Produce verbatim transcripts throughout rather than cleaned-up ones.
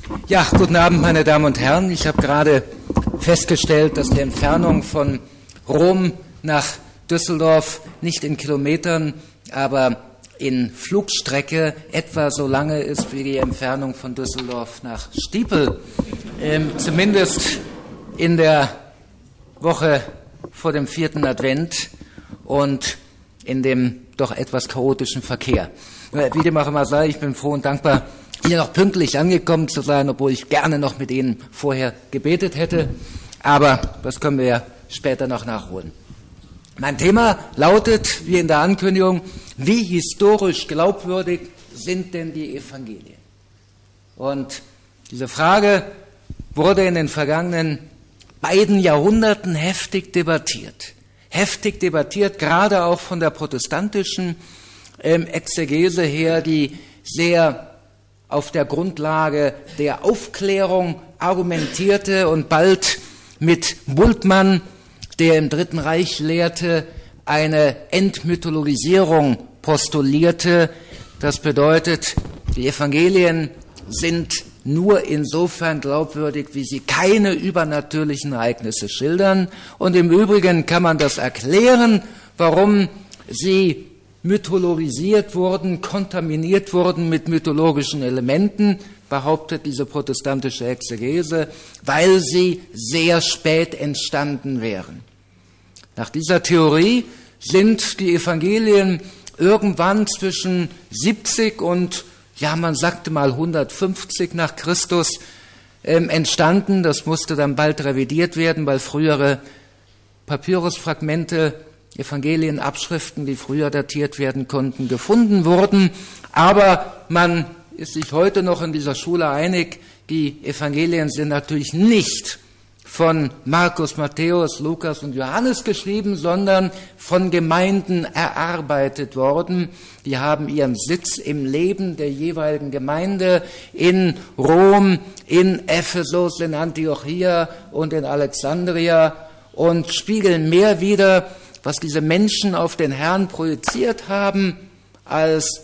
Ja, guten Abend, meine Damen und Herren. Ich habe gerade festgestellt, dass die Entfernung von Rom nach Düsseldorf nicht in Kilometern, aber in Flugstrecke etwa so lange ist wie die Entfernung von Düsseldorf nach Stiepel. Ähm, zumindest in der Woche vor dem vierten Advent und in dem doch etwas chaotischen Verkehr. Wie dem auch immer sei, ich bin froh und dankbar, hier noch pünktlich angekommen zu sein, obwohl ich gerne noch mit Ihnen vorher gebetet hätte. Aber das können wir ja später noch nachholen. Mein Thema lautet, wie in der Ankündigung, wie historisch glaubwürdig sind denn die Evangelien? Und diese Frage wurde in den vergangenen beiden Jahrhunderten heftig debattiert. Heftig debattiert, gerade auch von der protestantischen ähm, Exegese her, die sehr auf der Grundlage der Aufklärung argumentierte und bald mit Bultmann, der im Dritten Reich lehrte, eine Entmythologisierung postulierte. Das bedeutet, die Evangelien sind nur insofern glaubwürdig, wie sie keine übernatürlichen Ereignisse schildern. Und im Übrigen kann man das erklären, warum sie mythologisiert wurden, kontaminiert wurden mit mythologischen Elementen, behauptet diese protestantische Exegese, weil sie sehr spät entstanden wären. Nach dieser Theorie sind die Evangelien irgendwann zwischen siebzig und, ja, man sagte mal hundertfünfzig nach Christus ähm, entstanden. Das musste dann bald revidiert werden, weil frühere Papyrusfragmente, Evangelienabschriften, die früher datiert werden konnten, gefunden wurden. Aber man ist sich heute noch in dieser Schule einig, die Evangelien sind natürlich nicht von Markus, Matthäus, Lukas und Johannes geschrieben, sondern von Gemeinden erarbeitet worden. Die haben ihren Sitz im Leben der jeweiligen Gemeinde in Rom, in Ephesus, in Antiochia und in Alexandria und spiegeln mehr wider, was diese Menschen auf den Herrn projiziert haben, als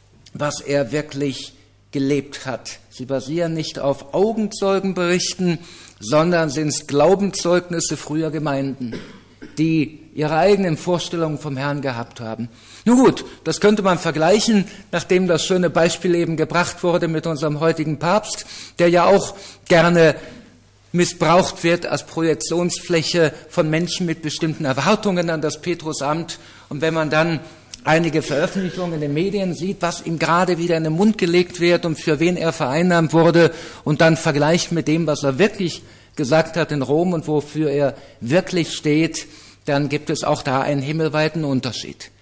was er wirklich gelebt hat. Sie basieren nicht auf Augenzeugenberichten, sondern sind Glaubenszeugnisse früher Gemeinden, die ihre eigenen Vorstellungen vom Herrn gehabt haben. Nun gut, das könnte man vergleichen, nachdem das schöne Beispiel eben gebracht wurde mit unserem heutigen Papst, der ja auch gerne missbraucht wird als Projektionsfläche von Menschen mit bestimmten Erwartungen an das Petrusamt. Und wenn man dann einige Veröffentlichungen in den Medien sieht, was ihm gerade wieder in den Mund gelegt wird und für wen er vereinnahmt wurde und dann vergleicht mit dem, was er wirklich gesagt hat in Rom und wofür er wirklich steht, dann gibt es auch da einen himmelweiten Unterschied.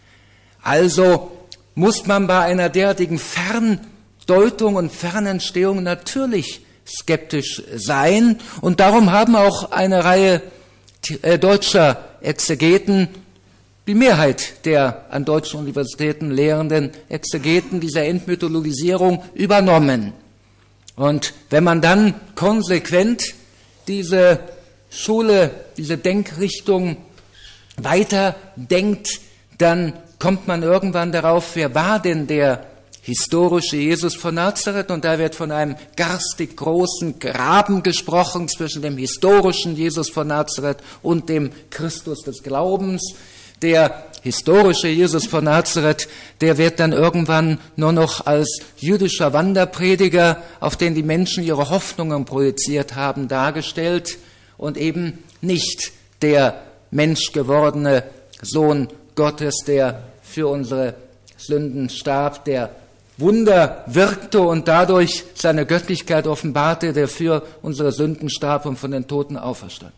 Also muss man bei einer derartigen Ferndeutung und Fernentstehung natürlich skeptisch sein. Und darum haben auch eine Reihe äh, deutscher Exegeten, die Mehrheit der an deutschen Universitäten lehrenden Exegeten, dieser Entmythologisierung übernommen. Und wenn man dann konsequent diese Schule, diese Denkrichtung weiter denkt, dann kommt man irgendwann darauf, wer war denn der historische Jesus von Nazareth? Und da wird von einem garstig großen Graben gesprochen zwischen dem historischen Jesus von Nazareth und dem Christus des Glaubens. Der historische Jesus von Nazareth, der wird dann irgendwann nur noch als jüdischer Wanderprediger, auf den die Menschen ihre Hoffnungen projiziert haben, dargestellt und eben nicht der menschgewordene Sohn Gottes, der für unsere Sünden starb, der Wunder wirkte und dadurch seine Göttlichkeit offenbarte, der für unsere Sünden starb und von den Toten auferstand.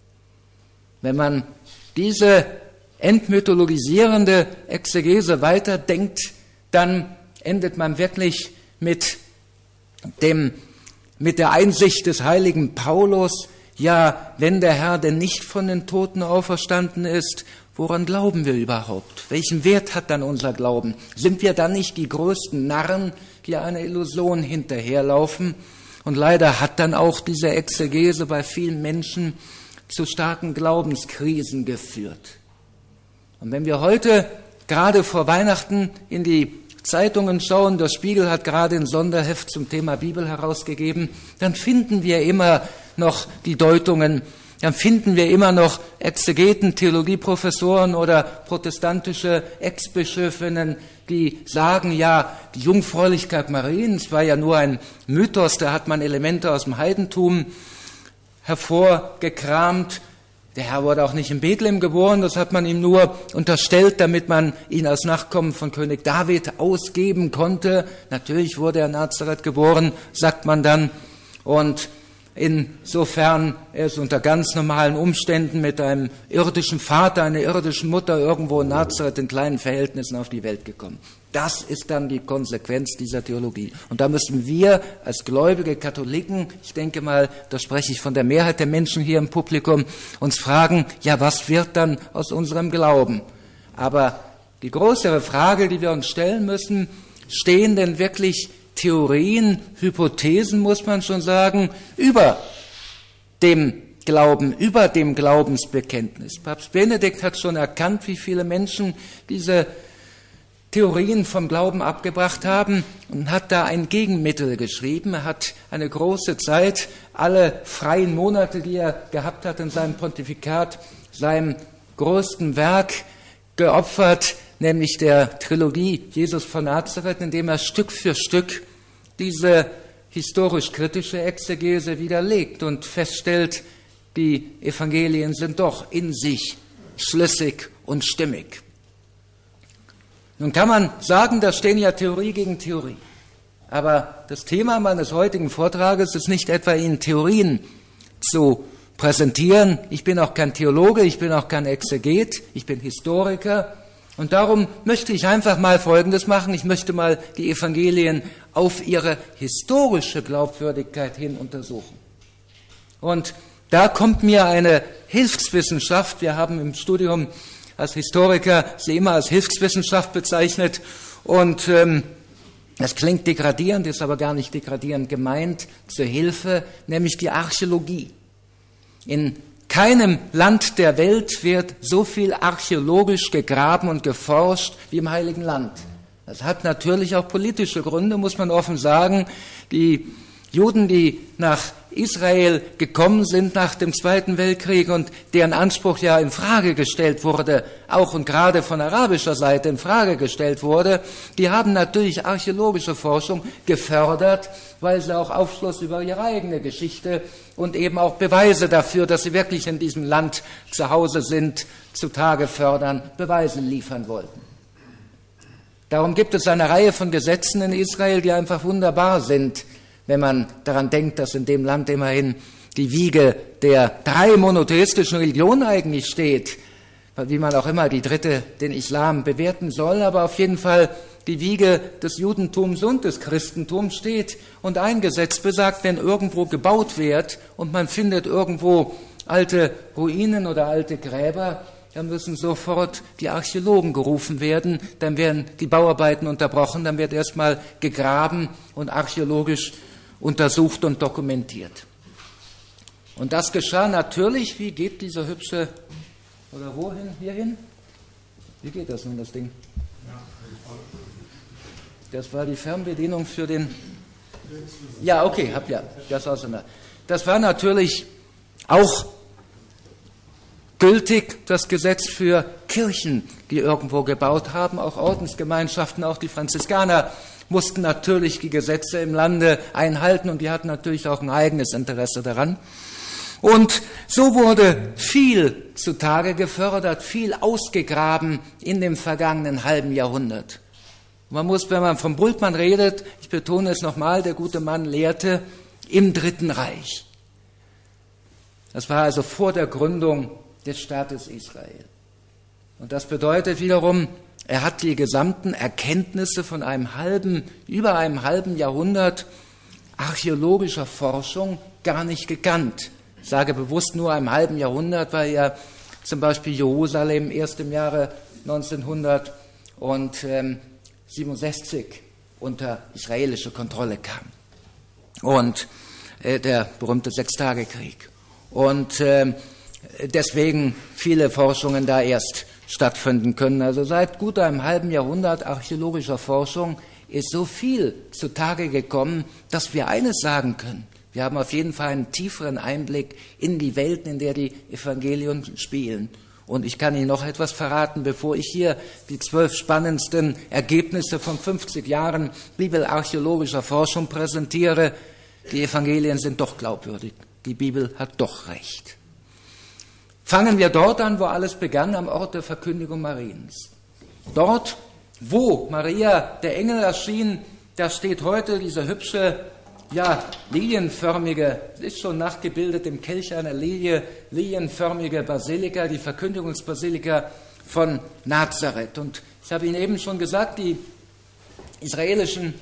Wenn man diese entmythologisierende Exegese weiterdenkt, dann endet man wirklich mit dem, mit der Einsicht des heiligen Paulus, ja, wenn der Herr denn nicht von den Toten auferstanden ist, woran glauben wir überhaupt? Welchen Wert hat dann unser Glauben? Sind wir dann nicht die größten Narren, die einer Illusion hinterherlaufen? Und leider hat dann auch diese Exegese bei vielen Menschen zu starken Glaubenskrisen geführt. Und wenn wir heute gerade vor Weihnachten in die Zeitungen schauen, der Spiegel hat gerade ein Sonderheft zum Thema Bibel herausgegeben, dann finden wir immer noch die Deutungen, dann finden wir immer noch Exegeten, Theologieprofessoren oder protestantische Ex-Bischöfinnen, die sagen, ja, die Jungfräulichkeit Mariens war ja nur ein Mythos, da hat man Elemente aus dem Heidentum hervorgekramt. Der Herr wurde auch nicht in Bethlehem geboren, das hat man ihm nur unterstellt, damit man ihn als Nachkommen von König David ausgeben konnte. Natürlich wurde er in Nazareth geboren, sagt man dann. Und insofern er ist unter ganz normalen Umständen mit einem irdischen Vater, einer irdischen Mutter irgendwo in Nazareth in kleinen Verhältnissen auf die Welt gekommen. Das ist dann die Konsequenz dieser Theologie. Und da müssen wir als gläubige Katholiken, ich denke mal, da spreche ich von der Mehrheit der Menschen hier im Publikum, uns fragen, ja, was wird dann aus unserem Glauben? Aber die größere Frage, die wir uns stellen müssen, stehen denn wirklich Theorien, Hypothesen, muss man schon sagen, über dem Glauben, über dem Glaubensbekenntnis? Papst Benedikt hat schon erkannt, wie viele Menschen diese Theorien vom Glauben abgebracht haben und hat da ein Gegenmittel geschrieben. Er hat eine große Zeit, alle freien Monate, die er gehabt hat in seinem Pontifikat, seinem größten Werk geopfert, nämlich der Trilogie Jesus von Nazareth, indem er Stück für Stück diese historisch-kritische Exegese widerlegt und feststellt, die Evangelien sind doch in sich schlüssig und stimmig. Nun kann man sagen, da stehen ja Theorie gegen Theorie. Aber das Thema meines heutigen Vortrages ist nicht etwa Ihnen Theorien zu präsentieren. Ich bin auch kein Theologe, ich bin auch kein Exeget, ich bin Historiker. Und darum möchte ich einfach mal Folgendes machen. Ich möchte mal die Evangelien auf ihre historische Glaubwürdigkeit hin untersuchen. Und da kommt mir eine Hilfswissenschaft, wir haben im Studium als Historiker sie immer als Hilfswissenschaft bezeichnet und ähm, das klingt degradierend, ist aber gar nicht degradierend gemeint, zur Hilfe, nämlich die Archäologie. In keinem Land der Welt wird so viel archäologisch gegraben und geforscht wie im Heiligen Land. Das hat natürlich auch politische Gründe, muss man offen sagen. Die Juden, die nach Israel gekommen sind nach dem Zweiten Weltkrieg und deren Anspruch ja in Frage gestellt wurde, auch und gerade von arabischer Seite in Frage gestellt wurde, die haben natürlich archäologische Forschung gefördert, weil sie auch Aufschluss über ihre eigene Geschichte und eben auch Beweise dafür, dass sie wirklich in diesem Land zu Hause sind, zutage fördern, Beweise liefern wollten. Darum gibt es eine Reihe von Gesetzen in Israel, die einfach wunderbar sind, wenn man daran denkt, dass in dem Land immerhin die Wiege der drei monotheistischen Religionen eigentlich steht, wie man auch immer die dritte, den Islam, bewerten soll, aber auf jeden Fall die Wiege des Judentums und des Christentums steht. Und ein Gesetz besagt, wenn irgendwo gebaut wird und man findet irgendwo alte Ruinen oder alte Gräber, dann müssen sofort die Archäologen gerufen werden, dann werden die Bauarbeiten unterbrochen, dann wird erstmal gegraben und archäologisch untersucht und dokumentiert. Und das geschah natürlich, wie geht dieser hübsche, oder wohin, hierhin? Wie geht das nun, das Ding? Das war die Fernbedienung für den, ja, okay, hab ja, das auseinander. Das war natürlich auch gültig, das Gesetz für Kirchen, die irgendwo gebaut haben, auch Ordensgemeinschaften, auch die Franziskaner mussten natürlich die Gesetze im Lande einhalten und die hatten natürlich auch ein eigenes Interesse daran. Und so wurde viel zutage gefördert, viel ausgegraben in dem vergangenen halben Jahrhundert. Man muss, wenn man vom Bultmann redet, ich betone es nochmal, der gute Mann lehrte im Dritten Reich. Das war also vor der Gründung des Staates Israel. Und das bedeutet wiederum, er hat die gesamten Erkenntnisse von einem halben, über einem halben Jahrhundert archäologischer Forschung gar nicht gekannt. Ich sage bewusst nur einem halben Jahrhundert, weil ja zum Beispiel Jerusalem erst im Jahre neunzehnhundertsiebenundsechzig unter israelische Kontrolle kam. Und äh, der berühmte Sechstagekrieg. Und äh, deswegen viele Forschungen da erst stattfinden können. Also seit gut einem halben Jahrhundert archäologischer Forschung ist so viel zutage gekommen, dass wir eines sagen können. Wir haben auf jeden Fall einen tieferen Einblick in die Welt, in der die Evangelien spielen. Und ich kann Ihnen noch etwas verraten, bevor ich hier die zwölf spannendsten Ergebnisse von fünfzig Jahren bibelarchäologischer Forschung präsentiere. Die Evangelien sind doch glaubwürdig. Die Bibel hat doch recht. Fangen wir dort an, wo alles begann, am Ort der Verkündigung Mariens. Dort, wo Maria der Engel erschien, da steht heute diese hübsche, ja, lilienförmige, ist schon nachgebildet im Kelch einer Lilie, lilienförmige Basilika, die Verkündigungsbasilika von Nazareth. Und ich habe Ihnen eben schon gesagt, die israelischen,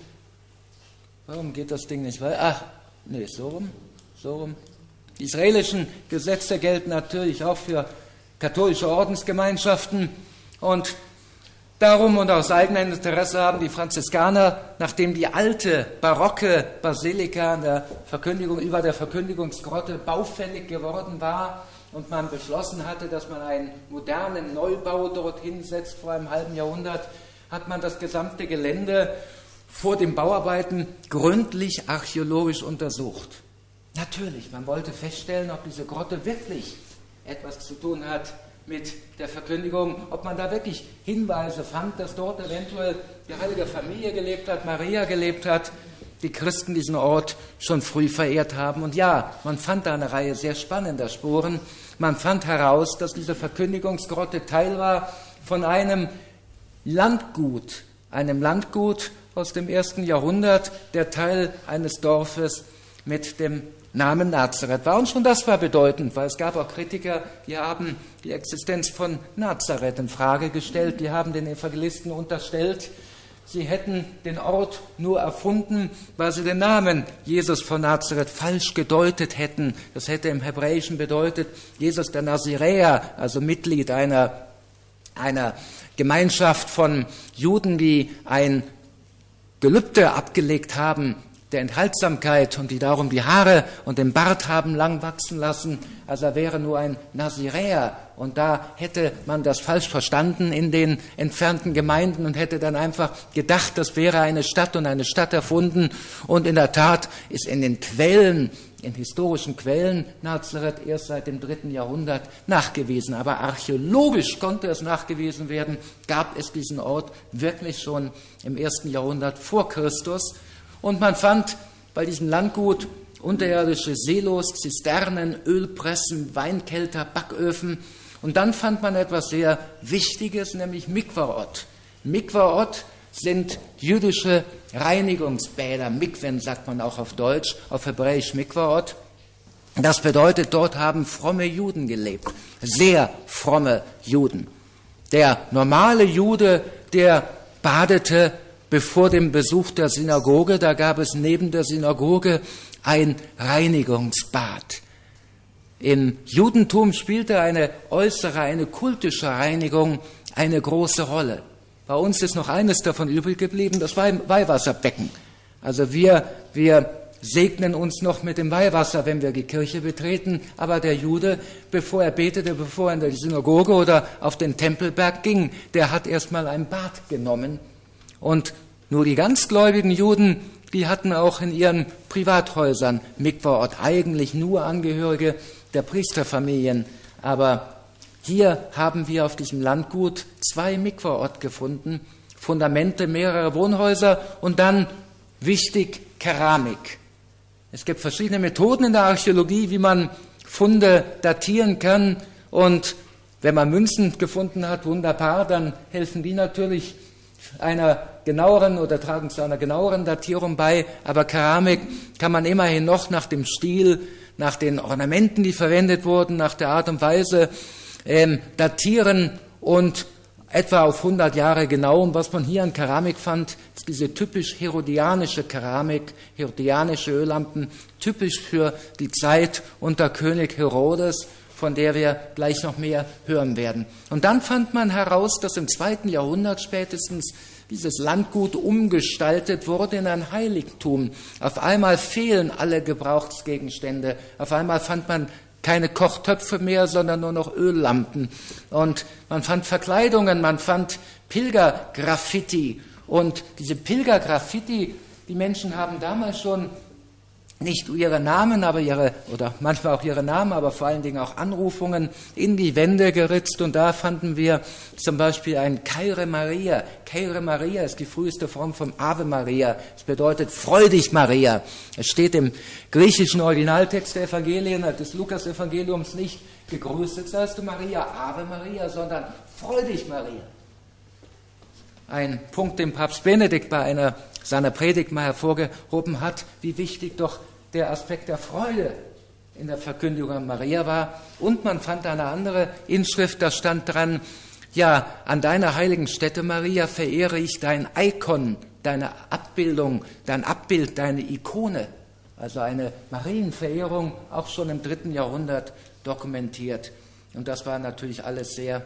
warum geht das Ding nicht weiter? Ach, nee, so rum, so rum. Die israelischen Gesetze gelten natürlich auch für katholische Ordensgemeinschaften und darum und aus eigenem Interesse haben die Franziskaner, nachdem die alte barocke Basilika an der Verkündigung über der Verkündigungsgrotte baufällig geworden war und man beschlossen hatte, dass man einen modernen Neubau dorthin setzt vor einem halben Jahrhundert, hat man das gesamte Gelände vor den Bauarbeiten gründlich archäologisch untersucht. Natürlich, man wollte feststellen, ob diese Grotte wirklich etwas zu tun hat mit der Verkündigung, ob man da wirklich Hinweise fand, dass dort eventuell die heilige Familie gelebt hat, Maria gelebt hat, die Christen diesen Ort schon früh verehrt haben. Und ja, man fand da eine Reihe sehr spannender Spuren. Man fand heraus, dass diese Verkündigungsgrotte Teil war von einem Landgut, einem Landgut aus dem ersten Jahrhundert, der Teil eines Dorfes mit dem Namen Nazareth war. Und schon das war bedeutend, weil es gab auch Kritiker, die haben die Existenz von Nazareth in Frage gestellt, die haben den Evangelisten unterstellt, sie hätten den Ort nur erfunden, weil sie den Namen Jesus von Nazareth falsch gedeutet hätten. Das hätte im Hebräischen bedeutet, Jesus der Naziräer, also Mitglied einer, einer Gemeinschaft von Juden, die ein Gelübde abgelegt haben, der Enthaltsamkeit und die darum die Haare und den Bart haben lang wachsen lassen. Also er wäre nur ein Naziräer. Und da hätte man das falsch verstanden in den entfernten Gemeinden und hätte dann einfach gedacht, das wäre eine Stadt und eine Stadt erfunden. Und in der Tat ist in den Quellen, in historischen Quellen Nazareth erst seit dem dritten Jahrhundert nachgewiesen. Aber archäologisch konnte es nachgewiesen werden, gab es diesen Ort wirklich schon im ersten Jahrhundert vor Christus. Und man fand bei diesem Landgut unterirdische Silos, Zisternen, Ölpressen, Weinkelter, Backöfen. Und dann fand man etwas sehr Wichtiges, nämlich Mikvaot. Mikvaot sind jüdische Reinigungsbäder. Mikwen sagt man auch auf Deutsch, auf Hebräisch Mikvaot. Das bedeutet, dort haben fromme Juden gelebt, sehr fromme Juden. Der normale Jude, der badete bevor dem Besuch der Synagoge, da gab es neben der Synagoge ein Reinigungsbad. Im Judentum spielte eine äußere, eine kultische Reinigung eine große Rolle. Bei uns ist noch eines davon übrig geblieben, das Weihwasserbecken. Also wir, wir segnen uns noch mit dem Weihwasser, wenn wir die Kirche betreten, aber der Jude, bevor er betete, bevor er in die Synagoge oder auf den Tempelberg ging, der hat erstmal ein Bad genommen. Und nur die ganz gläubigen Juden, die hatten auch in ihren Privathäusern Mikvaot, eigentlich nur Angehörige der Priesterfamilien. Aber hier haben wir auf diesem Landgut zwei Mikvaot gefunden, Fundamente mehrerer Wohnhäuser und dann, wichtig, Keramik. Es gibt verschiedene Methoden in der Archäologie, wie man Funde datieren kann. Und wenn man Münzen gefunden hat, wunderbar, dann helfen die natürlich einer genaueren oder tragen zu einer genaueren Datierung bei, aber Keramik kann man immerhin noch nach dem Stil, nach den Ornamenten, die verwendet wurden, nach der Art und Weise ähm, datieren und etwa auf hundert Jahre genau. Und was man hier an Keramik fand, ist diese typisch herodianische Keramik, herodianische Öllampen, typisch für die Zeit unter König Herodes, von der wir gleich noch mehr hören werden. Und dann fand man heraus, dass im zweiten Jahrhundert spätestens dieses Landgut umgestaltet wurde in ein Heiligtum. Auf einmal fehlen alle Gebrauchsgegenstände. Auf einmal fand man keine Kochtöpfe mehr, sondern nur noch Öllampen. Und man fand Verkleidungen, man fand Pilgergraffiti. Und diese Pilgergraffiti, die Menschen haben damals schon nicht ihre Namen, aber ihre, oder manchmal auch ihre Namen, aber vor allen Dingen auch Anrufungen in die Wände geritzt. Und da fanden wir zum Beispiel ein Kyrie Maria. Kyrie Maria ist die früheste Form vom Ave Maria. Es bedeutet freu dich Maria. Es steht im griechischen Originaltext der Evangelien, des Lukas-Evangeliums nicht gegrüßet seist du Maria, Ave Maria, sondern freu dich Maria. Ein Punkt, den Papst Benedikt bei einer seiner Predigt mal hervorgehoben hat, wie wichtig doch der Aspekt der Freude in der Verkündigung an Maria war. Und man fand eine andere Inschrift, da stand dran, ja, an deiner heiligen Stätte, Maria, verehre ich dein Ikon, deine Abbildung, dein Abbild, deine Ikone. Also eine Marienverehrung, auch schon im dritten Jahrhundert dokumentiert. Und das waren natürlich alles sehr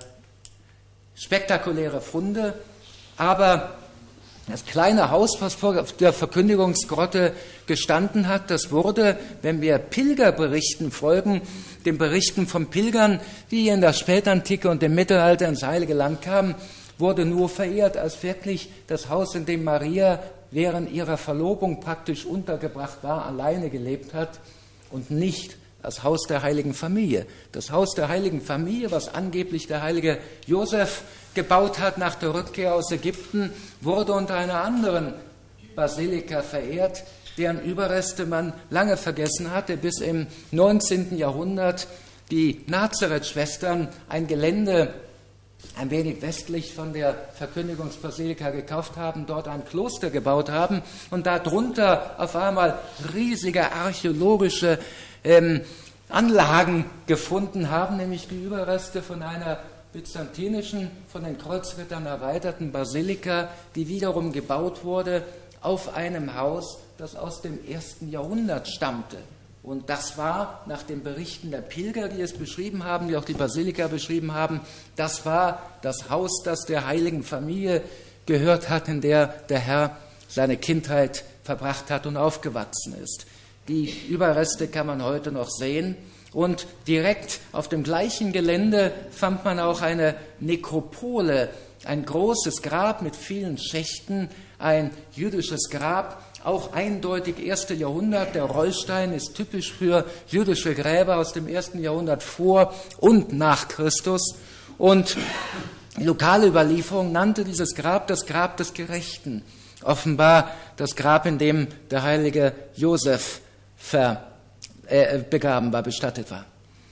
spektakuläre Funde, aber das kleine Haus, was vor der Verkündigungsgrotte gestanden hat, das wurde, wenn wir Pilgerberichten folgen, den Berichten von Pilgern, die in der Spätantike und im Mittelalter ins Heilige Land kamen, wurde nur verehrt als wirklich das Haus, in dem Maria während ihrer Verlobung praktisch untergebracht war, alleine gelebt hat und nicht das Haus der heiligen Familie. Das Haus der heiligen Familie, was angeblich der heilige Josef gebaut hat nach der Rückkehr aus Ägypten, wurde unter einer anderen Basilika verehrt, deren Überreste man lange vergessen hatte, bis im neunzehnten Jahrhundert die Nazareth-Schwestern ein Gelände ein wenig westlich von der Verkündigungsbasilika gekauft haben, dort ein Kloster gebaut haben und darunter auf einmal riesige archäologische ähm, Anlagen gefunden haben, nämlich die Überreste von einer byzantinischen, von den Kreuzrittern erweiterten Basilika, die wiederum gebaut wurde auf einem Haus, das aus dem ersten Jahrhundert stammte. Und das war, nach den Berichten der Pilger, die es beschrieben haben, die auch die Basilika beschrieben haben, das war das Haus, das der heiligen Familie gehört hat, in der der Herr seine Kindheit verbracht hat und aufgewachsen ist. Die Überreste kann man heute noch sehen. Und direkt auf dem gleichen Gelände fand man auch eine Nekropole, ein großes Grab mit vielen Schächten, ein jüdisches Grab, auch eindeutig ersten Jahrhundert. Der Rollstein ist typisch für jüdische Gräber aus dem ersten Jahrhundert vor und nach Christus. Und die lokale Überlieferung nannte dieses Grab das Grab des Gerechten. Offenbar das Grab, in dem der heilige Josef ver Äh, begraben war, bestattet war.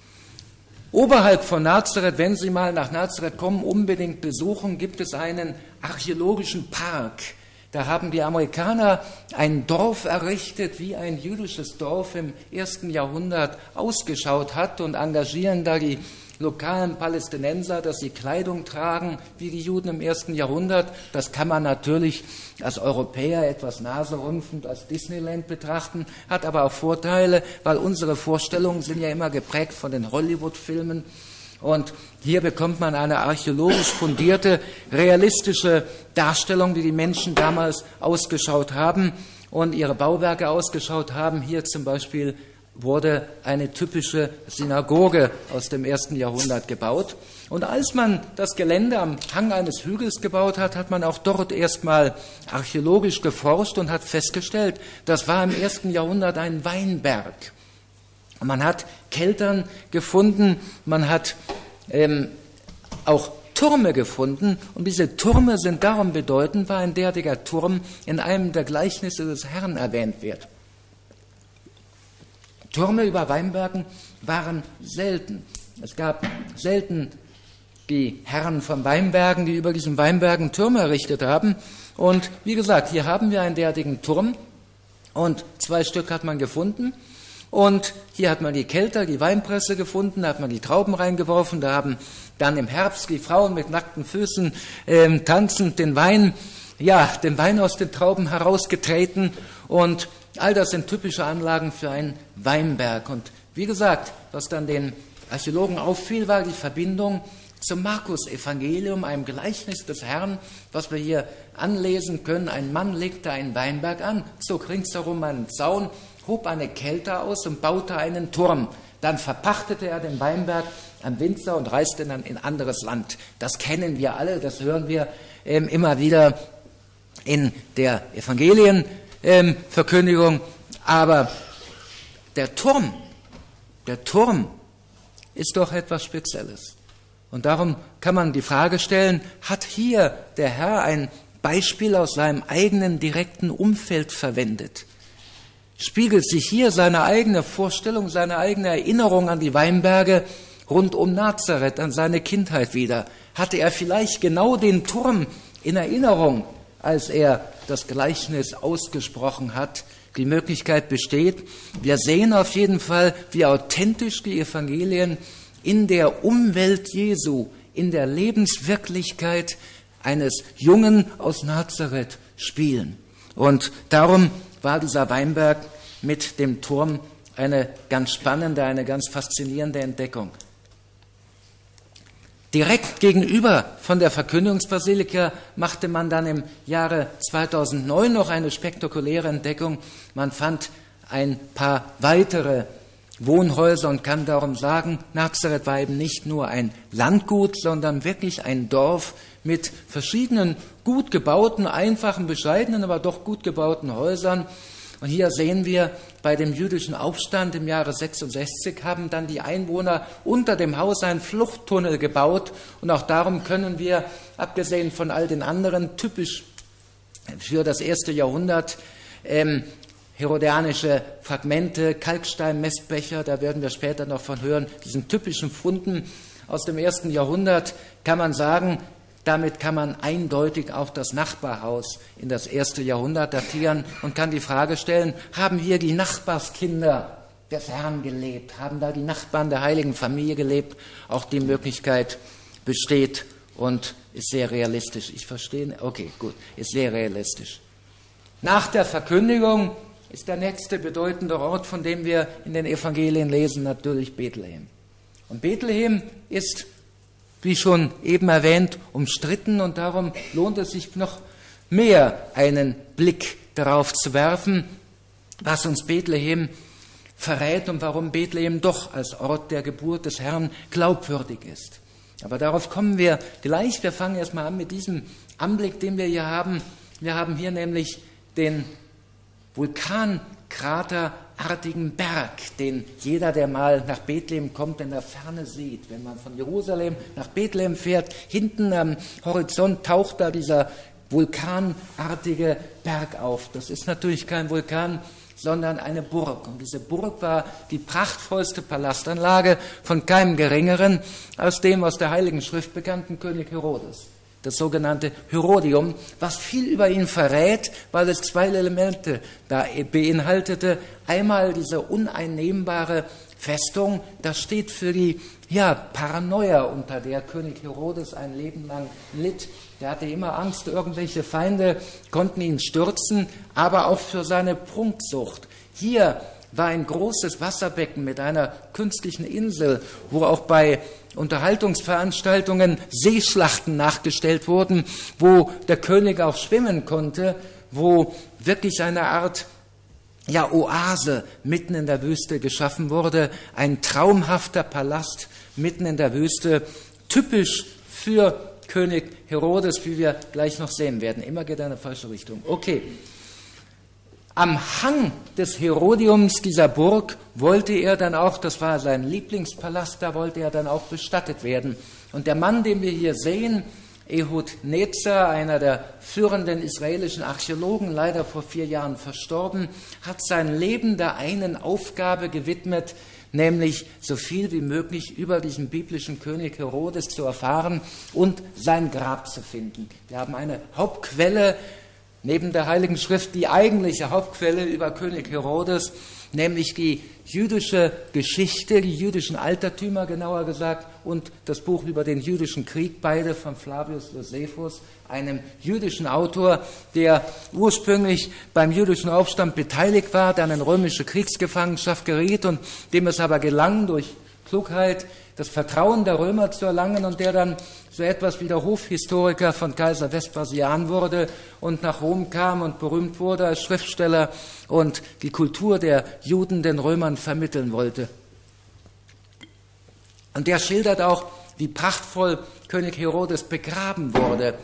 Oberhalb von Nazareth, wenn Sie mal nach Nazareth kommen, unbedingt besuchen, gibt es einen archäologischen Park. Da haben die Amerikaner ein Dorf errichtet, wie ein jüdisches Dorf im ersten Jahrhundert ausgeschaut hat und engagieren da die lokalen Palästinenser, dass sie Kleidung tragen wie die Juden im ersten Jahrhundert. Das kann man natürlich als Europäer etwas naserümpfend als Disneyland betrachten, hat aber auch Vorteile, weil unsere Vorstellungen sind ja immer geprägt von den Hollywood-Filmen. Und hier bekommt man eine archäologisch fundierte, realistische Darstellung, wie die Menschen damals ausgeschaut haben und ihre Bauwerke ausgeschaut haben. Hier zum Beispiel wurde eine typische Synagoge aus dem ersten Jahrhundert gebaut. Und als man das Gelände am Hang eines Hügels gebaut hat, hat man auch dort erstmal archäologisch geforscht und hat festgestellt, das war im ersten Jahrhundert ein Weinberg. Man hat Keltern gefunden, man hat ähm, auch Türme gefunden, und diese Türme sind darum bedeutend, weil ein derartiger Turm in einem der Gleichnisse des Herrn erwähnt wird. Türme über Weinbergen waren selten. Es gab selten die Herren von Weinbergen, die über diesen Weinbergen Türme errichtet haben. Und wie gesagt, hier haben wir einen derartigen Turm, und zwei Stück hat man gefunden. Und hier hat man die Kelter, die Weinpresse gefunden, da hat man die Trauben reingeworfen, da haben dann im Herbst die Frauen mit nackten Füßen äh, tanzend den Wein, ja, den Wein aus den Trauben herausgetreten, und all das sind typische Anlagen für einen Weinberg. Und wie gesagt, was dann den Archäologen auffiel, war die Verbindung zum Markus-Evangelium, einem Gleichnis des Herrn, was wir hier anlesen können. Ein Mann legte einen Weinberg an, zog ringsherum einen Zaun, hob eine Kelter aus und baute einen Turm. Dann verpachtete er den Weinberg an Winzer und reiste dann in ein anderes Land. Das kennen wir alle, das hören wir ähm, immer wieder in der Evangelienverkündigung. Ähm, Aber der Turm, der Turm ist doch etwas Spezielles. Und darum kann man die Frage stellen, hat hier der Herr ein Beispiel aus seinem eigenen direkten Umfeld verwendet? Spiegelt sich hier seine eigene Vorstellung, seine eigene Erinnerung an die Weinberge rund um Nazareth, an seine Kindheit wider? Hatte er vielleicht genau den Turm in Erinnerung, als er das Gleichnis ausgesprochen hat? Die Möglichkeit besteht. Wir sehen auf jeden Fall, wie authentisch die Evangelien in der Umwelt Jesu, in der Lebenswirklichkeit eines Jungen aus Nazareth spielen. Und darum war dieser Weinberg mit dem Turm eine ganz spannende, eine ganz faszinierende Entdeckung. Direkt gegenüber von der Verkündigungsbasilika machte man dann im Jahre zweitausendneun noch eine spektakuläre Entdeckung. Man fand ein paar weitere Wohnhäuser und kann darum sagen, Nazareth war eben nicht nur ein Landgut, sondern wirklich ein Dorf mit verschiedenen gut gebauten, einfachen, bescheidenen, aber doch gut gebauten Häusern. Und hier sehen wir, bei dem jüdischen Aufstand im Jahre sechsundsechzig haben dann die Einwohner unter dem Haus einen Fluchttunnel gebaut. Und auch darum können wir, abgesehen von all den anderen, typisch für das erste Jahrhundert, ähm, herodianische Fragmente, Kalkstein-Messbecher, da werden wir später noch von hören, diesen typischen Funden aus dem ersten Jahrhundert, kann man sagen, damit kann man eindeutig auch das Nachbarhaus in das erste Jahrhundert datieren und kann die Frage stellen, haben hier die Nachbarskinder des Herrn gelebt? Haben da die Nachbarn der heiligen Familie gelebt? Auch die Möglichkeit besteht und ist sehr realistisch. Ich verstehe, okay, gut, ist sehr realistisch. Nach der Verkündigung ist der nächste bedeutende Ort, von dem wir in den Evangelien lesen, natürlich Bethlehem. Und Bethlehem ist, wie schon eben erwähnt, umstritten und darum lohnt es sich noch mehr, einen Blick darauf zu werfen, was uns Bethlehem verrät und warum Bethlehem doch als Ort der Geburt des Herrn glaubwürdig ist. Aber darauf kommen wir gleich. Wir fangen erstmal an mit diesem Anblick, den wir hier haben. Wir haben hier nämlich den vulkankraterartigen Berg, den jeder, der mal nach Bethlehem kommt, in der Ferne sieht. Wenn man von Jerusalem nach Bethlehem fährt, hinten am Horizont taucht da dieser vulkanartige Berg auf. Das ist natürlich kein Vulkan, sondern eine Burg. Und diese Burg war die prachtvollste Palastanlage von keinem Geringeren als dem aus der Heiligen Schrift bekannten König Herodes. Das sogenannte Herodium, was viel über ihn verrät, weil es zwei Elemente da beinhaltete. Einmal diese uneinnehmbare Festung, das steht für die ja, Paranoia, unter der König Herodes ein Leben lang litt. Der hatte immer Angst, irgendwelche Feinde konnten ihn stürzen, aber auch für seine Prunksucht. Hier war ein großes Wasserbecken mit einer künstlichen Insel, wo auch bei Unterhaltungsveranstaltungen Seeschlachten nachgestellt wurden, wo der König auch schwimmen konnte, wo wirklich eine Art ja, Oase mitten in der Wüste geschaffen wurde, ein traumhafter Palast mitten in der Wüste, typisch für König Herodes, wie wir gleich noch sehen werden. Immer geht in eine falsche Richtung. Okay. Am Hang des Herodiums, dieser Burg, wollte er dann auch, das war sein Lieblingspalast, da wollte er dann auch bestattet werden. Und der Mann, den wir hier sehen, Ehud Netzer, einer der führenden israelischen Archäologen, leider vor vier Jahren verstorben, hat sein Leben der einen Aufgabe gewidmet, nämlich so viel wie möglich über diesen biblischen König Herodes zu erfahren und sein Grab zu finden. Wir haben eine Hauptquelle, neben der Heiligen Schrift die eigentliche Hauptquelle über König Herodes, nämlich die jüdische Geschichte, die jüdischen Altertümer genauer gesagt und das Buch über den jüdischen Krieg, beide von Flavius Josephus, einem jüdischen Autor, der ursprünglich beim jüdischen Aufstand beteiligt war, dann in römische Kriegsgefangenschaft geriet und dem es aber gelang, durch Klugheit das Vertrauen der Römer zu erlangen und der dann so etwas wie der Hofhistoriker von Kaiser Vespasian wurde und nach Rom kam und berühmt wurde als Schriftsteller und die Kultur der Juden den Römern vermitteln wollte. Und der schildert auch, wie prachtvoll König Herodes begraben wurde,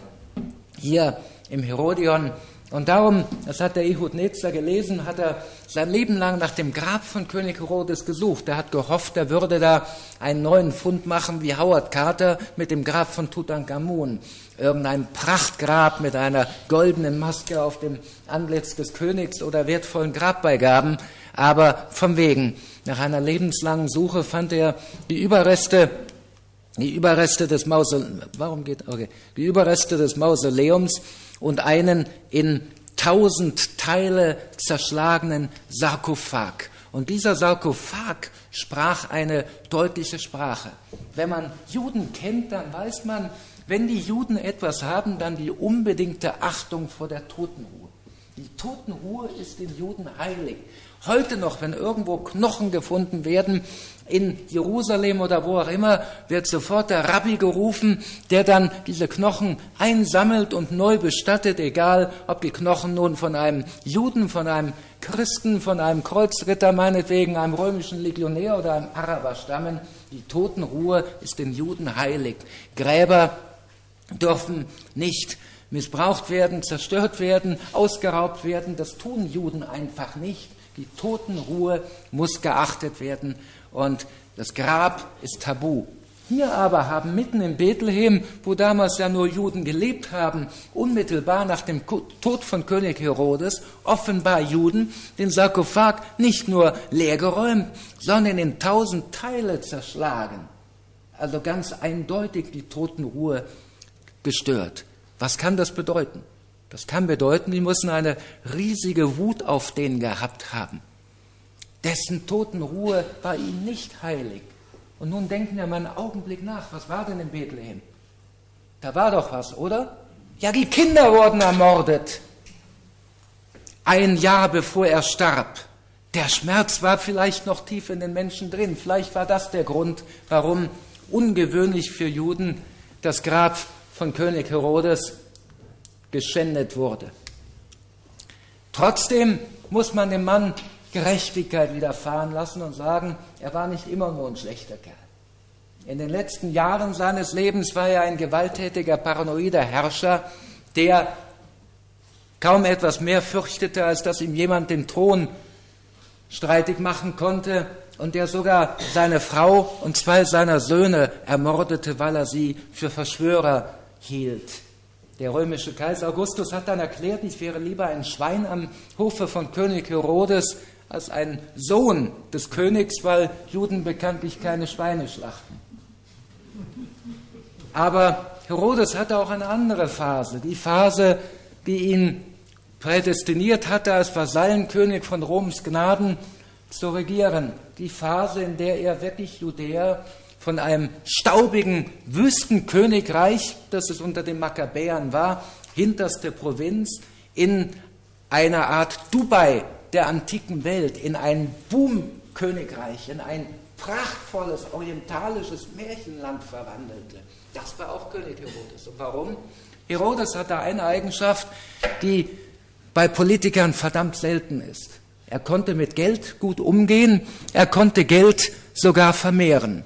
hier im Herodion. Und darum, das hat der Ehud Netzer gelesen, hat er sein Leben lang nach dem Grab von König Herodes gesucht. Er hat gehofft, er würde da einen neuen Fund machen wie Howard Carter mit dem Grab von Tutanchamun. Irgendein Prachtgrab mit einer goldenen Maske auf dem Antlitz des Königs oder wertvollen Grabbeigaben. Aber vom Wegen, nach einer lebenslangen Suche fand er die Überreste, die Überreste des Mausoleums, warum geht, okay, die Überreste des Mausoleums und einen in tausend Teile zerschlagenen Sarkophag. Und dieser Sarkophag sprach eine deutliche Sprache. Wenn man Juden kennt, dann weiß man, wenn die Juden etwas haben, dann die unbedingte Achtung vor der Totenruhe. Die Totenruhe ist den Juden heilig. Heute noch, wenn irgendwo Knochen gefunden werden, in Jerusalem oder wo auch immer, wird sofort der Rabbi gerufen, der dann diese Knochen einsammelt und neu bestattet, egal ob die Knochen nun von einem Juden, von einem Christen, von einem Kreuzritter, meinetwegen einem römischen Legionär oder einem Araber stammen. Die Totenruhe ist den Juden heilig. Gräber dürfen nicht missbraucht werden, zerstört werden, ausgeraubt werden. Das tun Juden einfach nicht. Die Totenruhe muss geachtet werden und das Grab ist tabu. Hier aber haben mitten in Bethlehem, wo damals ja nur Juden gelebt haben, unmittelbar nach dem Tod von König Herodes, offenbar Juden, den Sarkophag nicht nur leergeräumt, sondern in tausend Teile zerschlagen. Also ganz eindeutig die Totenruhe gestört. Was kann das bedeuten? Das kann bedeuten, die müssen eine riesige Wut auf den gehabt haben. Dessen Totenruhe war ihm nicht heilig. Und nun denken wir mal einen Augenblick nach, was war denn in Bethlehem? Da war doch was, oder? Ja, die Kinder wurden ermordet. Ein Jahr bevor er starb. Der Schmerz war vielleicht noch tief in den Menschen drin. Vielleicht war das der Grund, warum ungewöhnlich für Juden das Grab von König Herodes geschändet wurde. Trotzdem muss man dem Mann Gerechtigkeit widerfahren lassen und sagen, er war nicht immer nur ein schlechter Kerl. In den letzten Jahren seines Lebens war er ein gewalttätiger, paranoider Herrscher, der kaum etwas mehr fürchtete, als dass ihm jemand den Thron streitig machen konnte und der sogar seine Frau und zwei seiner Söhne ermordete, weil er sie für Verschwörer hielt. Der römische Kaiser Augustus hat dann erklärt, ich wäre lieber ein Schwein am Hofe von König Herodes als ein Sohn des Königs, weil Juden bekanntlich keine Schweine schlachten. Aber Herodes hatte auch eine andere Phase, die Phase, die ihn prädestiniert hatte, als Vasallenkönig von Roms Gnaden zu regieren. Die Phase, in der er wirklich Judäa von einem staubigen Wüstenkönigreich, das es unter den Makkabäern war, hinterste Provinz, in eine Art Dubai der antiken Welt, in ein Boomkönigreich, in ein prachtvolles orientalisches Märchenland verwandelte. Das war auch König Herodes. Und warum? Herodes hatte eine Eigenschaft, die bei Politikern verdammt selten ist. Er konnte mit Geld gut umgehen, er konnte Geld sogar vermehren.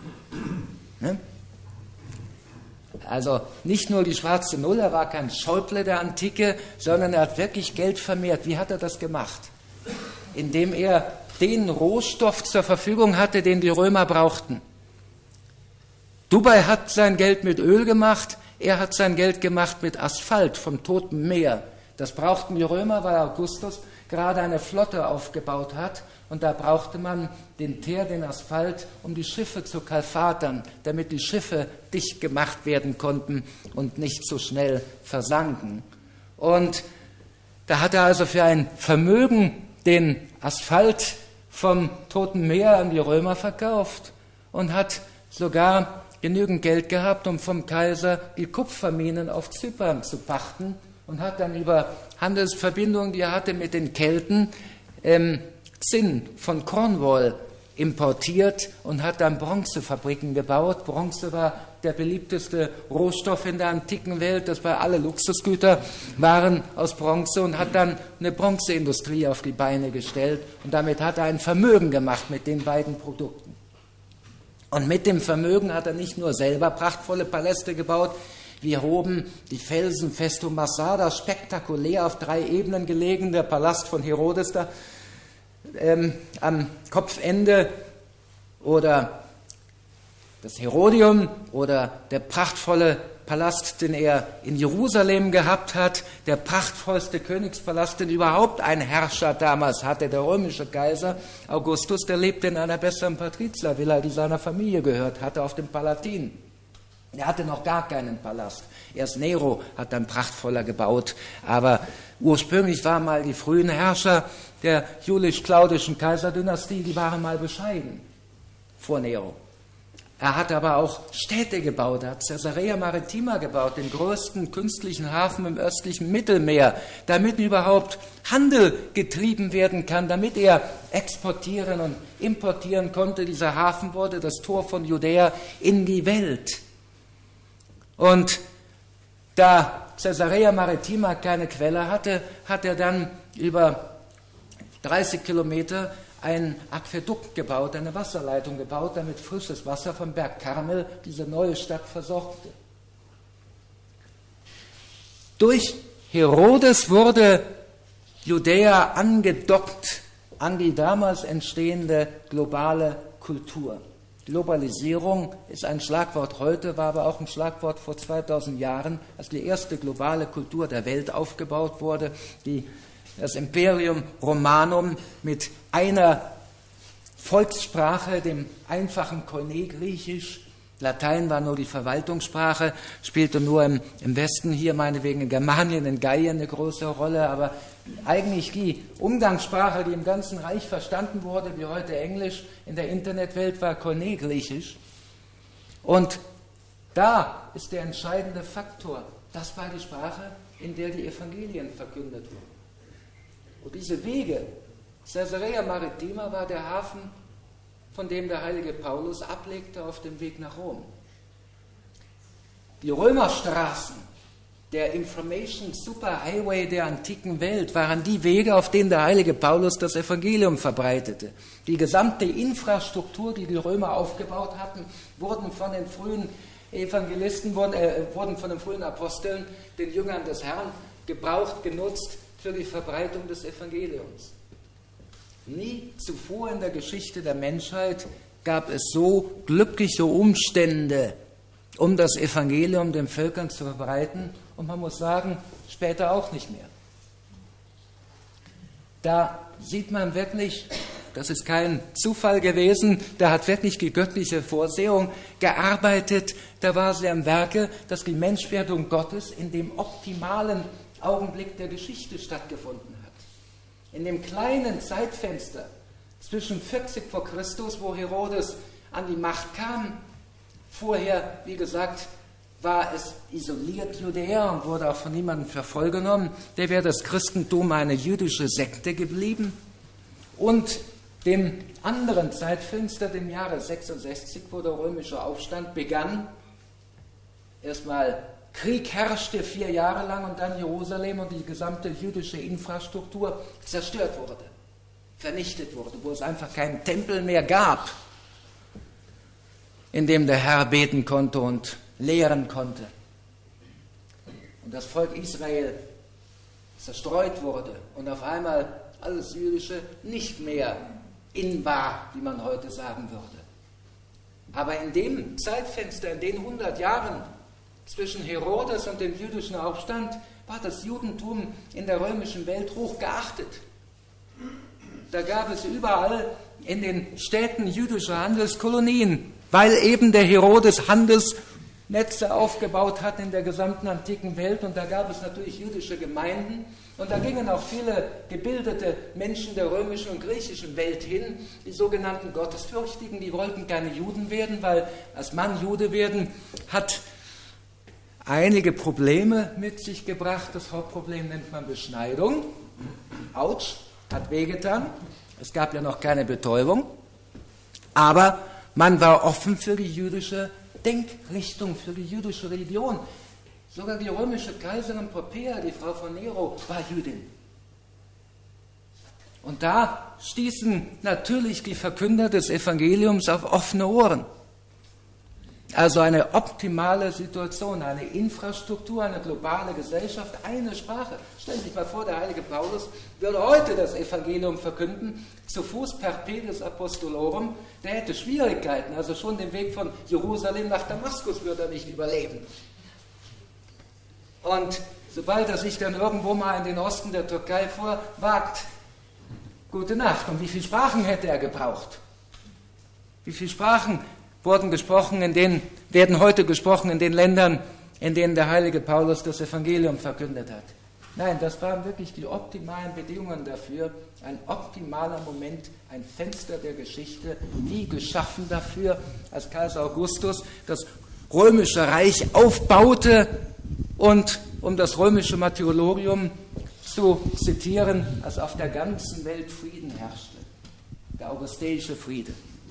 Also nicht nur die schwarze Null, er war kein Schäuble der Antike, sondern er hat wirklich Geld vermehrt. Wie hat er das gemacht? Indem er den Rohstoff zur Verfügung hatte, den die Römer brauchten. Dubai hat sein Geld mit Öl gemacht, er hat sein Geld gemacht mit Asphalt vom Toten Meer. Das brauchten die Römer, weil Augustus gerade eine Flotte aufgebaut hat. Und da brauchte man den Teer, den Asphalt, um die Schiffe zu kalfatern, damit die Schiffe dicht gemacht werden konnten und nicht so schnell versanken. Und da hat er also für ein Vermögen den Asphalt vom Toten Meer an die Römer verkauft und hat sogar genügend Geld gehabt, um vom Kaiser die Kupferminen auf Zypern zu pachten und hat dann über Handelsverbindungen, die er hatte mit den Kelten, ähm, Zinn von Cornwall importiert und hat dann Bronzefabriken gebaut. Bronze war der beliebteste Rohstoff in der antiken Welt. Das war alle Luxusgüter waren aus Bronze und hat dann eine Bronzeindustrie auf die Beine gestellt. Und damit hat er ein Vermögen gemacht mit den beiden Produkten. Und mit dem Vermögen hat er nicht nur selber prachtvolle Paläste gebaut, wir hoben die Felsenfestung Masada, spektakulär auf drei Ebenen gelegen, der Palast von Herodes da ähm, am Kopfende, oder das Herodium oder der prachtvolle Palast, den er in Jerusalem gehabt hat, der prachtvollste Königspalast, den überhaupt ein Herrscher damals hatte, der römische Kaiser Augustus, der lebte in einer besseren Patriziervilla, die seiner Familie gehört hatte, auf dem Palatin. Er hatte noch gar keinen Palast. Erst Nero hat dann prachtvoller gebaut, aber ursprünglich waren mal die frühen Herrscher der julisch-claudischen Kaiserdynastie, die waren mal bescheiden vor Nero. Er hat aber auch Städte gebaut, er hat Caesarea Maritima gebaut, den größten künstlichen Hafen im östlichen Mittelmeer, damit überhaupt Handel getrieben werden kann, damit er exportieren und importieren konnte. Dieser Hafen wurde das Tor von Judäa in die Welt. Und da Caesarea Maritima keine Quelle hatte, hat er dann über dreißig Kilometer ein Aquädukt gebaut, eine Wasserleitung gebaut, damit frisches Wasser vom Berg Karmel diese neue Stadt versorgte. Durch Herodes wurde Judäa angedockt an die damals entstehende globale Kultur. Globalisierung ist ein Schlagwort heute, war aber auch ein Schlagwort vor zweitausend Jahren, als die erste globale Kultur der Welt aufgebaut wurde, die das Imperium Romanum mit einer Volkssprache, dem einfachen Koine-Griechisch. Latein war nur die Verwaltungssprache, spielte nur im, im Westen, hier meinetwegen in Germanien, in Gallien eine größere Rolle, aber eigentlich die Umgangssprache, die im ganzen Reich verstanden wurde, wie heute Englisch in der Internetwelt, war Koine-Griechisch. Und da ist der entscheidende Faktor. Das war die Sprache, in der die Evangelien verkündet wurden. Und diese Wege, Caesarea Maritima war der Hafen, von dem der heilige Paulus ablegte auf dem Weg nach Rom. Die Römerstraßen, der Information Superhighway der antiken Welt, waren die Wege, auf denen der heilige Paulus das Evangelium verbreitete. Die gesamte Infrastruktur, die die Römer aufgebaut hatten, wurden von den frühen Evangelisten, wurden, äh, wurden von den frühen Aposteln, den Jüngern des Herrn, gebraucht, genutzt für die Verbreitung des Evangeliums. Nie zuvor in der Geschichte der Menschheit gab es so glückliche Umstände, um das Evangelium den Völkern zu verbreiten, und man muss sagen, später auch nicht mehr. Da sieht man wirklich, das ist kein Zufall gewesen, da hat wirklich die göttliche Vorsehung gearbeitet, da war sie am Werke, dass die Menschwerdung Gottes in dem optimalen Augenblick der Geschichte stattgefunden hat. In dem kleinen Zeitfenster zwischen vierzig vor Christus, wo Herodes an die Macht kam, vorher, wie gesagt, war es isoliert Judäa und wurde auch von niemandem für voll genommen. Der wäre das Christentum eine jüdische Sekte geblieben. Und dem anderen Zeitfenster, dem Jahre sechsundsechzig, wo der römische Aufstand begann, erstmal Krieg herrschte vier Jahre lang und dann Jerusalem und die gesamte jüdische Infrastruktur zerstört wurde, vernichtet wurde, wo es einfach keinen Tempel mehr gab, in dem der Herr beten konnte und lehren konnte. Und das Volk Israel zerstreut wurde und auf einmal alles Jüdische nicht mehr in war, wie man heute sagen würde. Aber in dem Zeitfenster, in den hundert Jahren zwischen Herodes und dem jüdischen Aufstand, war das Judentum in der römischen Welt hoch geachtet. Da gab es überall in den Städten jüdische Handelskolonien, weil eben der Herodes Handelsnetze aufgebaut hat in der gesamten antiken Welt, und da gab es natürlich jüdische Gemeinden, und da gingen auch viele gebildete Menschen der römischen und griechischen Welt hin, die sogenannten Gottesfürchtigen, die wollten keine Juden werden, weil als Mann Jude werden hat einige Probleme mit sich gebracht. Das Hauptproblem nennt man Beschneidung. Autsch, hat wehgetan. Es gab ja noch keine Betäubung. Aber man war offen für die jüdische Denkrichtung, für die jüdische Religion. Sogar die römische Kaiserin Poppaea, die Frau von Nero, war Jüdin. Und da stießen natürlich die Verkünder des Evangeliums auf offene Ohren. Also eine optimale Situation, eine Infrastruktur, eine globale Gesellschaft, eine Sprache. Stellen Sie sich mal vor, der heilige Paulus würde heute das Evangelium verkünden, zu Fuß per pedis apostolorum, der hätte Schwierigkeiten, also schon den Weg von Jerusalem nach Damaskus würde er nicht überleben. Und sobald er sich dann irgendwo mal in den Osten der Türkei vorwagt, gute Nacht. Und wie viele Sprachen hätte er gebraucht? Wie viele Sprachen wurden gesprochen, in denen, werden heute gesprochen in den Ländern, in denen der heilige Paulus das Evangelium verkündet hat? Nein, das waren wirklich die optimalen Bedingungen dafür, ein optimaler Moment, ein Fenster der Geschichte, wie geschaffen dafür, als Kaiser Augustus das römische Reich aufbaute und, um das römische Martyrologium zu zitieren, als auf der ganzen Welt Frieden herrschte, der augusteische Friede.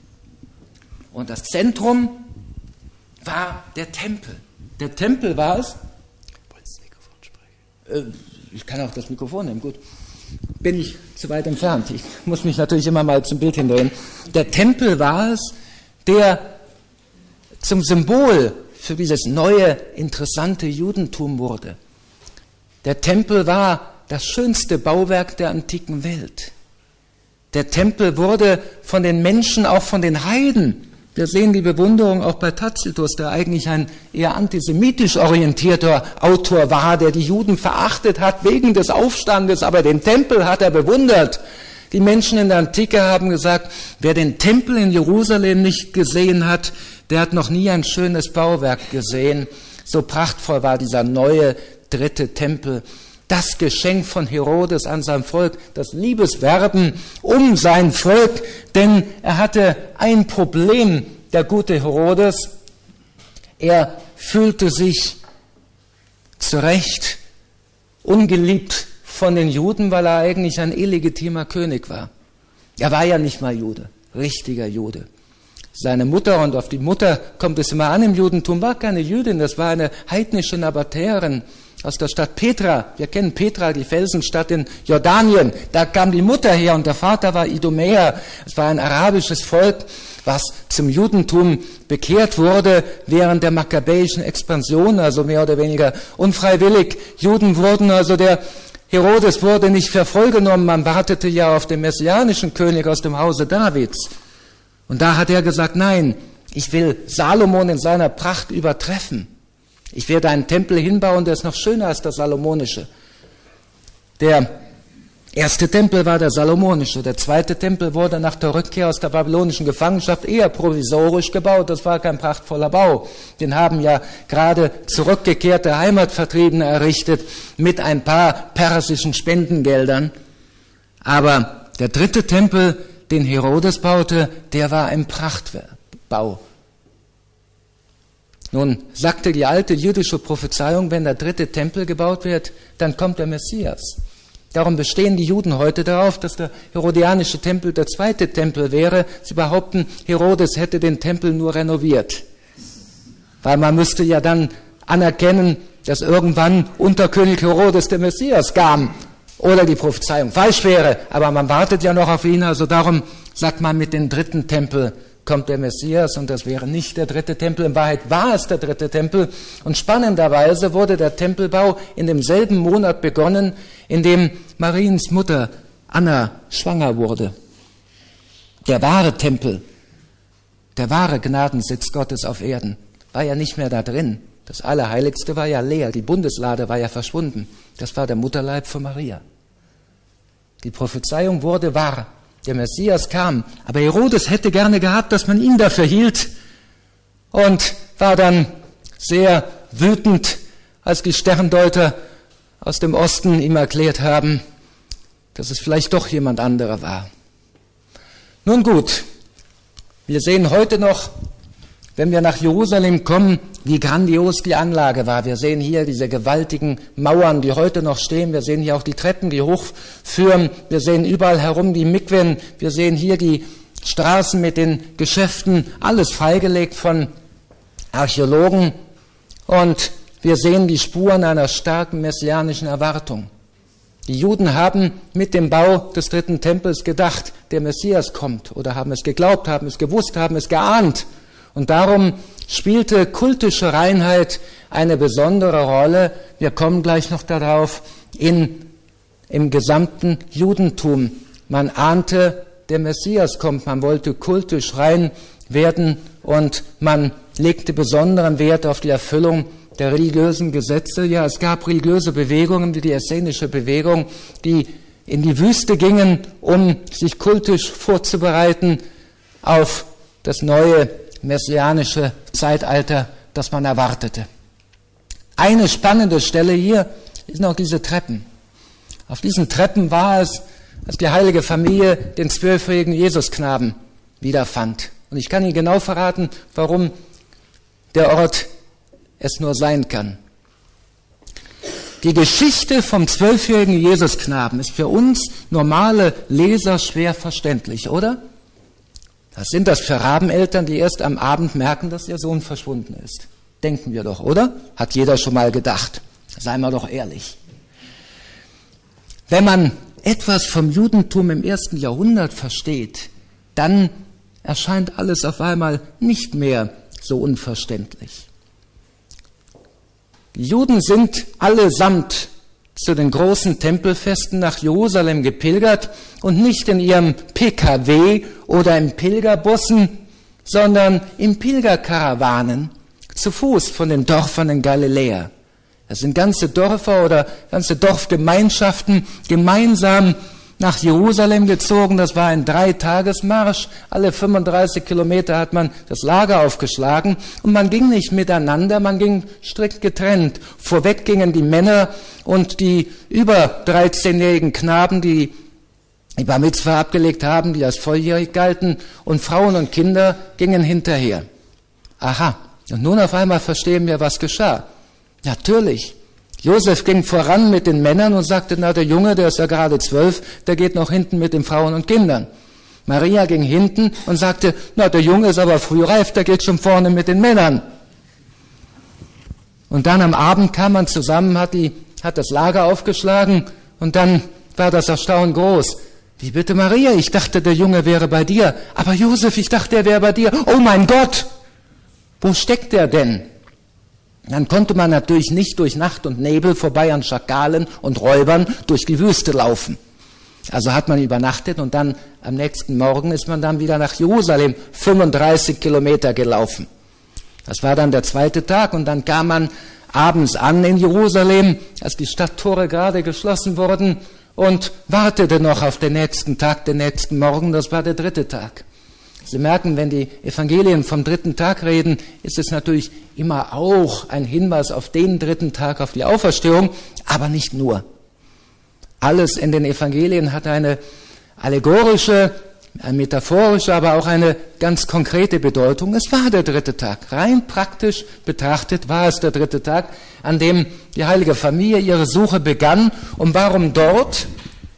Und das Zentrum war der Tempel. Der Tempel war es. Wolltest du das Mikrofon sprechen? Ich kann auch das Mikrofon nehmen, gut. Bin ich zu weit entfernt. Ich muss mich natürlich immer mal zum Bild hindrehen. Der Tempel war es, der zum Symbol für dieses neue, interessante Judentum wurde. Der Tempel war das schönste Bauwerk der antiken Welt. Der Tempel wurde von den Menschen, auch von den Heiden, wir sehen die Bewunderung auch bei Tacitus, der eigentlich ein eher antisemitisch orientierter Autor war, der die Juden verachtet hat wegen des Aufstandes, aber den Tempel hat er bewundert. Die Menschen in der Antike haben gesagt, wer den Tempel in Jerusalem nicht gesehen hat, der hat noch nie ein schönes Bauwerk gesehen. So prachtvoll war dieser neue dritte Tempel. Das Geschenk von Herodes an sein Volk, das Liebeswerben um sein Volk, denn er hatte ein Problem, der gute Herodes. Er fühlte sich zu Recht ungeliebt von den Juden, weil er eigentlich ein illegitimer König war. Er war ja nicht mal Jude, richtiger Jude. Seine Mutter, und auf die Mutter kommt es immer an im Judentum, war keine Jüdin, das war eine heidnische Nabatäerin aus der Stadt Petra. Wir kennen Petra, die Felsenstadt in Jordanien. Da kam die Mutter her und der Vater war Idumäer. Es war ein arabisches Volk, was zum Judentum bekehrt wurde während der makkabäischen Expansion, also mehr oder weniger unfreiwillig. Juden wurden, also der Herodes wurde nicht für voll genommen, man wartete ja auf den messianischen König aus dem Hause Davids. Und da hat er gesagt, nein, ich will Salomon in seiner Pracht übertreffen. Ich werde einen Tempel hinbauen, der ist noch schöner als der salomonische. Der erste Tempel war der salomonische. Der zweite Tempel wurde nach der Rückkehr aus der babylonischen Gefangenschaft eher provisorisch gebaut. Das war kein prachtvoller Bau. Den haben ja gerade zurückgekehrte Heimatvertriebene errichtet mit ein paar persischen Spendengeldern. Aber der dritte Tempel, den Herodes baute, der war ein Prachtbau. Nun sagte die alte jüdische Prophezeiung, wenn der dritte Tempel gebaut wird, dann kommt der Messias. Darum bestehen die Juden heute darauf, dass der herodianische Tempel der zweite Tempel wäre. Sie behaupten, Herodes hätte den Tempel nur renoviert. Weil man müsste ja dann anerkennen, dass irgendwann unter König Herodes der Messias kam. Oder die Prophezeiung falsch wäre, aber man wartet ja noch auf ihn. Also darum sagt man, mit dem dritten Tempel kommt der Messias, und das wäre nicht der dritte Tempel. In Wahrheit war es der dritte Tempel. Und spannenderweise wurde der Tempelbau in demselben Monat begonnen, in dem Mariens Mutter Anna schwanger wurde. Der wahre Tempel, der wahre Gnadensitz Gottes auf Erden, war ja nicht mehr da drin. Das Allerheiligste war ja leer, die Bundeslade war ja verschwunden. Das war der Mutterleib von Maria. Die Prophezeiung wurde wahr. Der Messias kam, aber Herodes hätte gerne gehabt, dass man ihn dafür hielt, und war dann sehr wütend, als die Sterndeuter aus dem Osten ihm erklärt haben, dass es vielleicht doch jemand anderer war. Nun gut, wir sehen heute noch, wenn wir nach Jerusalem kommen, wie grandios die Anlage war. Wir sehen hier diese gewaltigen Mauern, die heute noch stehen. Wir sehen hier auch die Treppen, die hochführen. Wir sehen überall herum die Mikwen. Wir sehen hier die Straßen mit den Geschäften. Alles freigelegt von Archäologen. Und wir sehen die Spuren einer starken messianischen Erwartung. Die Juden haben mit dem Bau des dritten Tempels gedacht, der Messias kommt. Oder haben es geglaubt, haben es gewusst, haben es geahnt. Und darum spielte kultische Reinheit eine besondere Rolle. Wir kommen gleich noch darauf, in, im gesamten Judentum. Man ahnte, der Messias kommt, man wollte kultisch rein werden und man legte besonderen Wert auf die Erfüllung der religiösen Gesetze. Ja, es gab religiöse Bewegungen, wie die essenische Bewegung, die in die Wüste gingen, um sich kultisch vorzubereiten auf das neue messianische Zeitalter, das man erwartete. Eine spannende Stelle hier sind noch diese Treppen. Auf diesen Treppen war es, dass die heilige Familie den zwölfjährigen Jesusknaben wiederfand. Und ich kann Ihnen genau verraten, warum der Ort es nur sein kann. Die Geschichte vom zwölfjährigen Jesusknaben ist für uns normale Leser schwer verständlich, oder? Was sind das für Rabeneltern, die erst am Abend merken, dass ihr Sohn verschwunden ist? Denken wir doch, oder? Hat jeder schon mal gedacht. Seien wir doch ehrlich. Wenn man etwas vom Judentum im ersten Jahrhundert versteht, dann erscheint alles auf einmal nicht mehr so unverständlich. Die Juden sind allesamt zu den großen Tempelfesten nach Jerusalem gepilgert und nicht in ihrem P K W oder in Pilgerbussen, sondern in Pilgerkarawanen zu Fuß von den Dörfern in Galiläa. Das sind ganze Dörfer oder ganze Dorfgemeinschaften gemeinsam nach Jerusalem gezogen. Das war ein Dreitagesmarsch. Alle fünfunddreißig Kilometer hat man das Lager aufgeschlagen und man ging nicht miteinander, man ging strikt getrennt. Vorweg gingen die Männer und die über dreizehnjährigen Knaben, die die Bar Mitzvah abgelegt haben, die als volljährig galten, und Frauen und Kinder gingen hinterher. Aha, und nun auf einmal verstehen wir, was geschah. Natürlich. Josef ging voran mit den Männern und sagte, na, der Junge, der ist ja gerade zwölf, der geht noch hinten mit den Frauen und Kindern. Maria ging hinten und sagte, na, der Junge ist aber frühreif, der geht schon vorne mit den Männern. Und dann am Abend kam man zusammen, hat, die, hat das Lager aufgeschlagen und dann war das Erstaunen groß. Wie bitte, Maria? Ich dachte, der Junge wäre bei dir. Aber Josef, ich dachte, er wäre bei dir. Oh mein Gott! Wo steckt er denn? Dann konnte man natürlich nicht durch Nacht und Nebel vorbei an Schakalen und Räubern durch die Wüste laufen. Also hat man übernachtet und dann am nächsten Morgen ist man dann wieder nach Jerusalem fünfunddreißig Kilometer gelaufen. Das war dann der zweite Tag und dann kam man abends an in Jerusalem, als die Stadttore gerade geschlossen wurden, und wartete noch auf den nächsten Tag, den nächsten Morgen. Das war der dritte Tag. Sie merken, wenn die Evangelien vom dritten Tag reden, ist es natürlich immer auch ein Hinweis auf den dritten Tag, auf die Auferstehung, aber nicht nur. Alles in den Evangelien hat eine allegorische, eine metaphorische, aber auch eine ganz konkrete Bedeutung. Es war der dritte Tag. Rein praktisch betrachtet war es der dritte Tag, an dem die heilige Familie ihre Suche begann. Und warum dort?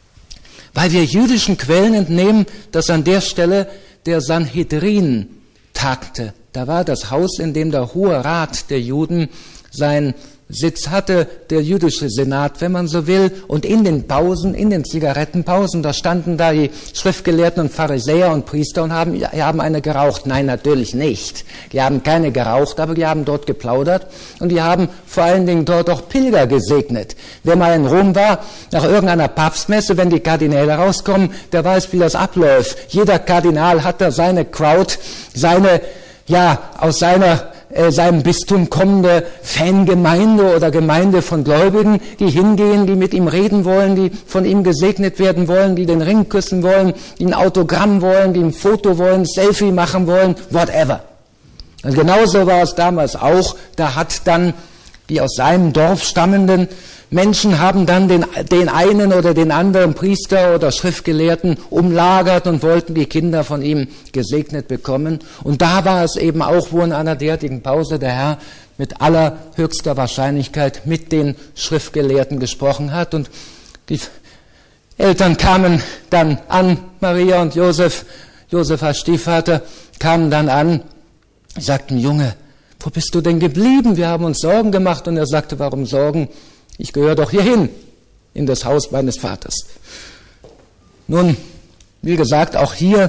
Weil wir jüdischen Quellen entnehmen, dass an der Stelle der Sanhedrin tagte. Da war das Haus, in dem der Hohe Rat der Juden seinen Sitz hatte, der jüdische Senat, wenn man so will. Und in den Pausen, in den Zigarettenpausen, da standen da die Schriftgelehrten und Pharisäer und Priester und haben, haben eine geraucht. Nein, natürlich nicht. Die haben keine geraucht, aber die haben dort geplaudert und die haben vor allen Dingen dort auch Pilger gesegnet. Wer mal in Rom war, nach irgendeiner Papstmesse, wenn die Kardinäle rauskommen, der weiß, wie das abläuft. Jeder Kardinal hat da seine Crowd, seine, ja, aus seiner Äh, seinem Bistum kommende Fangemeinde oder Gemeinde von Gläubigen, die hingehen, die mit ihm reden wollen, die von ihm gesegnet werden wollen, die den Ring küssen wollen, die ein Autogramm wollen, die ein Foto wollen, Selfie machen wollen, whatever. Und genauso war es damals auch. Da hat dann die aus seinem Dorf stammenden Menschen haben dann den, den einen oder den anderen Priester oder Schriftgelehrten umlagert und wollten die Kinder von ihm gesegnet bekommen. Und da war es eben auch, wo in einer derartigen Pause der Herr mit allerhöchster Wahrscheinlichkeit mit den Schriftgelehrten gesprochen hat. Und die Eltern kamen dann an, Maria und Josef, Josef als Stiefvater, kamen dann an, sagten, Junge, wo bist du denn geblieben? Wir haben uns Sorgen gemacht. Und er sagte, warum Sorgen? Ich gehöre doch hierhin, in das Haus meines Vaters. Nun, wie gesagt, auch hier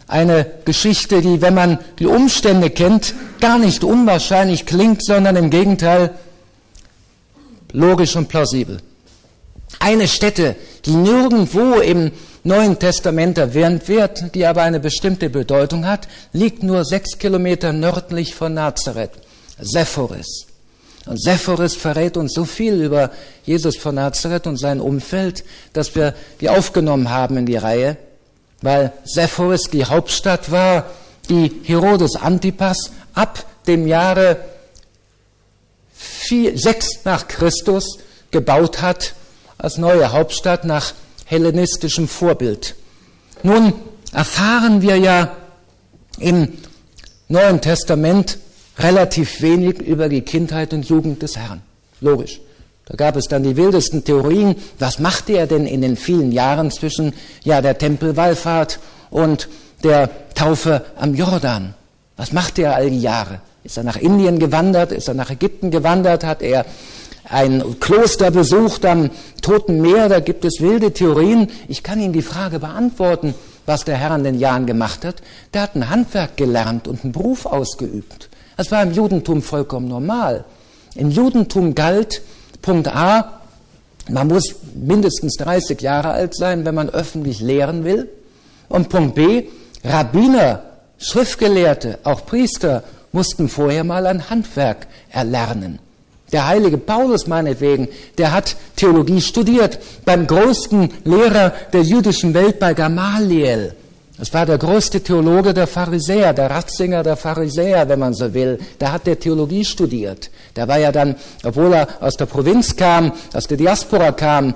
Eine Geschichte, die, wenn man die Umstände kennt, gar nicht unwahrscheinlich klingt, sondern im Gegenteil logisch und plausibel. Eine Stätte, die nirgendwo im Neuen Testament erwähnt wird, die aber eine bestimmte Bedeutung hat, liegt nur sechs Kilometer nördlich von Nazareth, Sepphoris. Und Sepphoris verrät uns so viel über Jesus von Nazareth und sein Umfeld, dass wir die aufgenommen haben in die Reihe, weil Sepphoris die Hauptstadt war, die Herodes Antipas ab dem Jahre sechs nach Christus gebaut hat, als neue Hauptstadt nach hellenistischem Vorbild. Nun erfahren wir ja im Neuen Testament relativ wenig über die Kindheit und Jugend des Herrn. Logisch. Da gab es dann die wildesten Theorien. Was machte er denn in den vielen Jahren zwischen ja, der Tempelwallfahrt und der Taufe am Jordan? Was machte er all die Jahre? Ist er nach Indien gewandert? Ist er nach Ägypten gewandert? Hat er ein Kloster besucht am Toten Meer? Da gibt es wilde Theorien. Ich kann Ihnen die Frage beantworten, was der Herr in den Jahren gemacht hat. Der hat ein Handwerk gelernt und einen Beruf ausgeübt. Das war im Judentum vollkommen normal. Im Judentum galt, Punkt A, man muss mindestens dreißig Jahre alt sein, wenn man öffentlich lehren will. Und Punkt B, Rabbiner, Schriftgelehrte, auch Priester, mussten vorher mal ein Handwerk erlernen. Der heilige Paulus meinetwegen, der hat Theologie studiert beim größten Lehrer der jüdischen Welt, bei Gamaliel. Das war der größte Theologe der Pharisäer, der Ratzinger der Pharisäer, wenn man so will. Da hat der Theologie studiert. Der war ja dann, obwohl er aus der Provinz kam, aus der Diaspora kam,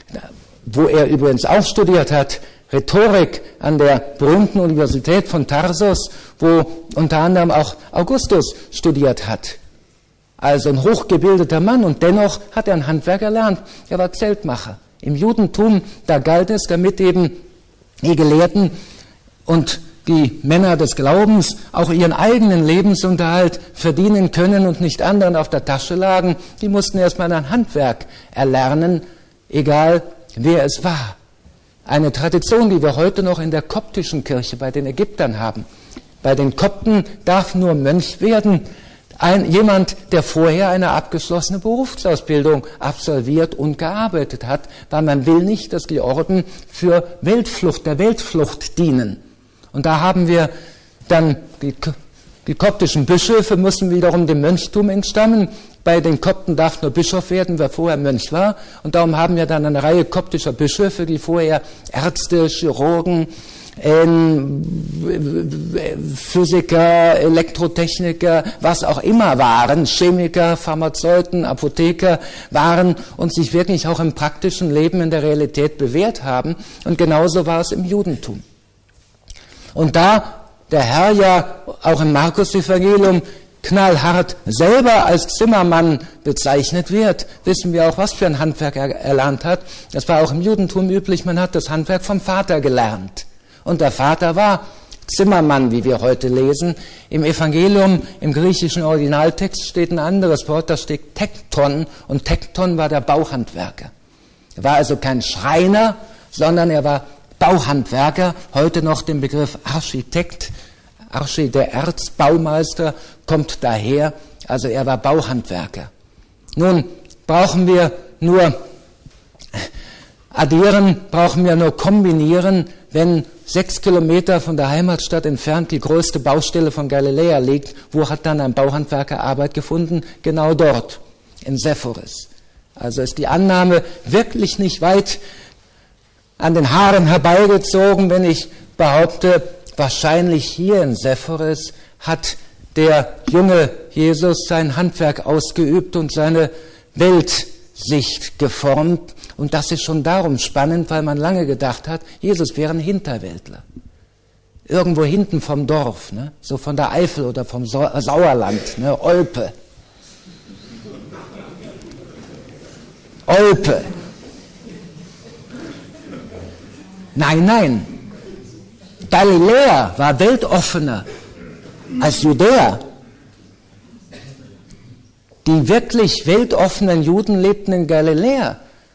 wo er übrigens auch studiert hat, Rhetorik an der berühmten Universität von Tarsus, wo unter anderem auch Augustus studiert hat. Also ein hochgebildeter Mann, und dennoch hat er ein Handwerk erlernt. Er war Zeltmacher. Im Judentum, da galt es, damit eben die Gelehrten und die Männer des Glaubens auch ihren eigenen Lebensunterhalt verdienen können und nicht anderen auf der Tasche lagen, die mussten erstmal ein Handwerk erlernen, egal wer es war. Eine Tradition, die wir heute noch in der koptischen Kirche bei den Ägyptern haben. Bei den Kopten darf nur Mönch werden ein, jemand, der vorher eine abgeschlossene Berufsausbildung absolviert und gearbeitet hat, weil man will nicht, dass die Orden für Weltflucht, der Weltflucht dienen. Und da haben wir dann die, die koptischen Bischöfe, müssen wiederum dem Mönchtum entstammen. Bei den Kopten darf nur Bischof werden, wer vorher Mönch war. Und darum haben wir dann eine Reihe koptischer Bischöfe, die vorher Ärzte, Chirurgen, ähm, Physiker, Elektrotechniker, was auch immer waren, Chemiker, Pharmazeuten, Apotheker waren und sich wirklich auch im praktischen Leben in der Realität bewährt haben. Und genauso war es im Judentum. Und da der Herr ja auch im Markus-Evangelium knallhart selber als Zimmermann bezeichnet wird, wissen wir auch, was für ein Handwerk er erlernt hat. Das war auch im Judentum üblich, man hat das Handwerk vom Vater gelernt. Und der Vater war Zimmermann, wie wir heute lesen. Im Evangelium, im griechischen Originaltext steht ein anderes Wort, da steht Tekton, und Tekton war der Bauhandwerker. Er war also kein Schreiner, sondern er war Bauhandwerker, heute noch den Begriff Architekt, Archi, der Erzbaumeister, kommt daher, also er war Bauhandwerker. Nun brauchen wir nur addieren, brauchen wir nur kombinieren, wenn sechs Kilometer von der Heimatstadt entfernt die größte Baustelle von Galiläa liegt, wo hat dann ein Bauhandwerker Arbeit gefunden? Genau dort, in Sepphoris. Also ist die Annahme wirklich nicht weit an den Haaren herbeigezogen, wenn ich behaupte, wahrscheinlich hier in Sepphoris hat der junge Jesus sein Handwerk ausgeübt und seine Weltsicht geformt. Und das ist schon darum spannend, weil man lange gedacht hat, Jesus wäre ein Hinterwäldler. Irgendwo hinten vom Dorf, ne? So von der Eifel oder vom Sauerland, ne? Olpe. Olpe. Nein, nein. Galiläa war weltoffener als Judäa. Die wirklich weltoffenen Juden lebten in Galiläa.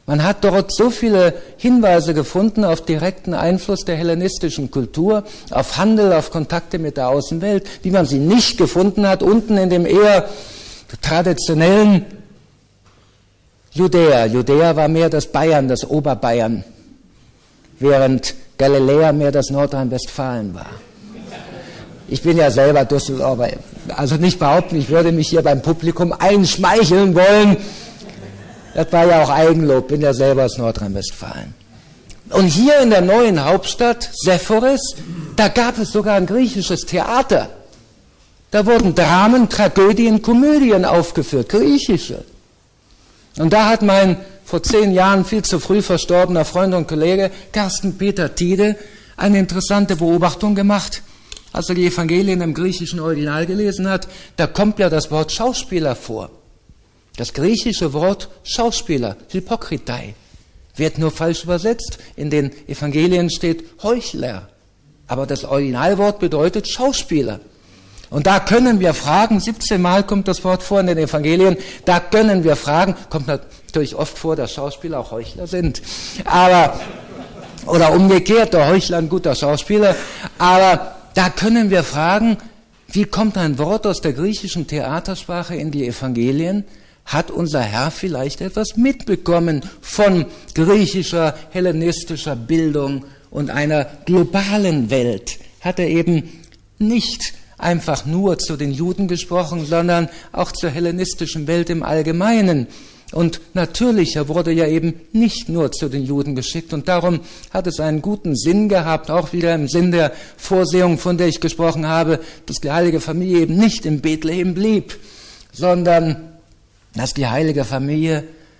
Man hat dort so viele Hinweise gefunden auf direkten Einfluss der hellenistischen Kultur, auf Handel, auf Kontakte mit der Außenwelt, wie man sie nicht gefunden hat, unten in dem eher traditionellen Judäa. Judäa war mehr das Bayern, das Oberbayern, während Galiläa mehr das Nordrhein-Westfalen war. Ich bin ja selber Düsseldorfer, also nicht behaupten, ich würde mich hier beim Publikum einschmeicheln wollen. Das war ja auch Eigenlob, bin ja selber aus Nordrhein-Westfalen. Und hier in der neuen Hauptstadt, Sepphoris, da gab es sogar ein griechisches Theater. Da wurden Dramen, Tragödien, Komödien aufgeführt, griechische. Und da hat mein vor zehn Jahren viel zu früh verstorbener Freund und Kollege Carsten Peter Tiede eine interessante Beobachtung gemacht. Als er die Evangelien im griechischen Original gelesen hat, da kommt ja das Wort Schauspieler vor. Das griechische Wort Schauspieler, Hypokritai, wird nur falsch übersetzt. In den Evangelien steht Heuchler. Aber das Originalwort bedeutet Schauspieler. Und da können wir fragen, siebzehn Mal kommt das Wort vor in den Evangelien, da können wir fragen, kommt natürlich oft vor, dass Schauspieler auch Heuchler sind. Aber, oder umgekehrt, der Heuchler ein guter Schauspieler. Aber da können wir fragen, wie kommt ein Wort aus der griechischen Theatersprache in die Evangelien? Hat unser Herr vielleicht etwas mitbekommen von griechischer, hellenistischer Bildung und einer globalen Welt? Hat er eben nicht einfach nur zu den Juden gesprochen, sondern auch zur hellenistischen Welt im Allgemeinen? Und natürlich, er wurde ja eben nicht nur zu den Juden geschickt und darum hat es einen guten Sinn gehabt, auch wieder im Sinn der Vorsehung, von der ich gesprochen habe, dass die heilige Familie eben nicht in Bethlehem blieb, sondern dass die heilige Familie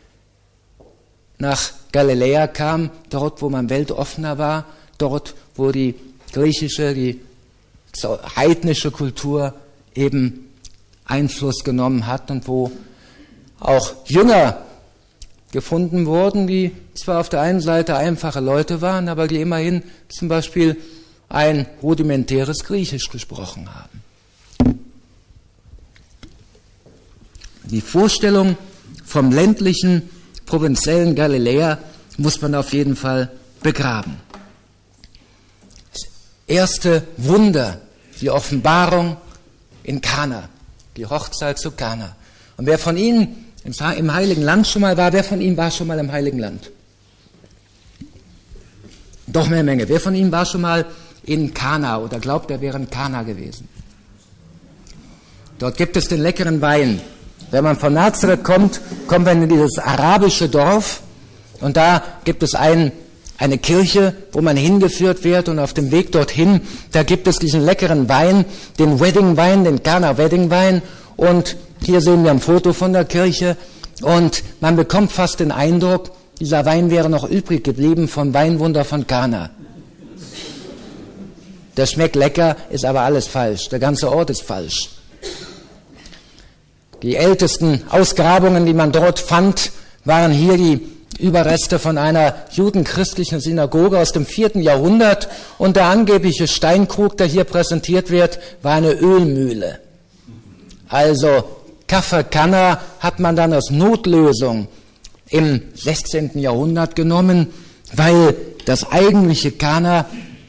nach Galiläa kam, dort, wo man weltoffener war, dort, wo die griechische, die heidnische Kultur eben Einfluss genommen hat und wo auch Jünger gefunden wurden, die zwar auf der einen Seite einfache Leute waren, aber die immerhin zum Beispiel ein rudimentäres Griechisch gesprochen haben. Die Vorstellung vom ländlichen, provinziellen Galiläa muss man auf jeden Fall begraben. Das erste Wunder, die Offenbarung in Kana, die Hochzeit zu Kana. Und wer von Ihnen im Heiligen Land schon mal war, wer von Ihnen war schon mal im Heiligen Land? Doch mehr Menge. Wer von Ihnen war schon mal in Kana oder glaubt, er wäre in Kana gewesen? Dort gibt es den leckeren Wein. Wenn man von Nazareth kommt, kommt man in dieses arabische Dorf und da gibt es ein, eine Kirche, wo man hingeführt wird und auf dem Weg dorthin, da gibt es diesen leckeren Wein, den Wedding Wein, den Kana Wedding Wein und hier sehen wir ein Foto von der Kirche und man bekommt fast den Eindruck, dieser Wein wäre noch übrig geblieben vom Weinwunder von Kana. Der schmeckt lecker, ist aber alles falsch, der ganze Ort ist falsch. Die ältesten Ausgrabungen, die man dort fand, waren hier die Überreste von einer judenchristlichen Synagoge aus dem vierten Jahrhundert und der angebliche Steinkrug, der hier präsentiert wird, war eine Ölmühle. Also Kaffer Kana hat man dann als Notlösung im sechzehnten Jahrhundert genommen, weil das eigentliche Kana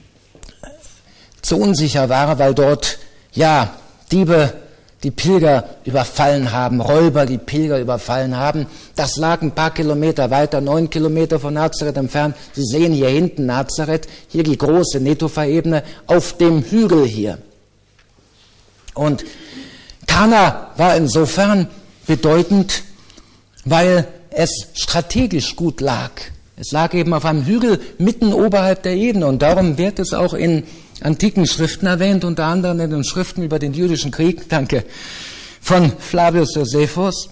zu unsicher war, weil dort ja Diebe die Pilger überfallen haben, Räuber die Pilger überfallen haben. Das lag ein paar Kilometer weiter, neun Kilometer von Nazareth entfernt. Sie sehen hier hinten Nazareth, hier die große Netopha-Ebene auf dem Hügel hier. Und Kana war insofern bedeutend, weil es strategisch gut lag. Es lag eben auf einem Hügel mitten oberhalb der Ebene und darum wird es auch in antiken Schriften erwähnt, unter anderem in den Schriften über den jüdischen Krieg, danke, von Flavius Josephus,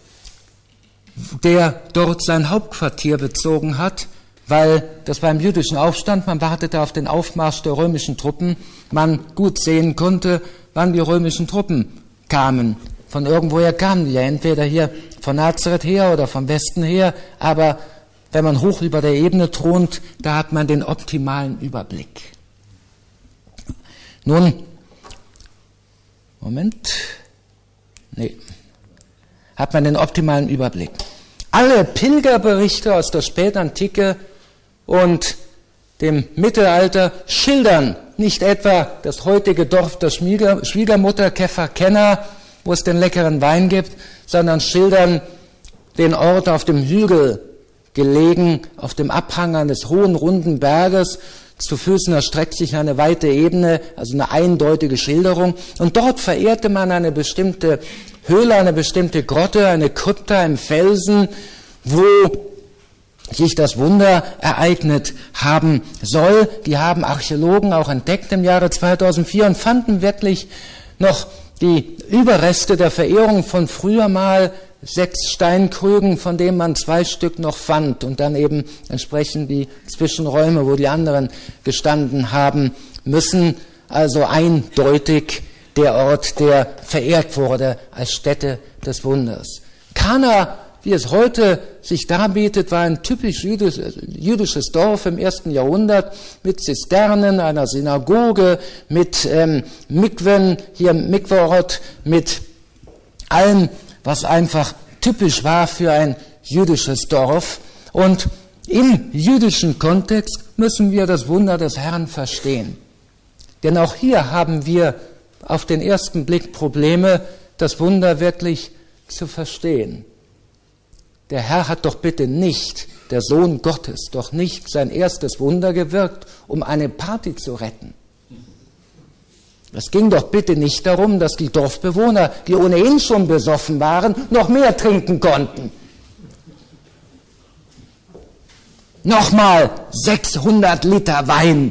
der dort sein Hauptquartier bezogen hat, weil das beim jüdischen Aufstand, man wartete auf den Aufmarsch der römischen Truppen, man gut sehen konnte, wann die römischen Truppen kamen. Von irgendwoher kamen die ja, entweder hier von Nazareth her oder vom Westen her, aber wenn man hoch über der Ebene thront, da hat man den optimalen Überblick. Nun, Moment, nee, hat man den optimalen Überblick. Alle Pilgerberichte aus der Spätantike und dem Mittelalter schildern nicht etwa das heutige Dorf der Schwieger, Schwiegermutter Kefakenna, wo es den leckeren Wein gibt, sondern schildern den Ort auf dem Hügel gelegen, auf dem Abhang eines hohen, runden Berges. Zu Füßen erstreckt sich eine weite Ebene, also eine eindeutige Schilderung. Und dort verehrte man eine bestimmte Höhle, eine bestimmte Grotte, eine Krypta im Felsen, wo sich das Wunder ereignet haben soll. Die haben Archäologen auch entdeckt im Jahre zweitausendvier und fanden wirklich noch die Überreste der Verehrung von früher mal, sechs Steinkrügen, von denen man zwei Stück noch fand und dann eben entsprechend die Zwischenräume, wo die anderen gestanden haben müssen. Also eindeutig der Ort, der verehrt wurde als Stätte des Wunders. Kana, wie es heute sich darbietet, war ein typisch jüdisch, jüdisches Dorf im ersten Jahrhundert mit Zisternen, einer Synagoge, mit ähm, Mikwen, hier Mikworot, mit allem, was einfach typisch war für ein jüdisches Dorf. Und im jüdischen Kontext müssen wir das Wunder des Herrn verstehen. Denn auch hier haben wir auf den ersten Blick Probleme, das Wunder wirklich zu verstehen. Der Herr hat doch bitte nicht, der Sohn Gottes, doch nicht sein erstes Wunder gewirkt, um eine Party zu retten. Es ging doch bitte nicht darum, dass die Dorfbewohner, die ohnehin schon besoffen waren, noch mehr trinken konnten. Nochmal sechshundert Liter Wein.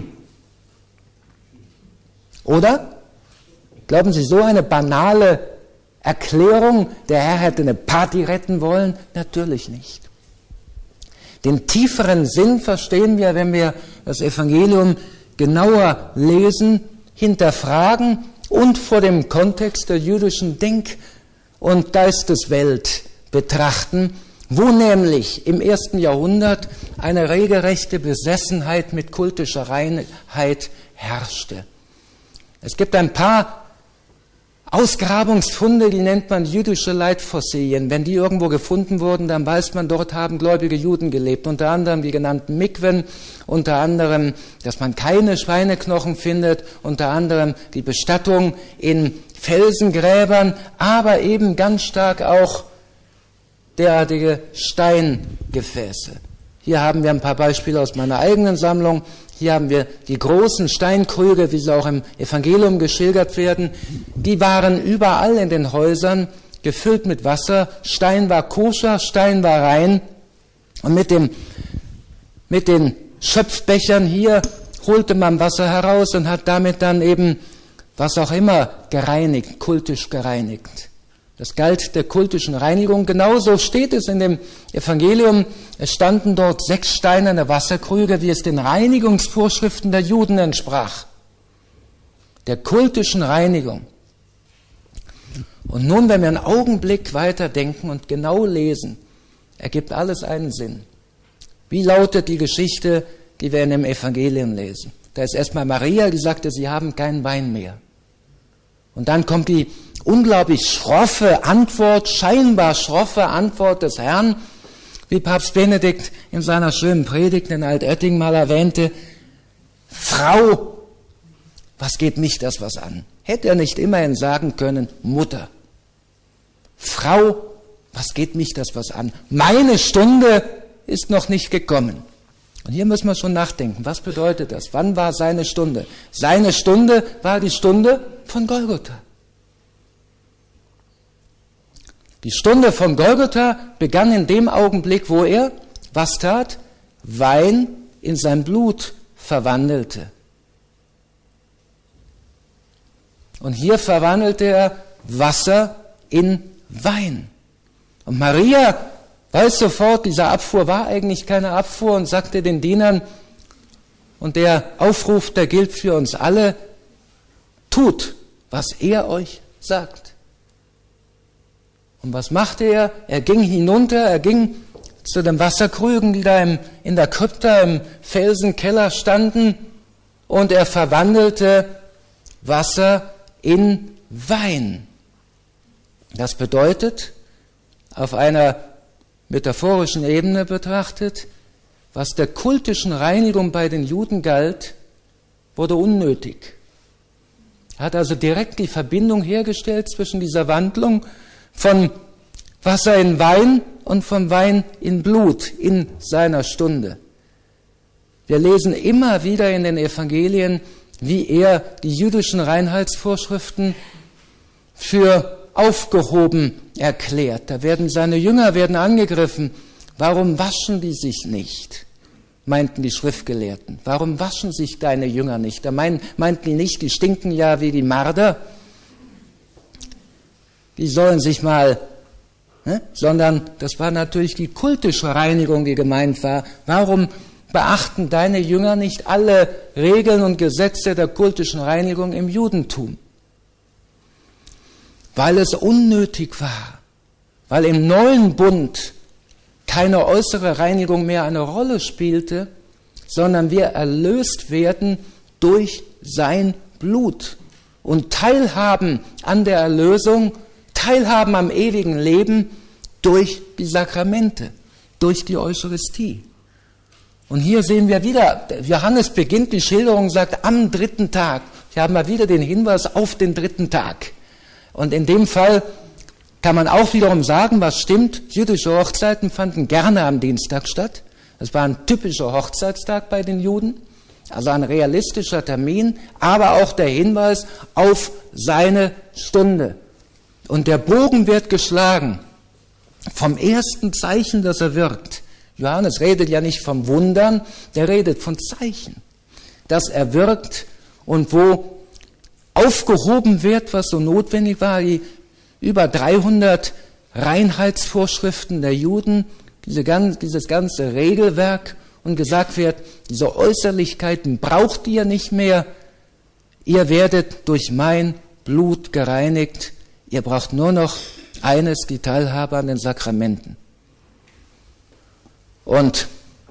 Oder? Glauben Sie, so eine banale Erklärung, der Herr hätte eine Party retten wollen? Natürlich nicht. Den tieferen Sinn verstehen wir, wenn wir das Evangelium genauer lesen, hinterfragen und vor dem Kontext der jüdischen Denk- und Geisteswelt betrachten, wo nämlich im ersten Jahrhundert eine regelrechte Besessenheit mit kultischer Reinheit herrschte. Es gibt ein paar Ausgrabungsfunde, die nennt man jüdische Leitfossilien. Wenn die irgendwo gefunden wurden, dann weiß man, dort haben gläubige Juden gelebt. Unter anderem die genannten Mikwen, unter anderem, dass man keine Schweineknochen findet, unter anderem die Bestattung in Felsengräbern, aber eben ganz stark auch derartige Steingefäße. Hier haben wir ein paar Beispiele aus meiner eigenen Sammlung. Hier haben wir die großen Steinkrüge, wie sie auch im Evangelium geschildert werden. Die waren überall in den Häusern gefüllt mit Wasser. Stein war koscher, Stein war rein. Und mit, dem, mit den Schöpfbechern hier holte man Wasser heraus und hat damit dann eben was auch immer gereinigt, kultisch gereinigt. Das galt der kultischen Reinigung. Genauso steht es in dem Evangelium. Es standen dort sechs steinerne Wasserkrüge, wie es den Reinigungsvorschriften der Juden entsprach. Der kultischen Reinigung. Und nun, wenn wir einen Augenblick weiter denken und genau lesen, ergibt alles einen Sinn. Wie lautet die Geschichte, die wir in dem Evangelium lesen? Da ist erstmal Maria, die sagte, sie haben keinen Wein mehr. Und dann kommt die unglaublich schroffe Antwort, scheinbar schroffe Antwort des Herrn, wie Papst Benedikt in seiner schönen Predigt in Altötting mal erwähnte, Frau, was geht mich das was an? Hätte er nicht immerhin sagen können, Mutter. Frau, was geht mich das was an? Meine Stunde ist noch nicht gekommen. Und hier müssen wir schon nachdenken, was bedeutet das? Wann war seine Stunde? Seine Stunde war die Stunde von Golgotha. Die Stunde von Golgotha begann in dem Augenblick, wo er, was tat? Wein in sein Blut verwandelte. Und hier verwandelte er Wasser in Wein. Und Maria weiß sofort, diese Abfuhr war eigentlich keine Abfuhr und sagte den Dienern, und der Aufruf, der gilt für uns alle, tut, was er euch sagt. Und was machte er? Er ging hinunter, er ging zu den Wasserkrügen, die da im, in der Krypta im Felsenkeller standen, und er verwandelte Wasser in Wein. Das bedeutet, auf einer metaphorischen Ebene betrachtet, was der kultischen Reinigung bei den Juden galt, wurde unnötig. Er hat also direkt die Verbindung hergestellt zwischen dieser Wandlung von Wasser in Wein und von Wein in Blut in seiner Stunde. Wir lesen immer wieder in den Evangelien, wie er die jüdischen Reinheitsvorschriften für aufgehoben erklärt. Da werden seine Jünger werden angegriffen. Warum waschen die sich nicht? Meinten die Schriftgelehrten. Warum waschen sich deine Jünger nicht? Da mein, meinten die nicht, die stinken ja wie die Marder. Die sollen sich mal, ne? Sondern das war natürlich die kultische Reinigung, die gemeint war. Warum beachten deine Jünger nicht alle Regeln und Gesetze der kultischen Reinigung im Judentum? Weil es unnötig war, weil im neuen Bund keine äußere Reinigung mehr eine Rolle spielte, sondern wir erlöst werden durch sein Blut und teilhaben an der Erlösung, teilhaben am ewigen Leben durch die Sakramente, durch die Eucharistie. Und hier sehen wir wieder, Johannes beginnt die Schilderung, sagt am dritten Tag. Hier haben wir wieder den Hinweis auf den dritten Tag. Und in dem Fall kann man auch wiederum sagen, was stimmt, jüdische Hochzeiten fanden gerne am Dienstag statt. Das war ein typischer Hochzeitstag bei den Juden, also ein realistischer Termin, aber auch der Hinweis auf seine Stunde. Und der Bogen wird geschlagen vom ersten Zeichen, das er wirkt. Johannes redet ja nicht vom Wundern, der redet von Zeichen, dass er wirkt und wo aufgehoben wird, was so notwendig war, die über dreihundert Reinheitsvorschriften der Juden, diese ganz, dieses ganze Regelwerk und gesagt wird, diese Äußerlichkeiten braucht ihr nicht mehr, ihr werdet durch mein Blut gereinigt, ihr braucht nur noch eines, die Teilhabe an den Sakramenten. Und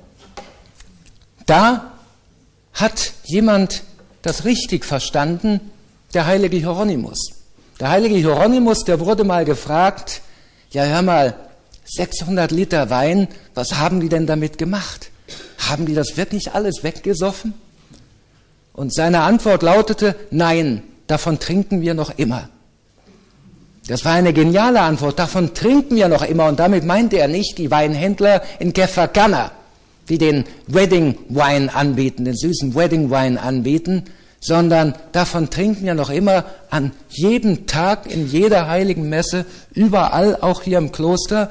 da hat jemand das richtig verstanden, der heilige Hieronymus. Der heilige Hieronymus, der wurde mal gefragt, ja hör mal, sechshundert Liter Wein, was haben die denn damit gemacht? Haben die das wirklich alles weggesoffen? Und seine Antwort lautete, nein, davon trinken wir noch immer. Das war eine geniale Antwort, davon trinken wir noch immer. Und damit meinte er nicht die Weinhändler in Kefar Kana, die den Wedding Wine anbieten, den süßen Wedding Wine anbieten, sondern davon trinken wir noch immer an jedem Tag, in jeder heiligen Messe, überall, auch hier im Kloster,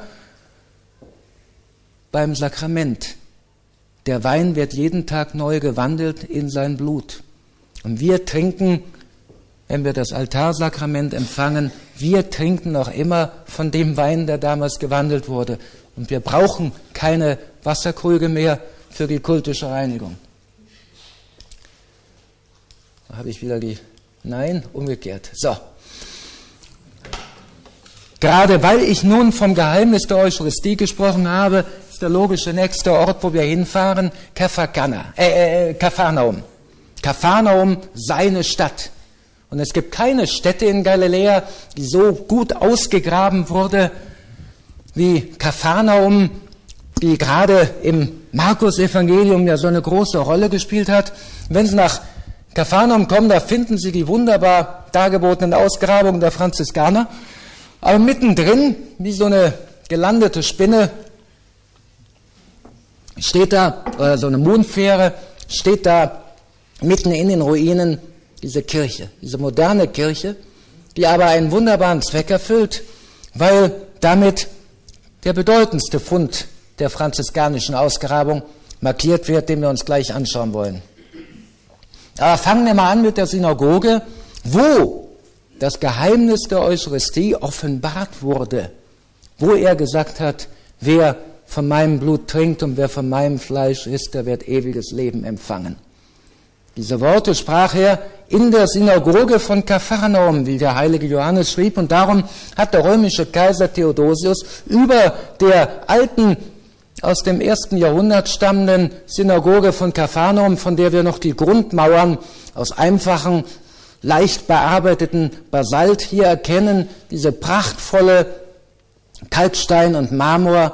beim Sakrament. Der Wein wird jeden Tag neu gewandelt in sein Blut. Und wir trinken, wenn wir das Altarsakrament empfangen, wir trinken noch immer von dem Wein, der damals gewandelt wurde. Und wir brauchen keine Wasserkrüge mehr für die kultische Reinigung. Da habe ich wieder die... Nein, umgekehrt. So. Gerade weil ich nun vom Geheimnis der Eucharistie gesprochen habe, ist der logische nächste Ort, wo wir hinfahren, Kefar Kana, äh, äh, Kapharnaum. Kapharnaum, seine Stadt. Und es gibt keine Stätte in Galiläa, die so gut ausgegraben wurde wie Kapharnaum, die gerade im Markus-Evangelium ja so eine große Rolle gespielt hat. Wenn Sie nach Kapharnaum kommen, da finden Sie die wunderbar dargebotenen Ausgrabungen der Franziskaner. Aber mittendrin, wie so eine gelandete Spinne, steht da, oder so eine Mondfähre, steht da mitten in den Ruinen diese Kirche, diese moderne Kirche, die aber einen wunderbaren Zweck erfüllt, weil damit der bedeutendste Fund der franziskanischen Ausgrabung markiert wird, den wir uns gleich anschauen wollen. Aber fangen wir mal an mit der Synagoge, wo das Geheimnis der Eucharistie offenbart wurde, wo er gesagt hat, wer von meinem Blut trinkt und wer von meinem Fleisch isst, der wird ewiges Leben empfangen. Diese Worte sprach er in der Synagoge von Kapharnaum, wie der heilige Johannes schrieb, und darum hat der römische Kaiser Theodosius über der alten, aus dem ersten Jahrhundert stammenden Synagoge von Kapharnaum, von der wir noch die Grundmauern aus einfachen, leicht bearbeiteten Basalt hier erkennen, diese prachtvolle Kalkstein und Marmor,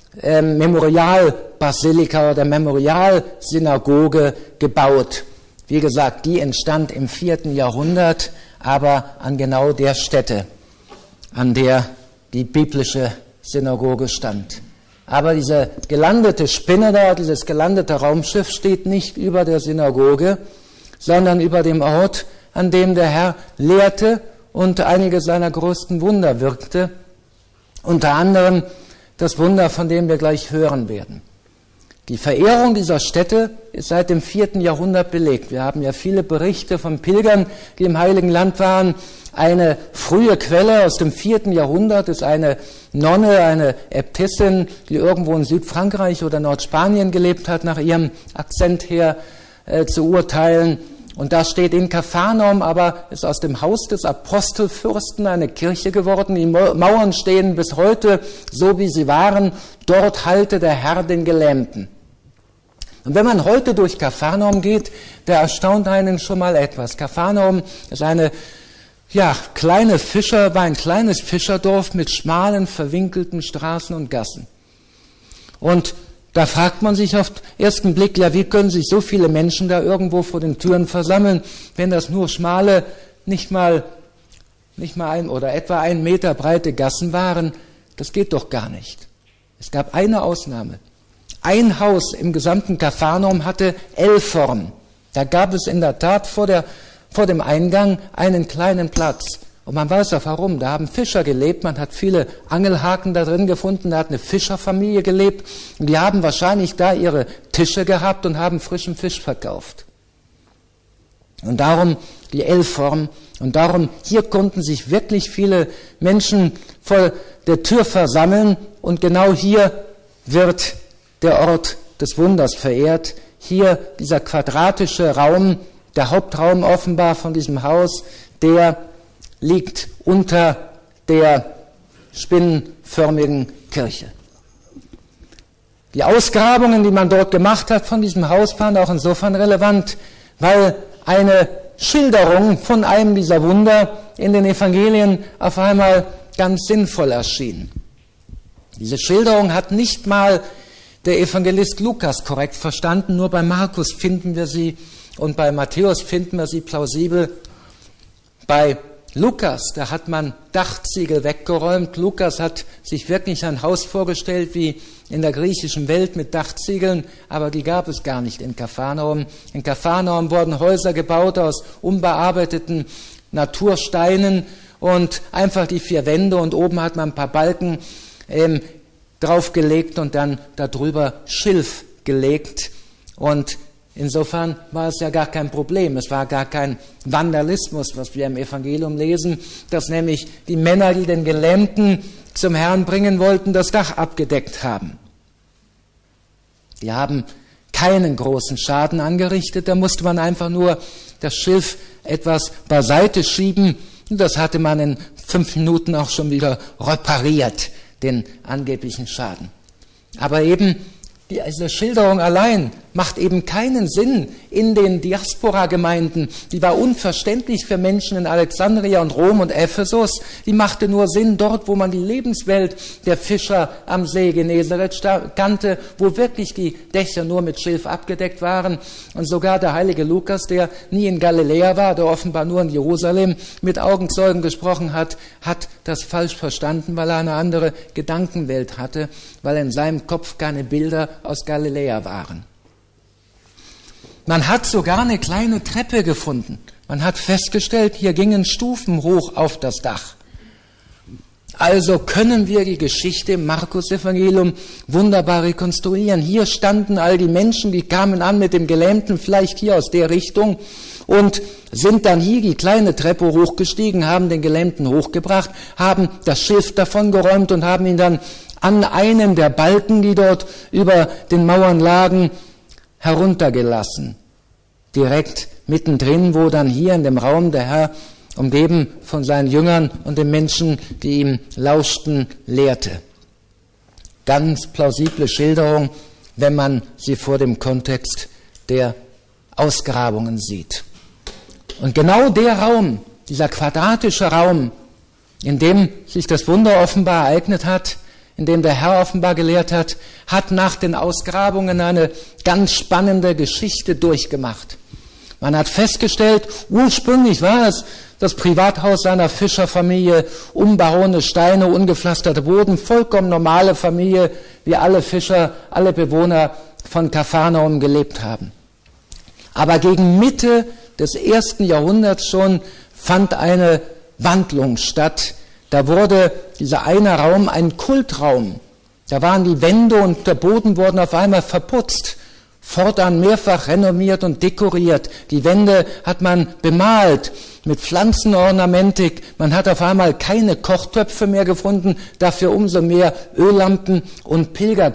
äh, Memorialbasilika oder Memorialsynagoge gebaut. Wie gesagt, die entstand im vierten Jahrhundert, aber an genau der Stätte, an der die biblische Synagoge stand. Aber diese gelandete Spinne da, dieses gelandete Raumschiff steht nicht über der Synagoge, sondern über dem Ort, an dem der Herr lehrte und einige seiner größten Wunder wirkte. Unter anderem das Wunder, von dem wir gleich hören werden. Die Verehrung dieser Stätte ist seit dem vierten Jahrhundert belegt. Wir haben ja viele Berichte von Pilgern, die im Heiligen Land waren. Eine frühe Quelle aus dem vierten Jahrhundert ist eine Nonne, eine Äbtissin, die irgendwo in Südfrankreich oder Nordspanien gelebt hat, nach ihrem Akzent her äh, zu urteilen. Und da steht in Kapharnaum, aber ist aus dem Haus des Apostelfürsten eine Kirche geworden. Die Mauern stehen bis heute so, wie sie waren. Dort halte der Herr den Gelähmten. Und wenn man heute durch Kapharnaum geht, da erstaunt einen schon mal etwas. Kapharnaum ist eine ja, kleine Fischer, war ein kleines Fischerdorf mit schmalen, verwinkelten Straßen und Gassen. Und da fragt man sich auf den ersten Blick, ja, wie können sich so viele Menschen da irgendwo vor den Türen versammeln, wenn das nur schmale, nicht mal, nicht mal ein oder etwa ein Meter breite Gassen waren? Das geht doch gar nicht. Es gab eine Ausnahme. Ein Haus im gesamten Kapharnaum hatte L-Form. Da gab es in der Tat vor, der, vor dem Eingang einen kleinen Platz. Und man weiß auch warum. Da haben Fischer gelebt, man hat viele Angelhaken da drin gefunden, da hat eine Fischerfamilie gelebt. Und die haben wahrscheinlich da ihre Tische gehabt und haben frischen Fisch verkauft. Und darum die L-Form. Und darum, hier konnten sich wirklich viele Menschen vor der Tür versammeln. Und genau hier wird der Ort des Wunders verehrt. Hier dieser quadratische Raum, der Hauptraum offenbar von diesem Haus, der liegt unter der spinnenförmigen Kirche. Die Ausgrabungen, die man dort gemacht hat von diesem Haus, waren auch insofern relevant, weil eine Schilderung von einem dieser Wunder in den Evangelien auf einmal ganz sinnvoll erschien. Diese Schilderung hat nicht mal der Evangelist Lukas korrekt verstanden, nur bei Markus finden wir sie und bei Matthäus finden wir sie plausibel. Bei Lukas, da hat man Dachziegel weggeräumt. Lukas hat sich wirklich ein Haus vorgestellt wie in der griechischen Welt mit Dachziegeln, aber die gab es gar nicht in Kapharnaum. In Kapharnaum wurden Häuser gebaut aus unbearbeiteten Natursteinen und einfach die vier Wände und oben hat man ein paar Balken ähm, draufgelegt und dann darüber Schilf gelegt und insofern war es ja gar kein Problem, es war gar kein Vandalismus, was wir im Evangelium lesen, dass nämlich die Männer, die den Gelähmten zum Herrn bringen wollten, das Dach abgedeckt haben. Die haben keinen großen Schaden angerichtet, da musste man einfach nur das Schilf etwas beiseite schieben und das hatte man in fünf Minuten auch schon wieder repariert, den angeblichen Schaden. Aber eben diese Schilderung allein macht eben keinen Sinn in den Diaspora-Gemeinden. Die war unverständlich für Menschen in Alexandria und Rom und Ephesus. Die machte nur Sinn dort, wo man die Lebenswelt der Fischer am See Genezareth kannte, wo wirklich die Dächer nur mit Schilf abgedeckt waren. Und sogar der heilige Lukas, der nie in Galiläa war, der offenbar nur in Jerusalem mit Augenzeugen gesprochen hat, hat das falsch verstanden, weil er eine andere Gedankenwelt hatte, weil in seinem Kopf keine Bilder aus Galiläa waren. Man hat sogar eine kleine Treppe gefunden. Man hat festgestellt, hier gingen Stufen hoch auf das Dach. Also können wir die Geschichte im Markus-Evangelium wunderbar rekonstruieren. Hier standen all die Menschen, die kamen an mit dem Gelähmten, vielleicht hier aus der Richtung, und sind dann hier die kleine Treppe hochgestiegen, haben den Gelähmten hochgebracht, haben das Schilf davon geräumt und haben ihn dann an einem der Balken, die dort über den Mauern lagen, heruntergelassen. Direkt mittendrin, wo dann hier in dem Raum der Herr, umgeben von seinen Jüngern und den Menschen, die ihm lauschten, lehrte. Ganz plausible Schilderung, wenn man sie vor dem Kontext der Ausgrabungen sieht. Und genau der Raum, dieser quadratische Raum, in dem sich das Wunder offenbar ereignet hat, in dem der Herr offenbar gelehrt hat, hat nach den Ausgrabungen eine ganz spannende Geschichte durchgemacht. Man hat festgestellt, ursprünglich war es das Privathaus seiner Fischerfamilie, unbehauene Steine, ungepflasterte Boden, vollkommen normale Familie, wie alle Fischer, alle Bewohner von Kapharnaum gelebt haben. Aber gegen Mitte des ersten Jahrhunderts schon fand eine Wandlung statt. Da wurde dieser eine Raum ein Kultraum. Da waren die Wände und der Boden wurden auf einmal verputzt. Fortan mehrfach renommiert und dekoriert. Die Wände hat man bemalt mit Pflanzenornamentik. Man hat auf einmal keine Kochtöpfe mehr gefunden, dafür umso mehr Öllampen und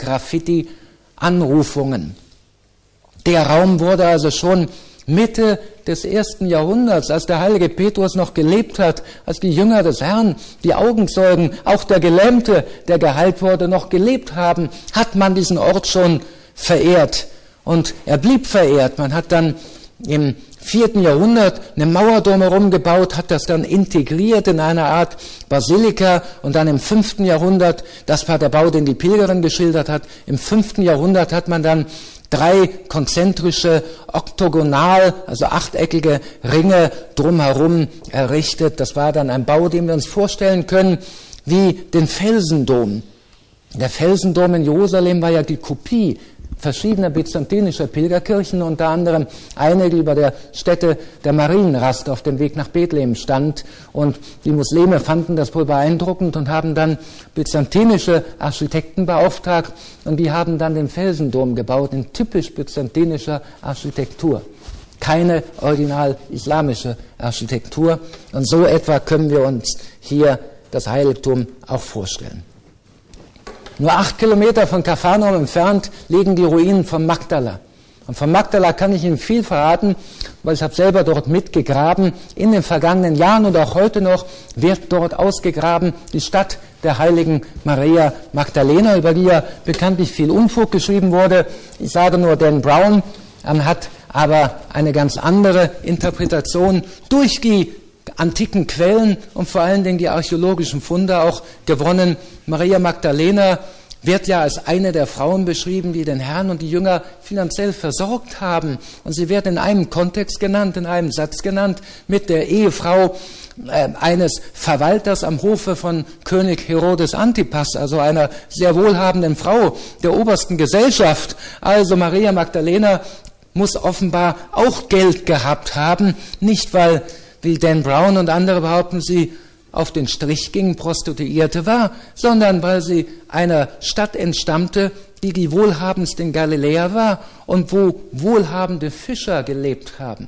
Pilgergraffiti-Anrufungen. Der Raum wurde also schon Mitte des ersten Jahrhunderts, als der heilige Petrus noch gelebt hat, als die Jünger des Herrn, die Augenzeugen, auch der Gelähmte, der geheilt wurde, noch gelebt haben, hat man diesen Ort schon verehrt. Und er blieb verehrt. Man hat dann im vierten Jahrhundert eine Mauer drumherum gebaut, hat das dann integriert in eine Art Basilika und dann im fünften Jahrhundert, das war der Bau, den die Pilgerin geschildert hat, im fünften Jahrhundert hat man dann drei konzentrische, oktogonal, also achteckige Ringe drumherum errichtet. Das war dann ein Bau, den wir uns vorstellen können wie den Felsendom. Der Felsendom in Jerusalem war ja die Kopie verschiedener byzantinischer Pilgerkirchen, unter anderem eine, die über der Stätte der Marienrast auf dem Weg nach Bethlehem stand. Und die Muslime fanden das wohl beeindruckend und haben dann byzantinische Architekten beauftragt und die haben dann den Felsendom gebaut in typisch byzantinischer Architektur. Keine original islamische Architektur. Und so etwa können wir uns hier das Heiligtum auch vorstellen. Nur acht Kilometer von Kapharnaum entfernt liegen die Ruinen von Magdala. Und von Magdala kann ich Ihnen viel verraten, weil ich habe selber dort mitgegraben. In den vergangenen Jahren und auch heute noch wird dort ausgegraben die Stadt der heiligen Maria Magdalena, über die ja bekanntlich viel Unfug geschrieben wurde. Ich sage nur, Dan Brown hat aber eine ganz andere Interpretation durch die antiken Quellen und vor allen Dingen die archäologischen Funde auch gewonnen. Maria Magdalena wird ja als eine der Frauen beschrieben, die den Herrn und die Jünger finanziell versorgt haben. Und sie wird in einem Kontext genannt, in einem Satz genannt, mit der Ehefrau äh, eines Verwalters am Hofe von König Herodes Antipas, also einer sehr wohlhabenden Frau der obersten Gesellschaft. Also Maria Magdalena muss offenbar auch Geld gehabt haben, nicht weil, wie Dan Brown und andere behaupten, sie auf den Strich ging, Prostituierte war, sondern weil sie einer Stadt entstammte, die die wohlhabendste in Galiläa war und wo wohlhabende Fischer gelebt haben.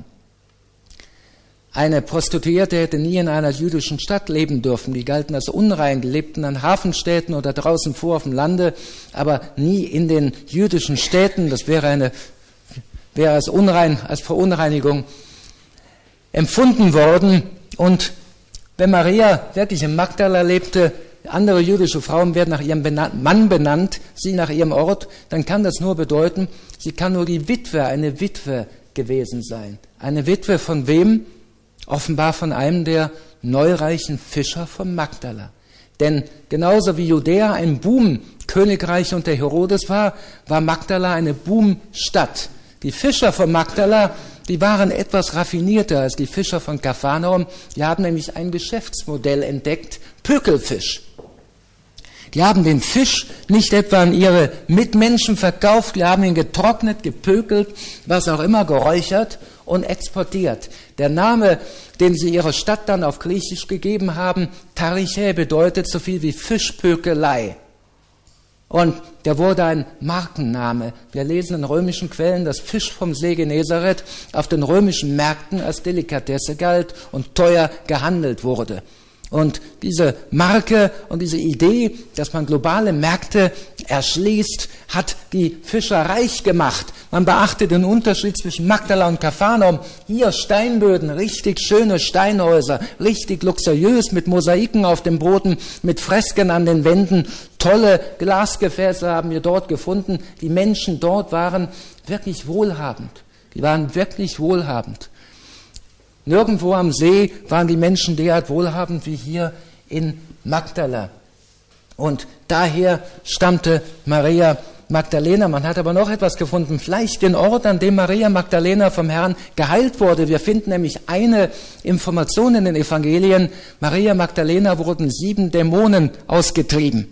Eine Prostituierte hätte nie in einer jüdischen Stadt leben dürfen. Die galten als unrein, die lebten an Hafenstädten oder draußen vor auf dem Lande, aber nie in den jüdischen Städten. Das wäre eine, wäre als unrein, als Verunreinigung empfunden worden. Und wenn Maria wirklich in Magdala lebte, andere jüdische Frauen werden nach ihrem Mann benannt, sie nach ihrem Ort, dann kann das nur bedeuten, sie kann nur die Witwe, eine Witwe gewesen sein. Eine Witwe von wem? Offenbar von einem der neureichen Fischer von Magdala. Denn genauso wie Judäa ein Boom-Königreich unter Herodes war, war Magdala eine Boom-Stadt. Die Fischer von Magdala, die waren etwas raffinierter als die Fischer von Kapharnaum. Die haben nämlich ein Geschäftsmodell entdeckt, Pökelfisch. Die haben den Fisch nicht etwa an ihre Mitmenschen verkauft, die haben ihn getrocknet, gepökelt, was auch immer, geräuchert und exportiert. Der Name, den sie ihrer Stadt dann auf Griechisch gegeben haben, Tariche, bedeutet so viel wie Fischpökelei. Und der wurde ein Markenname. Wir lesen in römischen Quellen, dass Fisch vom See Genezareth auf den römischen Märkten als Delikatesse galt und teuer gehandelt wurde. Und diese Marke und diese Idee, dass man globale Märkte erschließt, hat die Fischer reich gemacht. Man beachtet den Unterschied zwischen Magdala und Kapharnaum. Hier Steinböden, richtig schöne Steinhäuser, richtig luxuriös mit Mosaiken auf dem Boden, mit Fresken an den Wänden. Tolle Glasgefäße haben wir dort gefunden. Die Menschen dort waren wirklich wohlhabend. Die waren wirklich wohlhabend. Nirgendwo am See waren die Menschen derart wohlhabend wie hier in Magdala. Und daher stammte Maria Magdalena. Man hat aber noch etwas gefunden, vielleicht den Ort, an dem Maria Magdalena vom Herrn geheilt wurde. Wir finden nämlich eine Information in den Evangelien. Maria Magdalena wurden sieben Dämonen ausgetrieben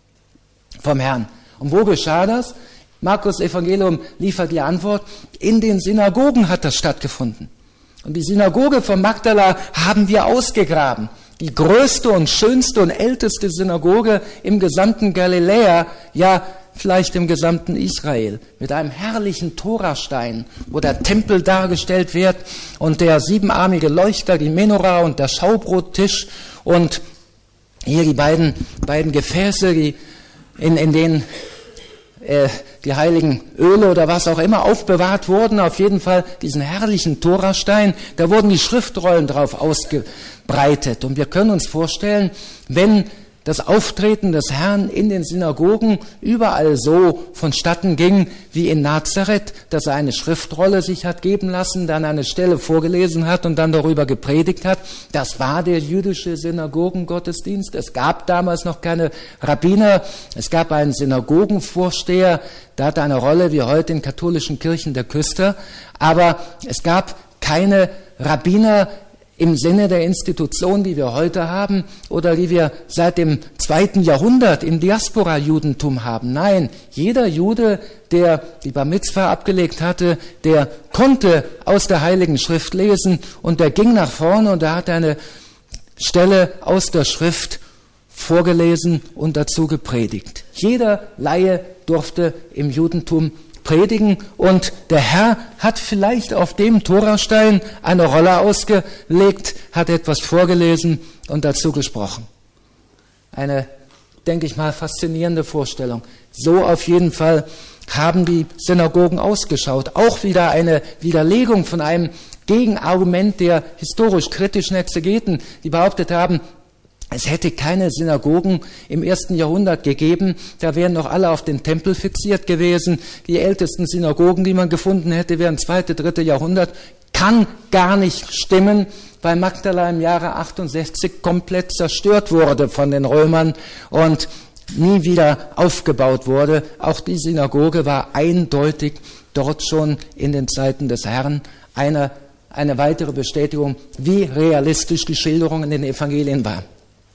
vom Herrn. Und wo geschah das? Markus Evangelium liefert die Antwort. In den Synagogen hat das stattgefunden. Und die Synagoge von Magdala haben wir ausgegraben. Die größte und schönste und älteste Synagoge im gesamten Galiläa, ja, vielleicht im gesamten Israel, mit einem herrlichen Torastein, wo der Tempel dargestellt wird und der siebenarmige Leuchter, die Menorah und der Schaubrottisch und hier die beiden, beiden Gefäße, die, in, in denen äh, die heiligen Öle oder was auch immer aufbewahrt wurden, auf jeden Fall diesen herrlichen Torastein, da wurden die Schriftrollen drauf ausgebreitet. Und wir können uns vorstellen, wenn das Auftreten des Herrn in den Synagogen überall so vonstatten ging wie in Nazareth, dass er eine Schriftrolle sich hat geben lassen, dann eine Stelle vorgelesen hat und dann darüber gepredigt hat. Das war der jüdische Synagogengottesdienst. Es gab damals noch keine Rabbiner. Es gab einen Synagogenvorsteher, der hatte eine Rolle wie heute in katholischen Kirchen der Küster. Aber es gab keine Rabbiner im Sinne der Institution, die wir heute haben oder die wir seit dem zweiten Jahrhundert im Diaspora-Judentum haben. Nein, jeder Jude, der die Bar Mitzvah abgelegt hatte, der konnte aus der Heiligen Schrift lesen und der ging nach vorne und er hat eine Stelle aus der Schrift vorgelesen und dazu gepredigt. Jeder Laie durfte im Judentum predigen und der Herr hat vielleicht auf dem Torastein eine Rolle ausgelegt, hat etwas vorgelesen und dazu gesprochen. Eine, denke ich mal, faszinierende Vorstellung. So auf jeden Fall haben die Synagogen ausgeschaut. Auch wieder eine Widerlegung von einem Gegenargument der historisch-kritischen Exegeten, die behauptet haben, es hätte keine Synagogen im ersten Jahrhundert gegeben, da wären noch alle auf den Tempel fixiert gewesen. Die ältesten Synagogen, die man gefunden hätte, wären zweite, dritte Jahrhundert. Kann gar nicht stimmen, weil Magdala im Jahre achtundsechzig komplett zerstört wurde von den Römern und nie wieder aufgebaut wurde. Auch die Synagoge war eindeutig dort schon in den Zeiten des Herrn eine, eine weitere Bestätigung, wie realistisch die Schilderung in den Evangelien war.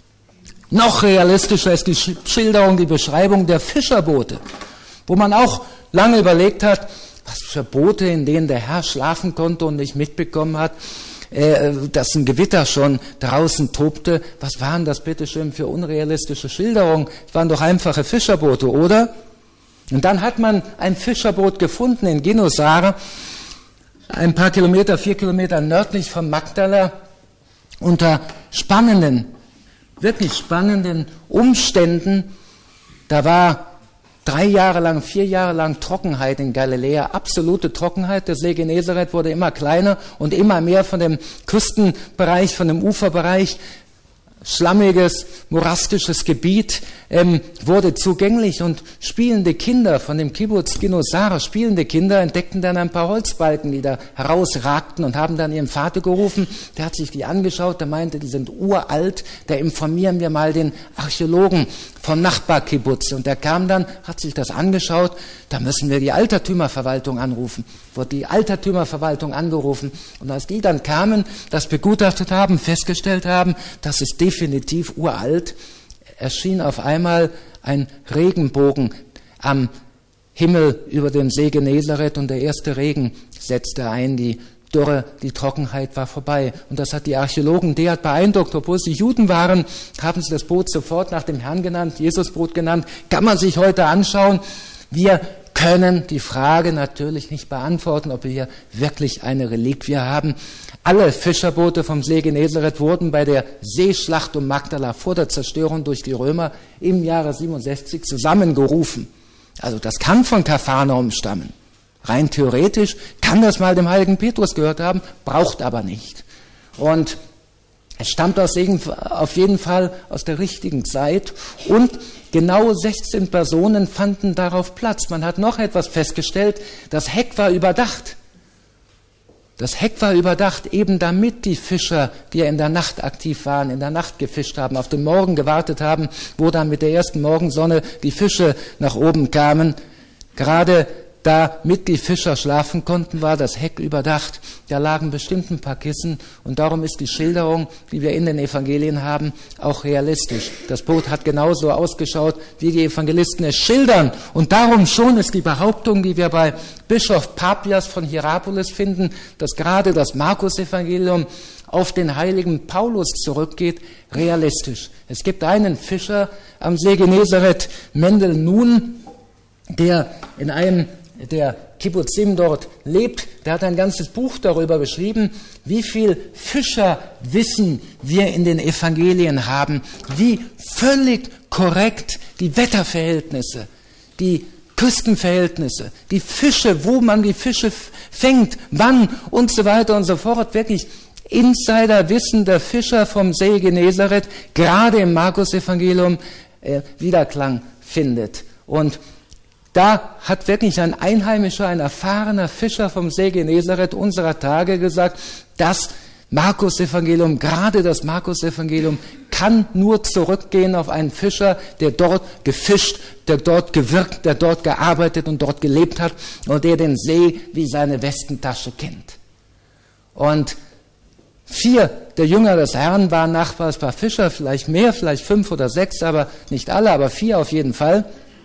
Noch realistischer ist die Schilderung, die Beschreibung der Fischerboote, wo man auch lange überlegt hat, was für Boote, in denen der Herr schlafen konnte und nicht mitbekommen hat, äh, dass ein Gewitter schon draußen tobte. Was waren das bitteschön für unrealistische Schilderungen? Es waren doch einfache Fischerboote, oder? Und dann hat man ein Fischerboot gefunden in Ginosar, ein paar Kilometer, vier Kilometer nördlich von Magdala, unter spannenden wirklich spannenden Umständen. Da war drei Jahre lang, vier Jahre lang Trockenheit in Galiläa, absolute Trockenheit. Der See Genezareth wurde immer kleiner und immer mehr von dem Küstenbereich, von dem Uferbereich, schlammiges, morastisches Gebiet ähm, wurde zugänglich und spielende Kinder von dem Kibbutz Ginosar, spielende Kinder entdeckten dann ein paar Holzbalken, die da herausragten und haben dann ihren Vater gerufen. Der hat sich die angeschaut, der meinte, die sind uralt, da informieren wir mal den Archäologen vom Nachbarkibbutz. Und der kam dann, hat sich das angeschaut, da müssen wir die Altertümerverwaltung anrufen. Wurde die Altertümerverwaltung angerufen und als die dann kamen, das begutachtet haben, festgestellt haben, das ist definitiv uralt, erschien auf einmal ein Regenbogen am Himmel über dem See Genezareth und der erste Regen setzte ein, die Dürre, die Trockenheit war vorbei. Und das hat die Archäologen derart beeindruckt, obwohl sie Juden waren, haben sie das Boot sofort nach dem Herrn genannt, Jesusboot genannt, kann man sich heute anschauen. Wir können die Frage natürlich nicht beantworten, ob wir hier wirklich eine Reliquie haben. Alle Fischerboote vom See Genezareth wurden bei der Seeschlacht um Magdala vor der Zerstörung durch die Römer im Jahre siebenundsechzig zusammengerufen. Also das kann von Kapharnaum stammen. Rein theoretisch kann das mal dem heiligen Petrus gehört haben, braucht aber nicht. Und es stammt aus, auf jeden Fall aus der richtigen Zeit und genau sechzehn Personen fanden darauf Platz. Man hat noch etwas festgestellt, das Heck war überdacht. Das Heck war überdacht, eben damit die Fischer, die ja in der Nacht aktiv waren, in der Nacht gefischt haben, auf den Morgen gewartet haben, wo dann mit der ersten Morgensonne die Fische nach oben kamen. Gerade damit die Fischer schlafen konnten, war das Heck überdacht. Da lagen bestimmt ein paar Kissen und darum ist die Schilderung, die wir in den Evangelien haben, auch realistisch. Das Boot hat genauso ausgeschaut, wie die Evangelisten es schildern. Und darum schon ist die Behauptung, die wir bei Bischof Papias von Hierapolis finden, dass gerade das Markus-Evangelium auf den heiligen Paulus zurückgeht, realistisch. Es gibt einen Fischer am See Genezareth, Mendel Nun, der in einem der Kibbutzim dort lebt, der hat ein ganzes Buch darüber geschrieben, wie viel Fischerwissen wir in den Evangelien haben, wie völlig korrekt die Wetterverhältnisse, die Küstenverhältnisse, die Fische, wo man die Fische fängt, wann und so weiter und so fort, wirklich Insiderwissen der Fischer vom See Genezareth, gerade im Markus-Evangelium äh, Widerklang findet. Und da hat wirklich ein Einheimischer, ein erfahrener Fischer vom See Genezareth unserer Tage gesagt, das Markus-Evangelium, gerade das Markus-Evangelium, kann nur zurückgehen auf einen Fischer, der dort gefischt, der dort gewirkt, der dort gearbeitet und dort gelebt hat und der den See wie seine Westentasche kennt. Und vier der Jünger des Herrn waren nachweisbar Fischer, vielleicht mehr, vielleicht fünf oder sechs, aber nicht alle, aber vier auf jeden Fall.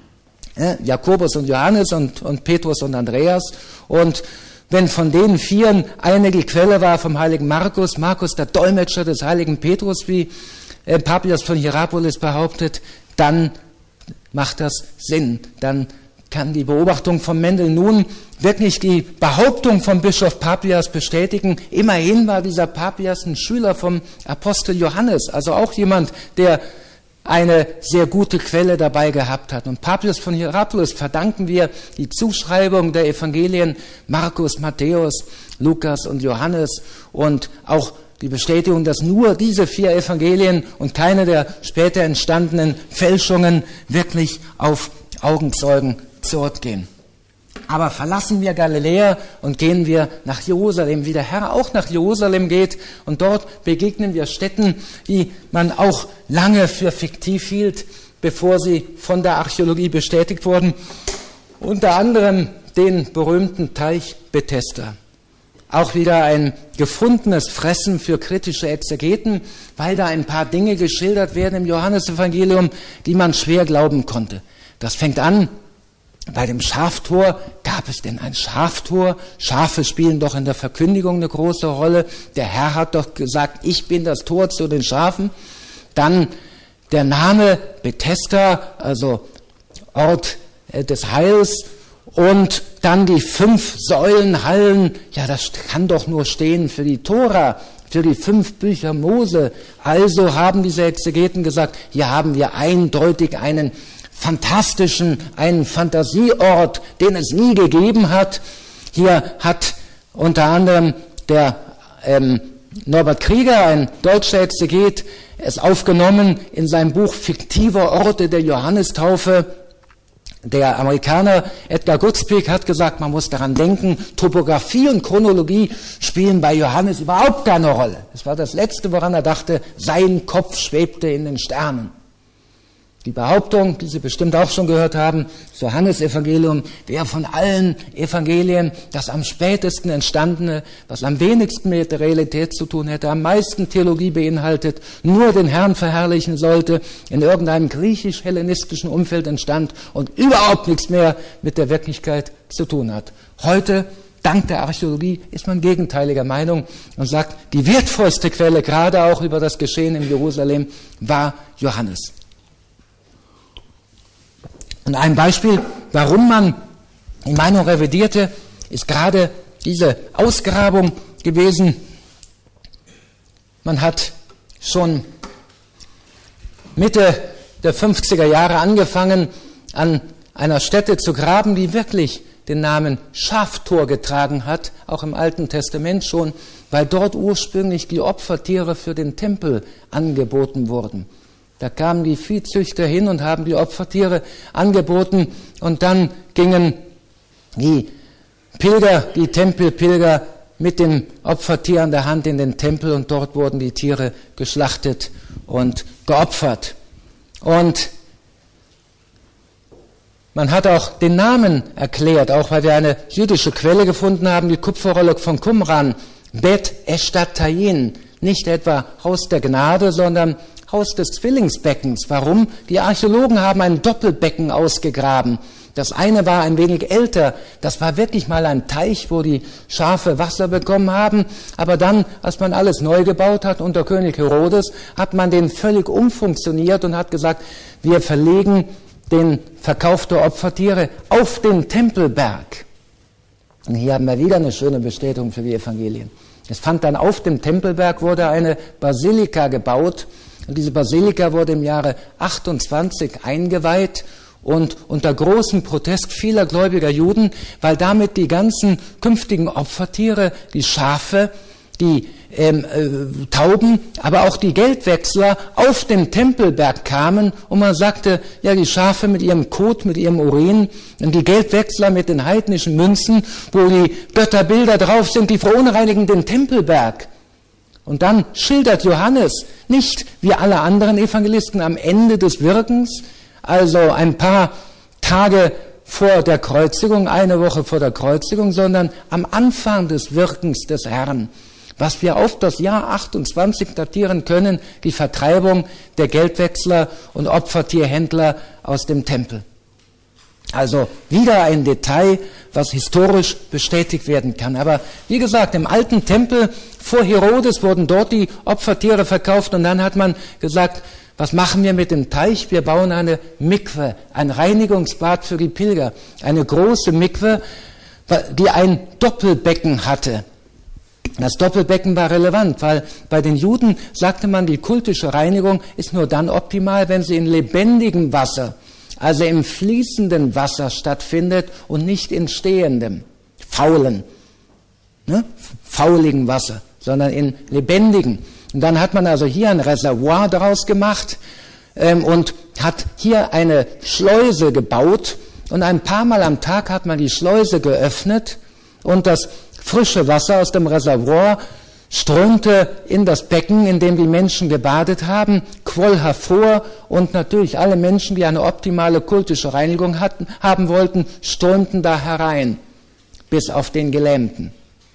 Jakobus und Johannes und, und Petrus und Andreas. Und wenn von den Vieren eine die Quelle war vom heiligen Markus, Markus der Dolmetscher des heiligen Petrus, wie äh, Papias von Hierapolis behauptet, dann macht das Sinn. Dann kann die Beobachtung von Mendel nun wirklich die Behauptung von Bischof Papias bestätigen. Immerhin war dieser Papias ein Schüler vom Apostel Johannes, also auch jemand, der eine sehr gute Quelle dabei gehabt hat. Und Papias von Hierapolis verdanken wir die Zuschreibung der Evangelien Markus, Matthäus, Lukas und Johannes und auch die Bestätigung, dass nur diese vier Evangelien und keine der später entstandenen Fälschungen wirklich auf Augenzeugen zurückgehen. Aber verlassen wir Galiläa und gehen wir nach Jerusalem, wie der Herr auch nach Jerusalem geht. Und dort begegnen wir Städten, die man auch lange für fiktiv hielt, bevor sie von der Archäologie bestätigt wurden. Unter anderem den berühmten Teich Bethesda. Auch wieder ein gefundenes Fressen für kritische Exegeten, weil da ein paar Dinge geschildert werden im Johannesevangelium, die man schwer glauben konnte. Das fängt an: Bei dem Schaftor, gab es denn ein Schaftor? Schafe spielen doch in der Verkündigung eine große Rolle. Der Herr hat doch gesagt, ich bin das Tor zu den Schafen. Dann der Name Bethesda, also Ort äh, des Heils. Und dann die fünf Säulenhallen. Ja, das kann doch nur stehen für die Tora, für die fünf Bücher Mose. Also haben diese Exegeten gesagt, hier haben wir eindeutig einen fantastischen, einen Fantasieort, den es nie gegeben hat. Hier hat unter anderem der ähm, Norbert Krieger, ein deutscher Exeget, es aufgenommen in seinem Buch Fiktive Orte der Johannistaufe. Der Amerikaner Edgar Goodspeed hat gesagt, man muss daran denken, Topographie und Chronologie spielen bei Johannes überhaupt keine Rolle. Das war das Letzte, woran er dachte, sein Kopf schwebte in den Sternen. Die Behauptung, die Sie bestimmt auch schon gehört haben, das Johannesevangelium wäre von allen Evangelien das am spätesten entstandene, was am wenigsten mit der Realität zu tun hätte, am meisten Theologie beinhaltet, nur den Herrn verherrlichen sollte, in irgendeinem griechisch-hellenistischen Umfeld entstand und überhaupt nichts mehr mit der Wirklichkeit zu tun hat. Heute, dank der Archäologie, ist man gegenteiliger Meinung und sagt, die wertvollste Quelle, gerade auch über das Geschehen in Jerusalem, war Johannes. Und ein Beispiel, warum man die Meinung revidierte, ist gerade diese Ausgrabung gewesen. Man hat schon Mitte der fünfziger Jahre angefangen, an einer Stätte zu graben, die wirklich den Namen Schaftor getragen hat, auch im Alten Testament schon, weil dort ursprünglich die Opfertiere für den Tempel angeboten wurden. Da kamen die Viehzüchter hin und haben die Opfertiere angeboten und dann gingen die Pilger, die Tempelpilger mit dem Opfertier an der Hand in den Tempel und dort wurden die Tiere geschlachtet und geopfert. Und man hat auch den Namen erklärt, auch weil wir eine jüdische Quelle gefunden haben, die Kupferrolle von Qumran, Bet Eshtat-Tayin, nicht etwa Haus der Gnade, sondern Haus des Zwillingsbeckens. Warum? Die Archäologen haben ein Doppelbecken ausgegraben. Das eine war ein wenig älter, das war wirklich mal ein Teich, wo die Schafe Wasser bekommen haben, aber dann, als man alles neu gebaut hat unter König Herodes, hat man den völlig umfunktioniert und hat gesagt, wir verlegen den Verkauf der Opfertiere auf den Tempelberg. Und hier haben wir wieder eine schöne Bestätigung für die Evangelien. Es fand dann auf dem Tempelberg, wurde eine Basilika gebaut, und diese Basilika wurde im Jahre achtundzwanzig eingeweiht, und unter großem Protest vieler gläubiger Juden, weil damit die ganzen künftigen Opfertiere, die Schafe, die ähm, äh, Tauben, aber auch die Geldwechsler auf den Tempelberg kamen und man sagte, ja, die Schafe mit ihrem Kot, mit ihrem Urin und die Geldwechsler mit den heidnischen Münzen, wo die Götterbilder drauf sind, die verunreinigen den Tempelberg. Und dann schildert Johannes nicht wie alle anderen Evangelisten am Ende des Wirkens, also ein paar Tage vor der Kreuzigung, eine Woche vor der Kreuzigung, sondern am Anfang des Wirkens des Herrn, was wir auf das Jahr achtundzwanzig datieren können, die Vertreibung der Geldwechsler und Opfertierhändler aus dem Tempel. Also wieder ein Detail, was historisch bestätigt werden kann. Aber wie gesagt, im alten Tempel vor Herodes wurden dort die Opfertiere verkauft und dann hat man gesagt, was machen wir mit dem Teich? Wir bauen eine Mikwe, ein Reinigungsbad für die Pilger. Eine große Mikwe, die ein Doppelbecken hatte. Das Doppelbecken war relevant, weil bei den Juden sagte man, die kultische Reinigung ist nur dann optimal, wenn sie in lebendigem Wasser, also im fließenden Wasser stattfindet und nicht in stehendem, faulen, ne, fauligen Wasser, sondern in lebendigem. Und dann hat man also hier ein Reservoir daraus gemacht ähm, und hat hier eine Schleuse gebaut und ein paar Mal am Tag hat man die Schleuse geöffnet und das frische Wasser aus dem Reservoir strömte in das Becken, in dem die Menschen gebadet haben, quoll hervor und natürlich alle Menschen, die eine optimale kultische Reinigung hatten, haben wollten, strömten da herein, bis auf den Gelähmten.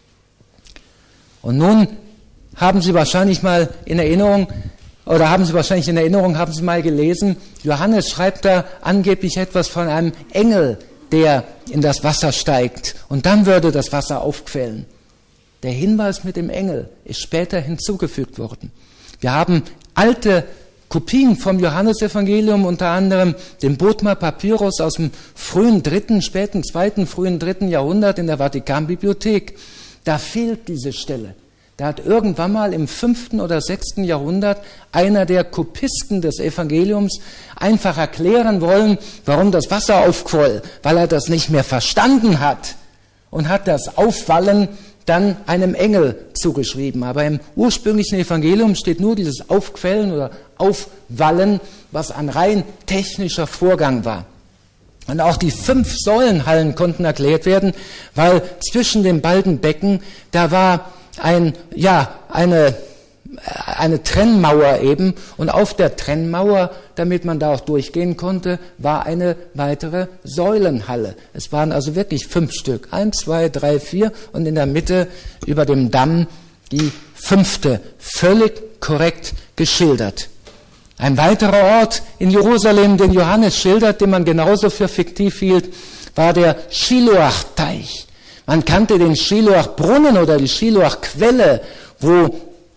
Und nun haben Sie wahrscheinlich mal in Erinnerung, oder haben Sie wahrscheinlich in Erinnerung, haben Sie mal gelesen, Johannes schreibt da angeblich etwas von einem Engel, der in das Wasser steigt und dann würde das Wasser aufquellen. Der Hinweis mit dem Engel ist später hinzugefügt worden. Wir haben alte Kopien vom Johannesevangelium, unter anderem den Bodmer Papyrus aus dem frühen dritten, späten zweiten, frühen dritten Jahrhundert in der Vatikanbibliothek. Da fehlt diese Stelle. Da hat irgendwann mal im fünften oder sechsten Jahrhundert einer der Kopisten des Evangeliums einfach erklären wollen, warum das Wasser aufquoll, weil er das nicht mehr verstanden hat und hat das Aufwallen dann einem Engel zugeschrieben. Aber im ursprünglichen Evangelium steht nur dieses Aufquellen oder Aufwallen, was ein rein technischer Vorgang war. Und auch die fünf Säulenhallen konnten erklärt werden, weil zwischen den beiden Becken, da war ein, ja, eine, eine Trennmauer eben, und auf der Trennmauer, damit man da auch durchgehen konnte, war eine weitere Säulenhalle. Es waren also wirklich fünf Stück. Eins, zwei, drei, vier und in der Mitte über dem Damm die fünfte, völlig korrekt geschildert. Ein weiterer Ort in Jerusalem, den Johannes schildert, den man genauso für fiktiv hielt, war der Shiloach-Teich. Man kannte den Shiloach-Brunnen oder die Shiloach-Quelle, wo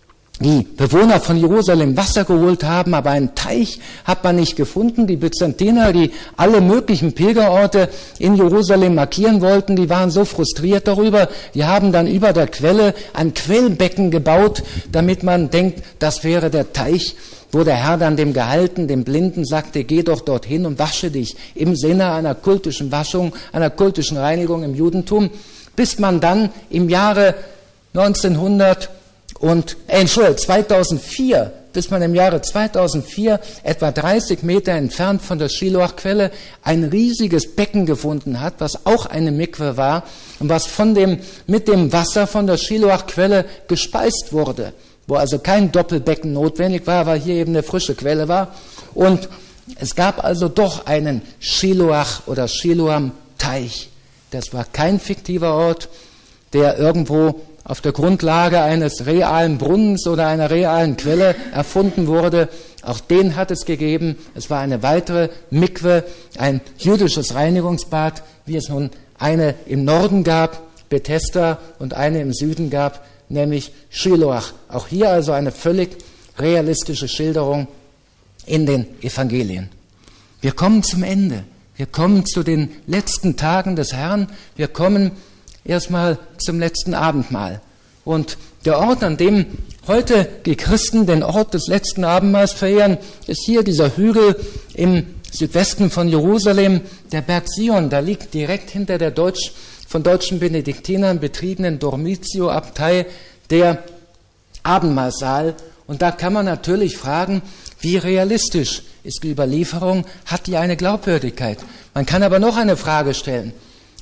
die Bewohner von Jerusalem Wasser geholt haben, aber einen Teich hat man nicht gefunden. Die Byzantiner, die alle möglichen Pilgerorte in Jerusalem markieren wollten, die waren so frustriert darüber, die haben dann über der Quelle ein Quellbecken gebaut, damit man denkt, das wäre der Teich, wo der Herr dann dem Gehalten, dem Blinden sagte, geh doch dorthin und wasche dich, im Sinne einer kultischen Waschung, einer kultischen Reinigung im Judentum, bis man dann im Jahre neunzehnhundert und, äh, Entschuldigung, zweitausendvier bis man im Jahre zweitausendvier, etwa dreißig Meter entfernt von der Shiloach-Quelle, ein riesiges Becken gefunden hat, was auch eine Mikwe war und was von dem, mit dem Wasser von der Shiloach-Quelle gespeist wurde, wo also kein Doppelbecken notwendig war, weil hier eben eine frische Quelle war. Und es gab also doch einen Shiloach oder Shiloam-Teich. Das war kein fiktiver Ort, der irgendwo auf der Grundlage eines realen Brunnens oder einer realen Quelle erfunden wurde. Auch den hat es gegeben. Es war eine weitere Mikwe, ein jüdisches Reinigungsbad, wie es nun eine im Norden gab, Bethesda, und eine im Süden gab, nämlich Shiloach. Auch hier also eine völlig realistische Schilderung in den Evangelien. Wir kommen zum Ende. Wir kommen zu den letzten Tagen des Herrn. Wir kommen erstmal zum letzten Abendmahl. Und der Ort, an dem heute die Christen den Ort des letzten Abendmahls verehren, ist hier dieser Hügel im Südwesten von Jerusalem, der Berg Sion. Da liegt direkt hinter der Deutsch, von deutschen Benediktinern betriebenen Dormitio-Abtei der Abendmahlsaal. Und da kann man natürlich fragen, wie realistisch ist die Überlieferung? Hat die eine Glaubwürdigkeit? Man kann aber noch eine Frage stellen.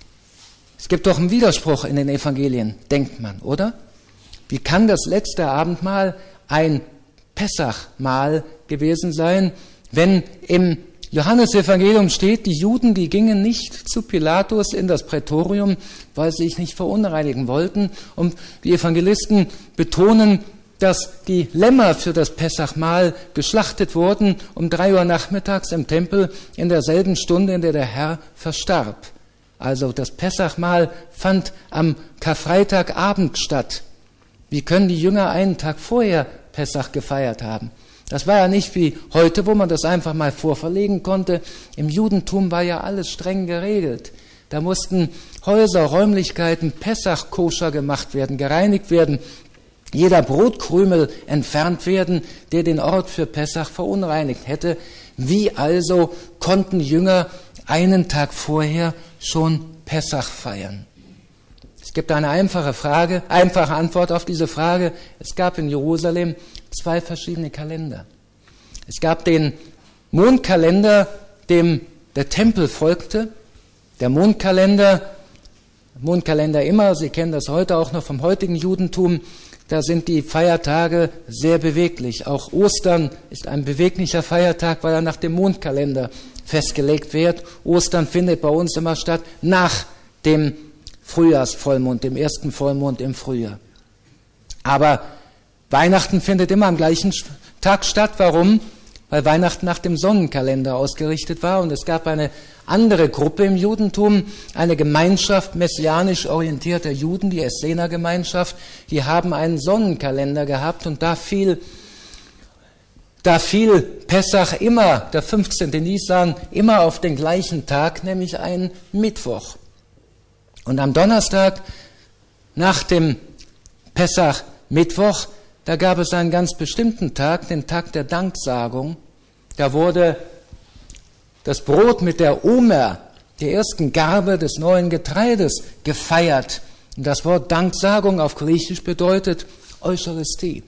Es gibt doch einen Widerspruch in den Evangelien, denkt man, oder? Wie kann das letzte Abendmahl ein Pessachmahl gewesen sein, wenn im Johannesevangelium steht, die Juden, die gingen nicht zu Pilatus in das Prätorium, weil sie sich nicht verunreinigen wollten. Und die Evangelisten betonen, dass die Lämmer für das Pessachmahl geschlachtet wurden um drei Uhr nachmittags im Tempel in derselben Stunde, in der der Herr verstarb. Also das Pessachmahl fand am Karfreitagabend statt. Wie können die Jünger einen Tag vorher Pessach gefeiert haben? Das war ja nicht wie heute, wo man das einfach mal vorverlegen konnte. Im Judentum war ja alles streng geregelt. Da mussten Häuser, Räumlichkeiten Pessach koscher gemacht werden, gereinigt werden. Jeder Brotkrümel entfernt werden, der den Ort für Pessach verunreinigt hätte. Wie also konnten Jünger einen Tag vorher schon Pessach feiern? Es gibt eine einfache Frage, einfache Antwort auf diese Frage. Es gab in Jerusalem zwei verschiedene Kalender. Es gab den Mondkalender, dem der Tempel folgte. Der Mondkalender, Mondkalender immer, Sie kennen das heute auch noch vom heutigen Judentum, da sind die Feiertage sehr beweglich. Auch Ostern ist ein beweglicher Feiertag, weil er nach dem Mondkalender festgelegt wird. Ostern findet bei uns immer statt nach dem Frühjahrsvollmond, dem ersten Vollmond im Frühjahr. Aber Weihnachten findet immer am gleichen Tag statt. Warum? Weil Weihnachten nach dem Sonnenkalender ausgerichtet war. Und es gab eine andere Gruppe im Judentum, eine Gemeinschaft messianisch orientierter Juden, die Essener-Gemeinschaft, die haben einen Sonnenkalender gehabt und da fiel, da fiel Pessach immer, der fünfzehnte Nisan, immer auf den gleichen Tag, nämlich einen Mittwoch. Und am Donnerstag nach dem Pessach-Mittwoch, da gab es einen ganz bestimmten Tag, den Tag der Danksagung. Da wurde das Brot mit der Omer, der ersten Garbe des neuen Getreides, gefeiert. Und das Wort Danksagung auf Griechisch bedeutet Eucharistie.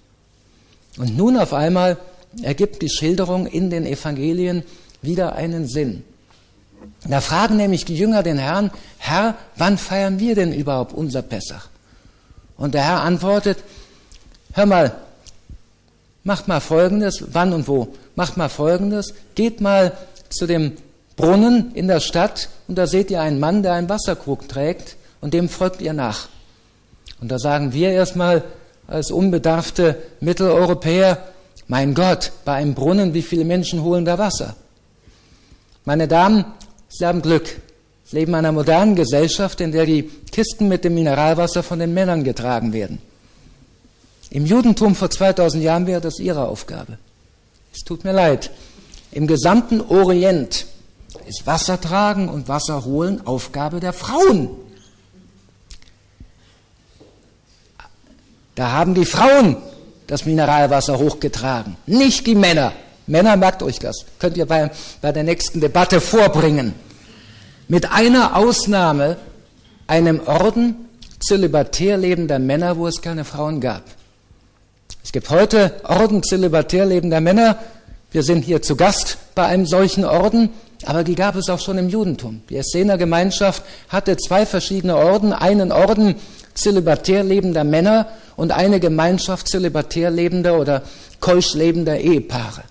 Und nun auf einmal ergibt die Schilderung in den Evangelien wieder einen Sinn. Da fragen nämlich die Jünger den Herrn, Herr, wann feiern wir denn überhaupt unser Pessach? Und der Herr antwortet, hör mal, macht mal Folgendes, wann und wo? Macht mal Folgendes, geht mal zu dem Brunnen in der Stadt und da seht ihr einen Mann, der einen Wasserkrug trägt und dem folgt ihr nach. Und da sagen wir erstmal als unbedarfte Mitteleuropäer, mein Gott, bei einem Brunnen, wie viele Menschen holen da Wasser? Meine Damen, Sie haben Glück. Sie leben in einer modernen Gesellschaft, in der die Kisten mit dem Mineralwasser von den Männern getragen werden. Im Judentum vor zweitausend Jahren wäre das ihre Aufgabe. Es tut mir leid. Im gesamten Orient ist Wasser tragen und Wasser holen Aufgabe der Frauen. Da haben die Frauen das Mineralwasser hochgetragen, nicht die Männer. Männer, merkt euch das, könnt ihr bei, bei der nächsten Debatte vorbringen. Mit einer Ausnahme, einem Orden zölibatär lebender Männer, wo es keine Frauen gab. Es gibt heute Orden zölibatär lebender Männer. Wir sind hier zu Gast bei einem solchen Orden, aber die gab es auch schon im Judentum. Die Essener Gemeinschaft hatte zwei verschiedene Orden, einen Orden zölibatär lebender Männer und eine Gemeinschaft zölibatär lebender oder keusch lebender Ehepaare.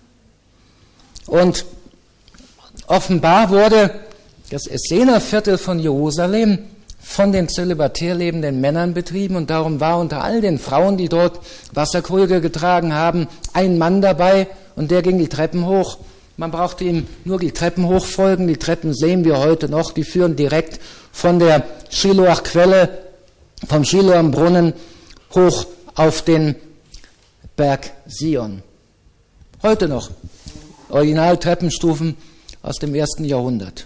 Und offenbar wurde das Essener Viertel von Jerusalem von den zölibatär lebenden Männern betrieben und darum war unter all den Frauen, die dort Wasserkrüge getragen haben, ein Mann dabei und der ging die Treppen hoch. Man brauchte ihm nur die Treppen hochfolgen. Die Treppen sehen wir heute noch, die führen direkt von der Shiloach-Quelle, vom Shiloam-Brunnen hoch auf den Berg Sion. Heute noch Original-Treppenstufen aus dem ersten Jahrhundert.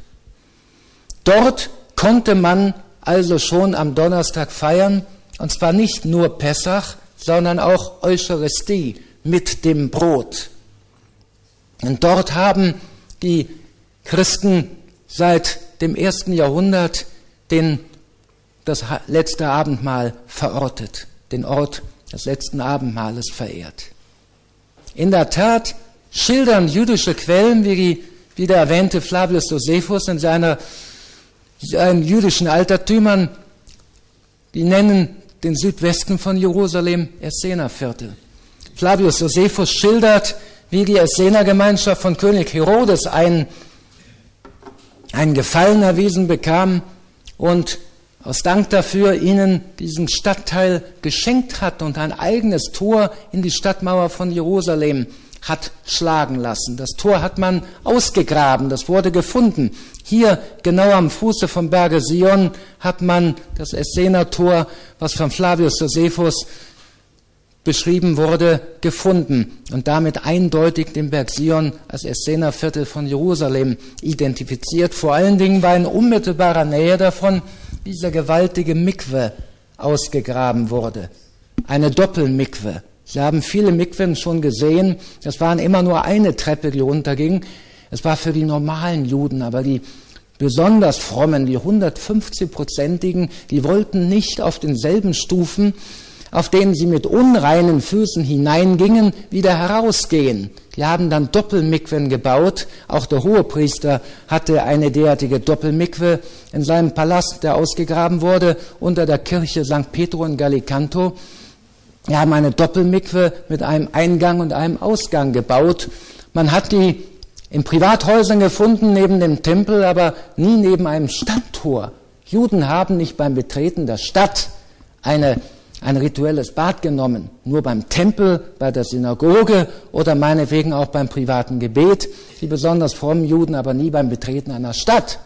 Dort konnte man also schon am Donnerstag feiern, und zwar nicht nur Pessach, sondern auch Eucharistie mit dem Brot. Und dort haben die Christen seit dem ersten Jahrhundert den, das letzte Abendmahl verortet, den Ort des letzten Abendmahles verehrt. In der Tat schildern jüdische Quellen, wie, die, wie der erwähnte Flavius Josephus in seiner seinen jüdischen Altertümern, die nennen den Südwesten von Jerusalem Essener Viertel. Flavius Josephus schildert, wie die Essener Gemeinschaft von König Herodes einen, einen Gefallen erwiesen bekam und aus Dank dafür ihnen diesen Stadtteil geschenkt hat und ein eigenes Tor in die Stadtmauer von Jerusalem hat schlagen lassen. Das Tor hat man ausgegraben, das wurde gefunden. Hier, genau am Fuße vom Berge Sion, hat man das Essener Tor, was von Flavius Josephus beschrieben wurde, gefunden und damit eindeutig den Berg Sion als Essener Viertel von Jerusalem identifiziert. Vor allen Dingen, weil in unmittelbarer Nähe davon dieser gewaltige Mikwe ausgegraben wurde. Eine Doppelmikwe. Sie haben viele Mikwen schon gesehen. Das waren immer nur eine Treppe, die runterging. Es war für die normalen Juden, aber die besonders frommen, die hundertfünfzig-prozentigen, die wollten nicht auf denselben Stufen, auf denen sie mit unreinen Füßen hineingingen, wieder herausgehen. Die haben dann Doppelmikwen gebaut. Auch der Hohepriester hatte eine derartige Doppelmikwe in seinem Palast, der ausgegraben wurde, unter der Kirche Sankt Petro in Gallicanto. Wir haben eine Doppelmikwe mit einem Eingang und einem Ausgang gebaut. Man hat die in Privathäusern gefunden, neben dem Tempel, aber nie neben einem Stadttor. Juden haben nicht beim Betreten der Stadt eine, ein rituelles Bad genommen, nur beim Tempel, bei der Synagoge oder meinetwegen auch beim privaten Gebet. Die besonders frommen Juden aber nie beim Betreten einer Stadt.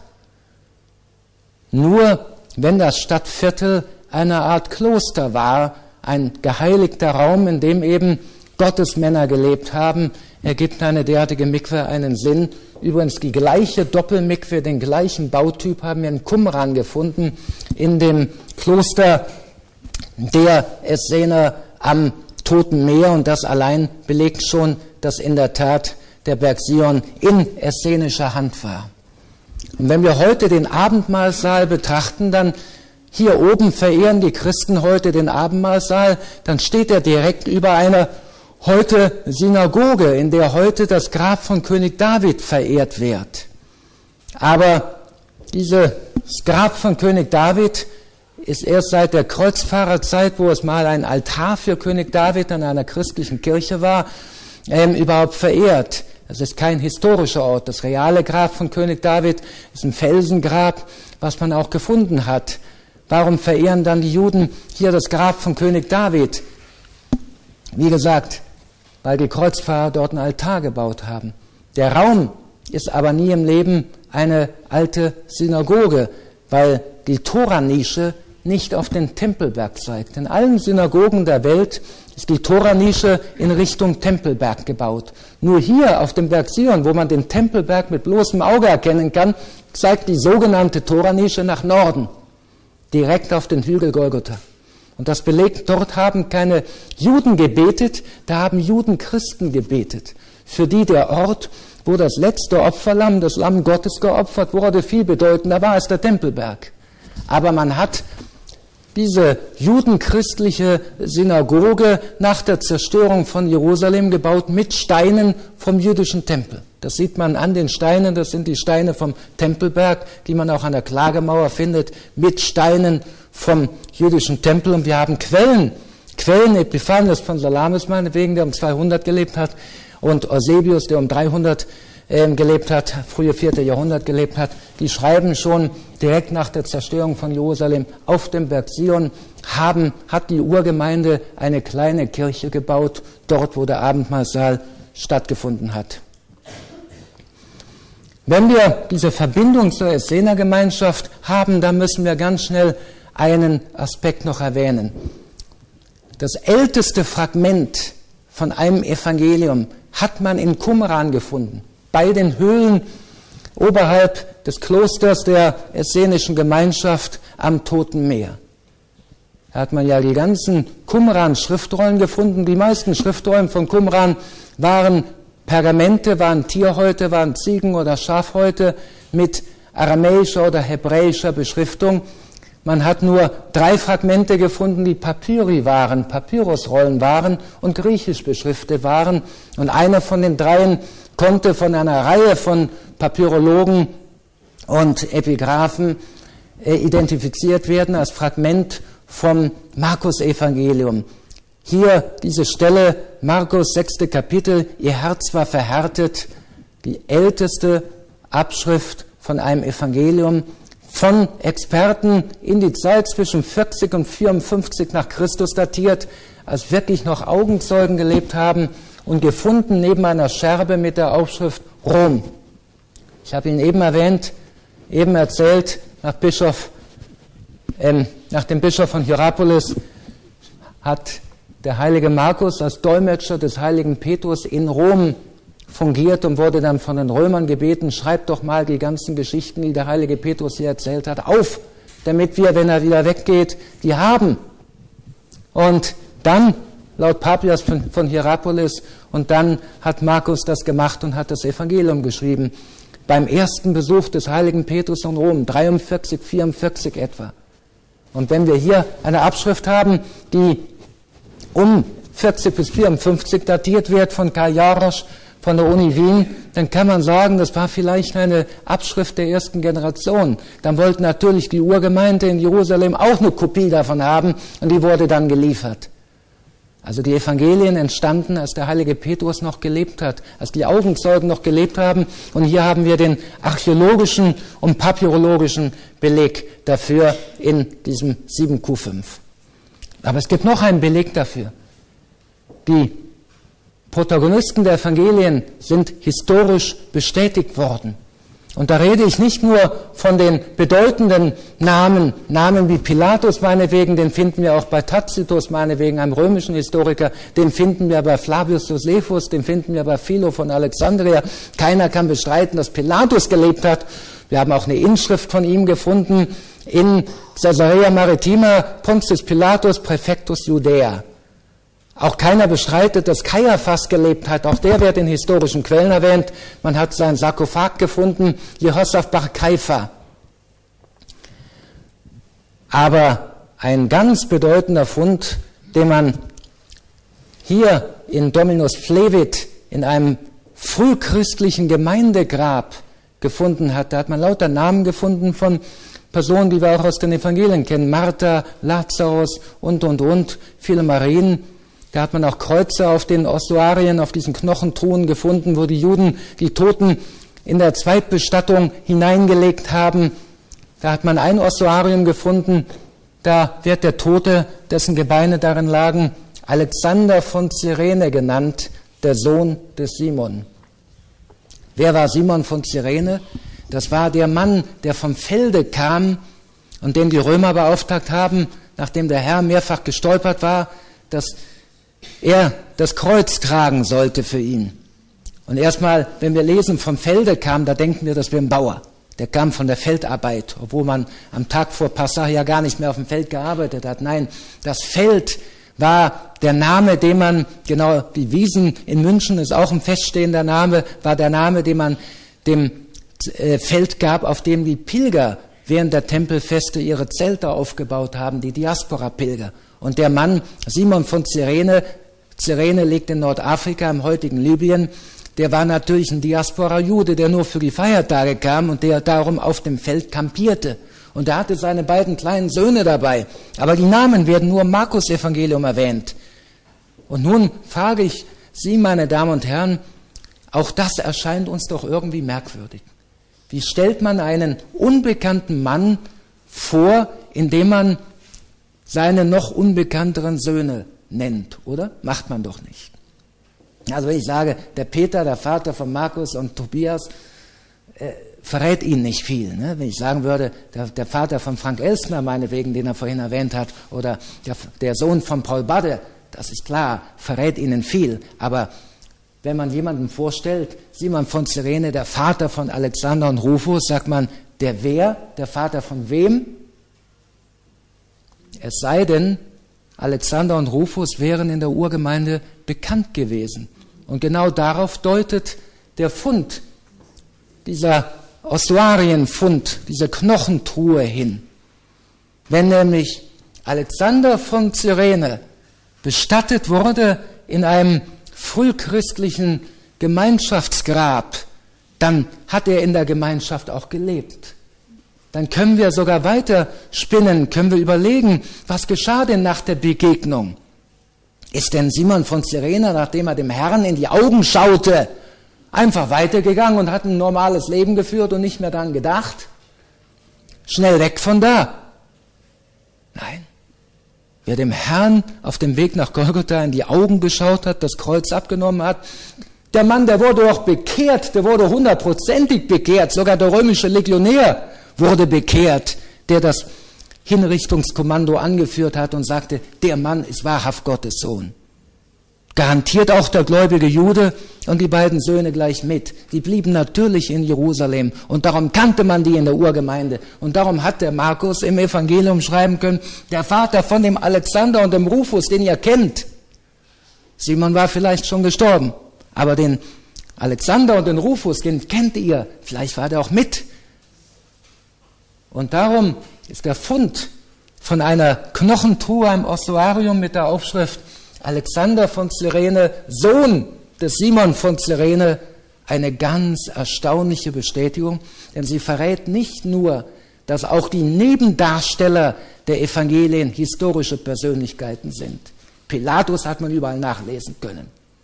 Nur wenn das Stadtviertel eine Art Kloster war, ein geheiligter Raum, in dem eben Gottesmänner gelebt haben, ergibt eine derartige Mikwe einen Sinn. Übrigens die gleiche Doppelmikwe, den gleichen Bautyp haben wir in Qumran gefunden, in dem Kloster der Essener am Toten Meer. Und das allein belegt schon, dass in der Tat der Berg Sion in essenischer Hand war. Und wenn wir heute den Abendmahlsaal betrachten, dann hier oben verehren die Christen heute den Abendmahlsaal, dann steht er direkt über einer heute Synagoge, in der heute das Grab von König David verehrt wird. Aber dieses Grab von König David ist erst seit der Kreuzfahrerzeit, wo es mal ein Altar für König David an einer christlichen Kirche war, ähm, überhaupt verehrt. Es ist kein historischer Ort. Das reale Grab von König David ist ein Felsengrab, was man auch gefunden hat. Warum verehren dann die Juden hier das Grab von König David? Wie gesagt, weil die Kreuzfahrer dort einen Altar gebaut haben. Der Raum ist aber nie im Leben eine alte Synagoge, weil die Toranische nicht auf den Tempelberg zeigt. In allen Synagogen der Welt ist die Toranische in Richtung Tempelberg gebaut. Nur hier auf dem Berg Sion, wo man den Tempelberg mit bloßem Auge erkennen kann, zeigt die sogenannte Toranische nach Norden. Direkt auf den Hügel Golgotha. Und das belegt, dort haben keine Juden gebetet, da haben Juden Christen gebetet. Für die der Ort, wo das letzte Opferlamm, das Lamm Gottes geopfert wurde, viel bedeutender war als der Tempelberg. Aber man hat diese judenchristliche Synagoge nach der Zerstörung von Jerusalem gebaut mit Steinen vom jüdischen Tempel. Das sieht man an den Steinen, das sind die Steine vom Tempelberg, die man auch an der Klagemauer findet, mit Steinen vom jüdischen Tempel. Und wir haben Quellen, Quellen, Epiphanius von Salamis meinetwegen, der um zweihundert gelebt hat, und Eusebius, der um dreihundert äh, gelebt hat, frühe vierte Jahrhundert gelebt hat, die schreiben schon direkt nach der Zerstörung von Jerusalem auf dem Berg Sion, haben, hat die Urgemeinde eine kleine Kirche gebaut, dort wo der Abendmahlsaal stattgefunden hat. Wenn wir diese Verbindung zur Essener-Gemeinschaft haben, dann müssen wir ganz schnell einen Aspekt noch erwähnen. Das älteste Fragment von einem Evangelium hat man in Qumran gefunden, bei den Höhlen oberhalb des Klosters der essenischen Gemeinschaft am Toten Meer. Da hat man ja die ganzen Qumran-Schriftrollen gefunden. Die meisten Schriftrollen von Qumran waren Pergamente, waren Tierhäute, waren Ziegen- oder Schafhäute mit aramäischer oder hebräischer Beschriftung. Man hat nur drei Fragmente gefunden, die Papyri waren, Papyrusrollen waren und griechisch beschriftet waren. Und einer von den dreien konnte von einer Reihe von Papyrologen und Epigraphen äh, identifiziert werden als Fragment vom Markus-Evangelium. Hier diese Stelle, Markus sechste Kapitel, ihr Herz war verhärtet, die älteste Abschrift von einem Evangelium, von Experten in die Zeit zwischen vierzig und vierundfünfzig nach Christus datiert, als wirklich noch Augenzeugen gelebt haben und gefunden neben einer Scherbe mit der Aufschrift Rom. Ich habe ihn eben erwähnt, eben erzählt, nach Bischof, ähm, nach dem Bischof von Hierapolis hat der heilige Markus als Dolmetscher des heiligen Petrus in Rom fungiert und wurde dann von den Römern gebeten, schreibt doch mal die ganzen Geschichten, die der heilige Petrus hier erzählt hat, auf, damit wir, wenn er wieder weggeht, die haben. Und dann, laut Papias von, von Hierapolis, und dann hat Markus das gemacht und hat das Evangelium geschrieben. Beim ersten Besuch des heiligen Petrus in Rom, dreiundvierzig, vierundvierzig etwa. Und wenn wir hier eine Abschrift haben, die um vierzig bis vierundfünfzig datiert wird von Karl Jarosch von der Uni Wien, dann kann man sagen, das war vielleicht eine Abschrift der ersten Generation. Dann wollte natürlich die Urgemeinde in Jerusalem auch eine Kopie davon haben und die wurde dann geliefert. Also die Evangelien entstanden, als der heilige Petrus noch gelebt hat, als die Augenzeugen noch gelebt haben. Und hier haben wir den archäologischen und papyrologischen Beleg dafür in diesem sieben Q fünf. Aber es gibt noch einen Beleg dafür. Die Protagonisten der Evangelien sind historisch bestätigt worden. Und da rede ich nicht nur von den bedeutenden Namen, Namen wie Pilatus meinetwegen, den finden wir auch bei Tacitus meinetwegen, einem römischen Historiker, den finden wir bei Flavius Josephus, den finden wir bei Philo von Alexandria. Keiner kann bestreiten, dass Pilatus gelebt hat. Wir haben auch eine Inschrift von ihm gefunden in Caesarea Maritima, Pontius Pilatus, Praefectus Judäa. Auch keiner bestreitet, dass Kaiaphas gelebt hat. Auch der wird in historischen Quellen erwähnt. Man hat seinen Sarkophag gefunden, Jehosaphat bar Kaifa. Aber ein ganz bedeutender Fund, den man hier in Dominus Flevit in einem frühchristlichen Gemeindegrab gefunden hat. Da hat man lauter Namen gefunden von Personen, die wir auch aus den Evangelien kennen. Martha, Lazarus und, und, und, viele Marien. Da hat man auch Kreuze auf den Ossuarien, auf diesen Knochentruhen gefunden, wo die Juden die Toten in der Zweitbestattung hineingelegt haben. Da hat man ein Ossuarium gefunden, da wird der Tote, dessen Gebeine darin lagen, Alexander von Cyrene genannt, der Sohn des Simon. Wer war Simon von Cyrene? Das war der Mann, der vom Felde kam und den die Römer beauftragt haben, nachdem der Herr mehrfach gestolpert war, dass er das Kreuz tragen sollte für ihn. Und erstmal, wenn wir lesen, vom Felde kam, da denken wir, das wäre ein Bauer. Der kam von der Feldarbeit, obwohl man am Tag vor Passach ja gar nicht mehr auf dem Feld gearbeitet hat. Nein, das Feld war der Name, den man, genau, die Wiesen in München ist auch ein feststehender Name, war der Name, den man dem äh, Feld gab, auf dem die Pilger während der Tempelfeste ihre Zelte aufgebaut haben, die Diaspora-Pilger. Und der Mann, Simon von Cyrene, Cyrene liegt in Nordafrika, im heutigen Libyen, der war natürlich ein Diaspora-Jude, der nur für die Feiertage kam und der darum auf dem Feld kampierte. Und er hatte seine beiden kleinen Söhne dabei. Aber die Namen werden nur im Markus-Evangelium erwähnt. Und nun frage ich Sie, meine Damen und Herren, auch das erscheint uns doch irgendwie merkwürdig. Wie stellt man einen unbekannten Mann vor, indem man seine noch unbekannteren Söhne nennt, oder? Macht man doch nicht. Also wenn ich sage, der Peter, der Vater von Markus und Tobias, äh, verrät Ihnen nicht viel. Ne? Wenn ich sagen würde, der, der Vater von Frank Elstner, meinetwegen, den er vorhin erwähnt hat, oder der, der Sohn von Paul Badde, das ist klar, verrät Ihnen viel. Aber wenn man jemanden vorstellt, Simon von Cyrene, der Vater von Alexander und Rufus, sagt man, der wer? Der Vater von wem? Es sei denn, Alexander und Rufus wären in der Urgemeinde bekannt gewesen. Und genau darauf deutet der Fund, dieser Ossuarienfund, diese Knochentruhe hin. Wenn nämlich Alexander von Cyrene bestattet wurde in einem frühchristlichen Gemeinschaftsgrab, dann hat er in der Gemeinschaft auch gelebt. Dann können wir sogar weiter spinnen, können wir überlegen, was geschah denn nach der Begegnung? Ist denn Simon von Cyrene, nachdem er dem Herrn in die Augen schaute, einfach weitergegangen und hat ein normales Leben geführt und nicht mehr daran gedacht? Schnell weg von da. Nein. Wer dem Herrn auf dem Weg nach Golgotha in die Augen geschaut hat, das Kreuz abgenommen hat, der Mann, der wurde doch bekehrt, der wurde hundertprozentig bekehrt, sogar der römische Legionär wurde bekehrt, der das Hinrichtungskommando angeführt hat und sagte, der Mann ist wahrhaft Gottes Sohn. Garantiert auch der gläubige Jude und die beiden Söhne gleich mit. Die blieben natürlich in Jerusalem und darum kannte man die in der Urgemeinde. Und darum hat der Markus im Evangelium schreiben können, der Vater von dem Alexander und dem Rufus, den ihr kennt. Simon war vielleicht schon gestorben, aber den Alexander und den Rufus, den kennt ihr. Vielleicht war der auch mit. Und darum ist der Fund von einer Knochentruhe im Ossuarium mit der Aufschrift Alexander von Cyrene, Sohn des Simon von Cyrene, eine ganz erstaunliche Bestätigung, denn sie verrät nicht nur, dass auch die Nebendarsteller der Evangelien historische Persönlichkeiten sind. Pilatus hat man überall nachlesen können.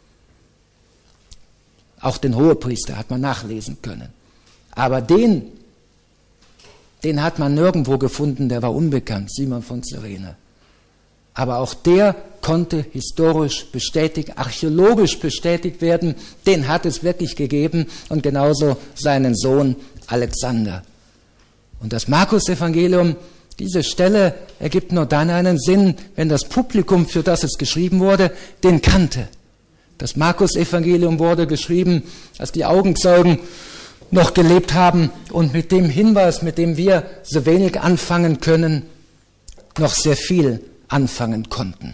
Auch den Hohepriester hat man nachlesen können. Aber den, den hat man nirgendwo gefunden, der war unbekannt, Simon von Cyrene. Aber auch der konnte historisch bestätigt, archäologisch bestätigt werden. Den hat es wirklich gegeben und genauso seinen Sohn Alexander. Und das Markus-Evangelium, diese Stelle ergibt nur dann einen Sinn, wenn das Publikum, für das es geschrieben wurde, den kannte. Das Markus-Evangelium wurde geschrieben, als die Augenzeugen noch gelebt haben und mit dem Hinweis, mit dem wir so wenig anfangen können, noch sehr viel anfangen konnten.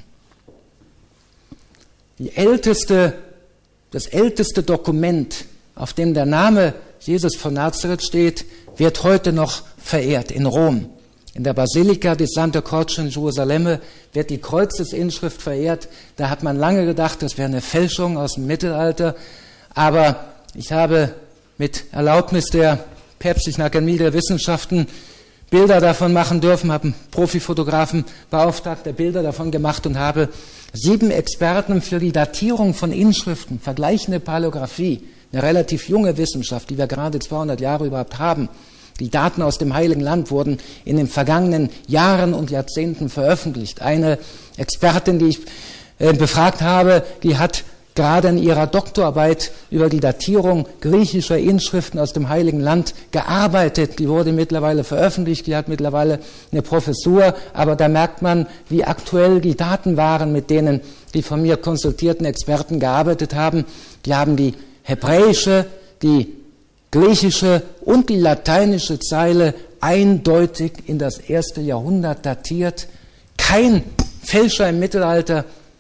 Die älteste, das älteste Dokument, auf dem der Name Jesus von Nazareth steht, wird heute noch verehrt in Rom. In der Basilika di Santa Croce in Jerusalem wird die Kreuzesinschrift verehrt. Da hat man lange gedacht, das wäre eine Fälschung aus dem Mittelalter. Aber ich habe mit Erlaubnis der Päpstlichen Akademie der Wissenschaften Bilder davon machen dürfen, habe einen Profifotografen beauftragt, der Bilder davon gemacht und habe sieben Experten für die Datierung von Inschriften, vergleichende Paläographie, eine relativ junge Wissenschaft, die wir gerade zweihundert Jahre überhaupt haben. Die Daten aus dem Heiligen Land wurden in den vergangenen Jahren und Jahrzehnten veröffentlicht. Eine Expertin, die ich äh, befragt habe, die hat gerade in ihrer Doktorarbeit über die Datierung griechischer Inschriften aus dem Heiligen Land gearbeitet. Die wurde mittlerweile veröffentlicht, die hat mittlerweile eine Professur, aber da merkt man, wie aktuell die Daten waren, mit denen die von mir konsultierten Experten gearbeitet haben. Die haben die hebräische, die griechische und die lateinische Zeile eindeutig in das erste Jahrhundert datiert. Kein Fälscher im Mittelalter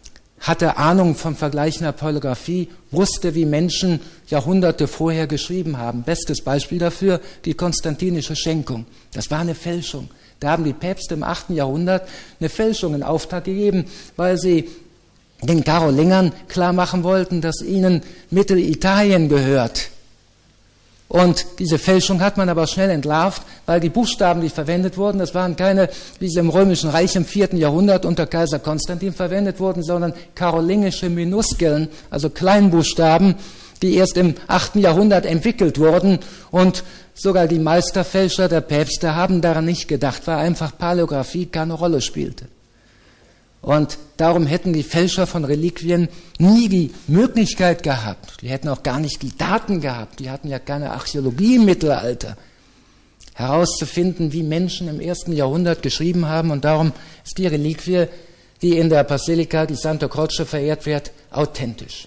hatte Ahnung vom Vergleichen der Polyographie, wusste, wie Menschen Jahrhunderte vorher geschrieben haben. Bestes Beispiel dafür, die konstantinische Schenkung. Das war eine Fälschung. Da haben die Päpste im achten Jahrhundert eine Fälschung in Auftrag gegeben, weil sie den Karolingern klar machen wollten, dass ihnen Mittelitalien gehört. Und diese Fälschung hat man aber schnell entlarvt, weil die Buchstaben, die verwendet wurden, das waren keine, wie sie im Römischen Reich im vierten Jahrhundert unter Kaiser Konstantin verwendet wurden, sondern karolingische Minuskeln, also Kleinbuchstaben, die erst im achten Jahrhundert entwickelt wurden. Und sogar die Meisterfälscher der Päpste haben daran nicht gedacht, weil einfach Paläographie keine Rolle spielte. Und darum hätten die Fälscher von Reliquien nie die Möglichkeit gehabt, die hätten auch gar nicht die Daten gehabt, die hatten ja keine Archäologie im Mittelalter, herauszufinden, wie Menschen im ersten Jahrhundert geschrieben haben. Und darum ist die Reliquie, die in der Basilika di Santa Croce verehrt wird, authentisch.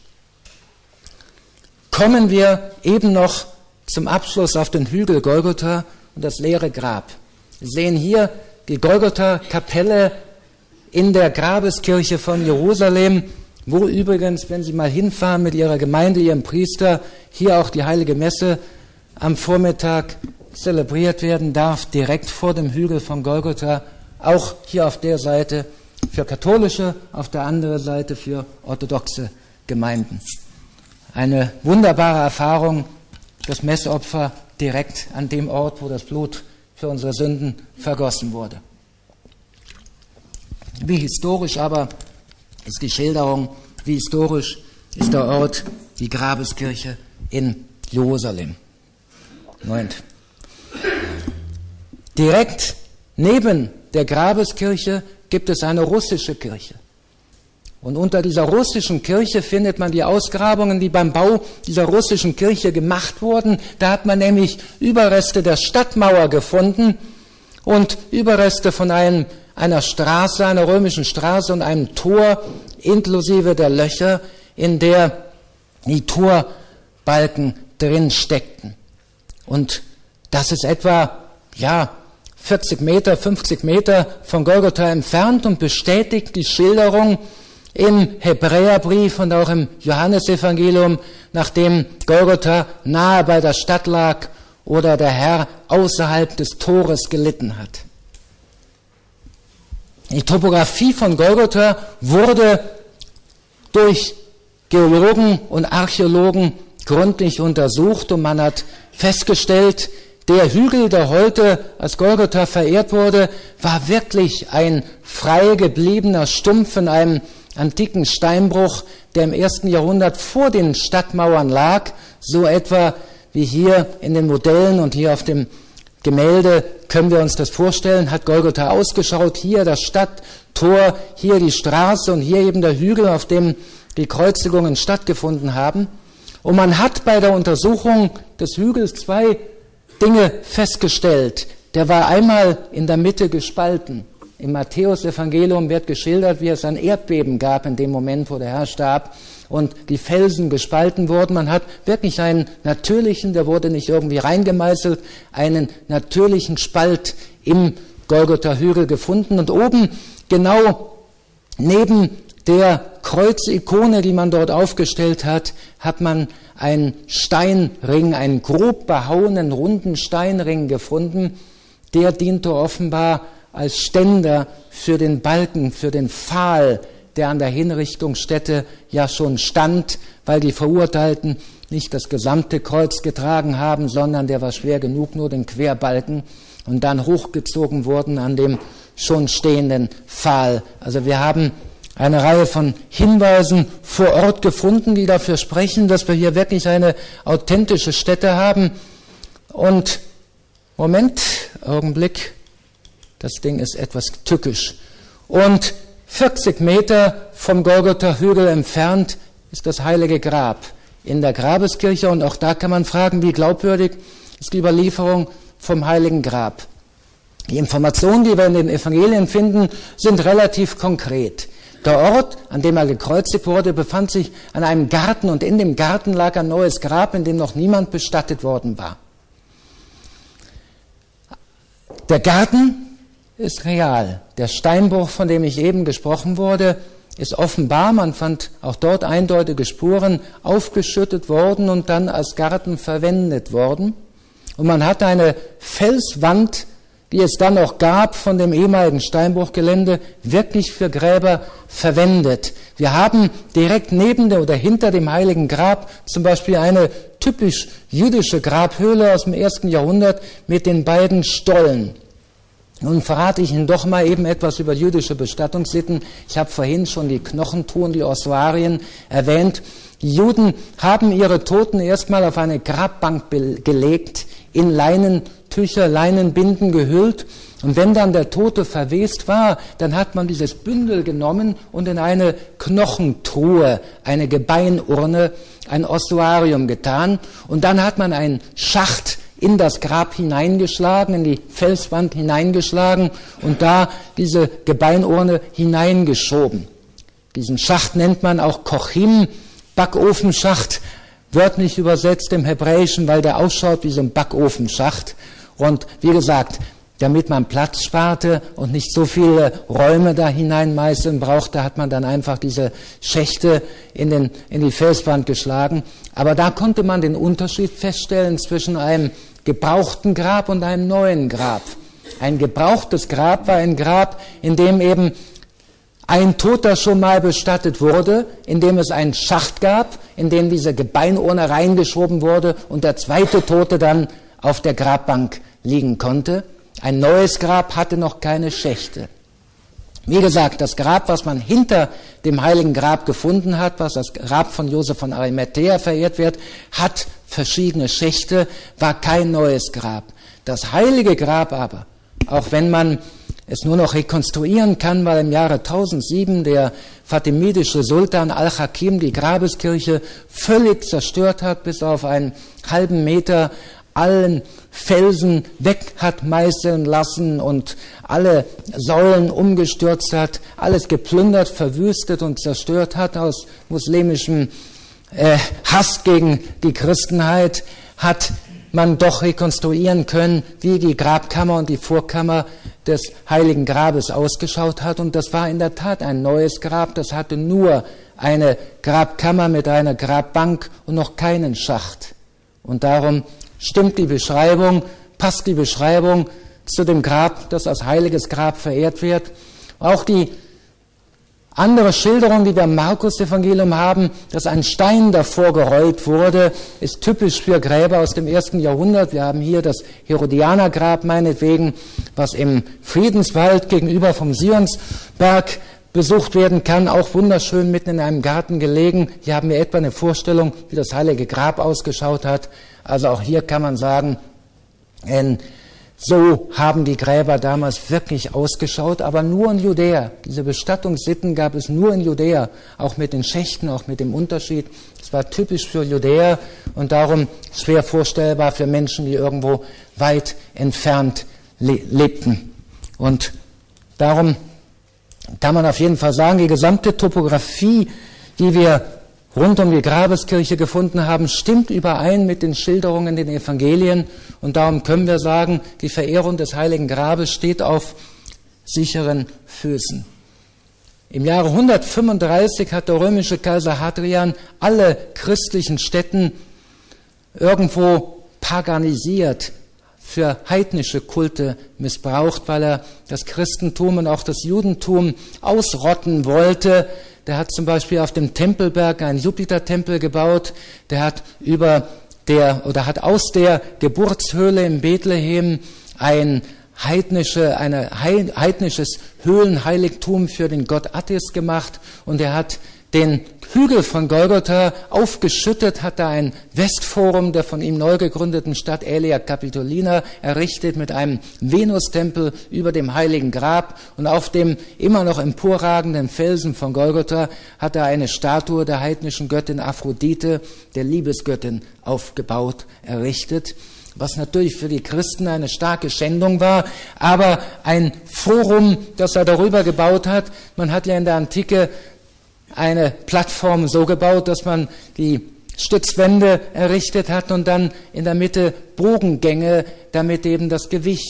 Kommen wir eben noch zum Abschluss auf den Hügel Golgotha und das leere Grab. Wir sehen hier die Golgotha-Kapelle in der Grabeskirche von Jerusalem, wo übrigens, wenn Sie mal hinfahren mit Ihrer Gemeinde, Ihrem Priester, hier auch die Heilige Messe am Vormittag zelebriert werden darf, direkt vor dem Hügel von Golgotha, auch hier auf der Seite für katholische, auf der anderen Seite für orthodoxe Gemeinden. Eine wunderbare Erfahrung, das Messopfer direkt an dem Ort, wo das Blut für unsere Sünden vergossen wurde. Wie historisch aber ist die Schilderung, wie historisch ist der Ort, die Grabeskirche in Jerusalem. Moment. Direkt neben der Grabeskirche gibt es eine russische Kirche. Und unter dieser russischen Kirche findet man die Ausgrabungen, die beim Bau dieser russischen Kirche gemacht wurden. Da hat man nämlich Überreste der Stadtmauer gefunden und Überreste von einem einer Straße, einer römischen Straße und einem Tor, inklusive der Löcher, in der die Torbalken drin steckten. Und das ist etwa, ja, vierzig Meter, fünfzig Meter von Golgotha entfernt und bestätigt die Schilderung im Hebräerbrief und auch im Johannesevangelium, nachdem Golgotha nahe bei der Stadt lag oder der Herr außerhalb des Tores gelitten hat. Die Topographie von Golgotha wurde durch Geologen und Archäologen gründlich untersucht und man hat festgestellt, der Hügel, der heute als Golgotha verehrt wurde, war wirklich ein frei gebliebener Stumpf in einem antiken Steinbruch, der im ersten Jahrhundert vor den Stadtmauern lag, so etwa wie hier in den Modellen und hier auf dem Gemälde können wir uns das vorstellen, hat Golgotha ausgeschaut, hier das Stadttor, hier die Straße und hier eben der Hügel, auf dem die Kreuzigungen stattgefunden haben. Und man hat bei der Untersuchung des Hügels zwei Dinge festgestellt. Der war einmal in der Mitte gespalten. Im Matthäus-Evangelium wird geschildert, wie es ein Erdbeben gab in dem Moment, wo der Herr starb und die Felsen gespalten wurden. Man hat wirklich einen natürlichen, der wurde nicht irgendwie reingemeißelt, einen natürlichen Spalt im Golgotha-Hügel gefunden. Und oben, genau neben der Kreuzikone, die man dort aufgestellt hat, hat man einen Steinring, einen grob behauenen, runden Steinring gefunden. Der diente offenbar als Ständer für den Balken, für den Pfahl, der an der Hinrichtungsstätte ja schon stand, weil die Verurteilten nicht das gesamte Kreuz getragen haben, sondern der war schwer genug, nur den Querbalken, und dann hochgezogen wurden an dem schon stehenden Pfahl. Also wir haben eine Reihe von Hinweisen vor Ort gefunden, die dafür sprechen, dass wir hier wirklich eine authentische Stätte haben. Und Moment, Augenblick, das Ding ist etwas tückisch. Und vierzig Meter vom Golgotha-Hügel entfernt ist das Heilige Grab in der Grabeskirche. Und auch da kann man fragen, wie glaubwürdig ist die Überlieferung vom Heiligen Grab. Die Informationen, die wir in den Evangelien finden, sind relativ konkret. Der Ort, an dem er gekreuzigt wurde, befand sich an einem Garten und in dem Garten lag ein neues Grab, in dem noch niemand bestattet worden war. Der Garten ist real. Der Steinbruch, von dem ich eben gesprochen wurde, ist offenbar, man fand auch dort eindeutige Spuren, aufgeschüttet worden und dann als Garten verwendet worden. Und man hat eine Felswand, die es dann noch gab von dem ehemaligen Steinbruchgelände, wirklich für Gräber verwendet. Wir haben direkt neben dem oder hinter dem Heiligen Grab zum Beispiel eine typisch jüdische Grabhöhle aus dem ersten Jahrhundert mit den beiden Stollen. Nun verrate ich Ihnen doch mal eben etwas über jüdische Bestattungssitten. Ich habe vorhin schon die Knochentruhen, die Ossuarien erwähnt. Die Juden haben ihre Toten erstmal auf eine Grabbank gelegt, in Leinentücher, Leinenbinden gehüllt. Und wenn dann der Tote verwest war, dann hat man dieses Bündel genommen und in eine Knochentruhe, eine Gebeinurne, ein Ossuarium getan. Und dann hat man einen Schacht in das Grab hineingeschlagen, in die Felswand hineingeschlagen und da diese Gebeinurne hineingeschoben. Diesen Schacht nennt man auch Kochim, Backofenschacht, wörtlich übersetzt im Hebräischen, weil der ausschaut wie so ein Backofenschacht. Und wie gesagt, damit man Platz sparte und nicht so viele Räume da hineinmeißeln brauchte, hat man dann einfach diese Schächte in, den, in die Felswand geschlagen. Aber da konnte man den Unterschied feststellen zwischen einem gebrauchten Grab und einem neuen Grab. Ein gebrauchtes Grab war ein Grab, in dem eben ein Toter schon mal bestattet wurde, in dem es einen Schacht gab, in dem diese Gebeinurne reingeschoben wurde und der zweite Tote dann auf der Grabbank liegen konnte. Ein neues Grab hatte noch keine Schächte. Wie gesagt, das Grab, was man hinter dem Heiligen Grab gefunden hat, was das Grab von Josef von Arimathäa verehrt wird, hat verschiedene Schächte, war kein neues Grab. Das Heilige Grab aber, auch wenn man es nur noch rekonstruieren kann, weil im Jahre tausendsieben der fatimidische Sultan Al-Hakim die Grabeskirche völlig zerstört hat, bis auf einen halben Meter allen Felsen weg hat meißeln lassen und alle Säulen umgestürzt hat, alles geplündert, verwüstet und zerstört hat aus muslimischem äh, Hass gegen die Christenheit, hat man doch rekonstruieren können, wie die Grabkammer und die Vorkammer des Heiligen Grabes ausgeschaut hat. Und das war in der Tat ein neues Grab, das hatte nur eine Grabkammer mit einer Grabbank und noch keinen Schacht. Und darum stimmt die Beschreibung, passt die Beschreibung zu dem Grab, das als heiliges Grab verehrt wird. Auch die andere Schilderung, die wir im Markus-Evangelium haben, dass ein Stein davor gerollt wurde, ist typisch für Gräber aus dem ersten Jahrhundert. Wir haben hier das Herodianergrab meinetwegen, was im Friedenswald gegenüber vom Sionsberg besucht werden kann, auch wunderschön mitten in einem Garten gelegen. Hier haben wir etwa eine Vorstellung, wie das Heilige Grab ausgeschaut hat. Also auch hier kann man sagen, äh, so haben die Gräber damals wirklich ausgeschaut, aber nur in Judäa. Diese Bestattungssitten gab es nur in Judäa, auch mit den Schächten, auch mit dem Unterschied. Es war typisch für Judäa und darum schwer vorstellbar für Menschen, die irgendwo weit entfernt le- lebten. Und darum kann man auf jeden Fall sagen, die gesamte Topographie, die wir rund um die Grabeskirche gefunden haben, stimmt überein mit den Schilderungen in den Evangelien. Und darum können wir sagen, die Verehrung des Heiligen Grabes steht auf sicheren Füßen. Im Jahre hundertfünfunddreißig hat der römische Kaiser Hadrian alle christlichen Stätten irgendwo paganisiert, für heidnische Kulte missbraucht, weil er das Christentum und auch das Judentum ausrotten wollte. Der hat zum Beispiel auf dem Tempelberg einen Jupitertempel gebaut. Der hat über der oder hat aus der Geburtshöhle in Bethlehem ein heidnische, eine heidnisches Höhlenheiligtum für den Gott Attis gemacht. Und er hat den Hügel von Golgotha aufgeschüttet, hat da ein Westforum der von ihm neu gegründeten Stadt Aelia Capitolina errichtet mit einem Venustempel über dem Heiligen Grab. Und auf dem immer noch emporragenden Felsen von Golgotha hat er eine Statue der heidnischen Göttin Aphrodite, der Liebesgöttin, aufgebaut, errichtet. Was natürlich für die Christen eine starke Schändung war, aber ein Forum, das er darüber gebaut hat. Man hat ja in der Antike eine Plattform so gebaut, dass man die Stützwände errichtet hat und dann in der Mitte Bogengänge, damit eben das Gewicht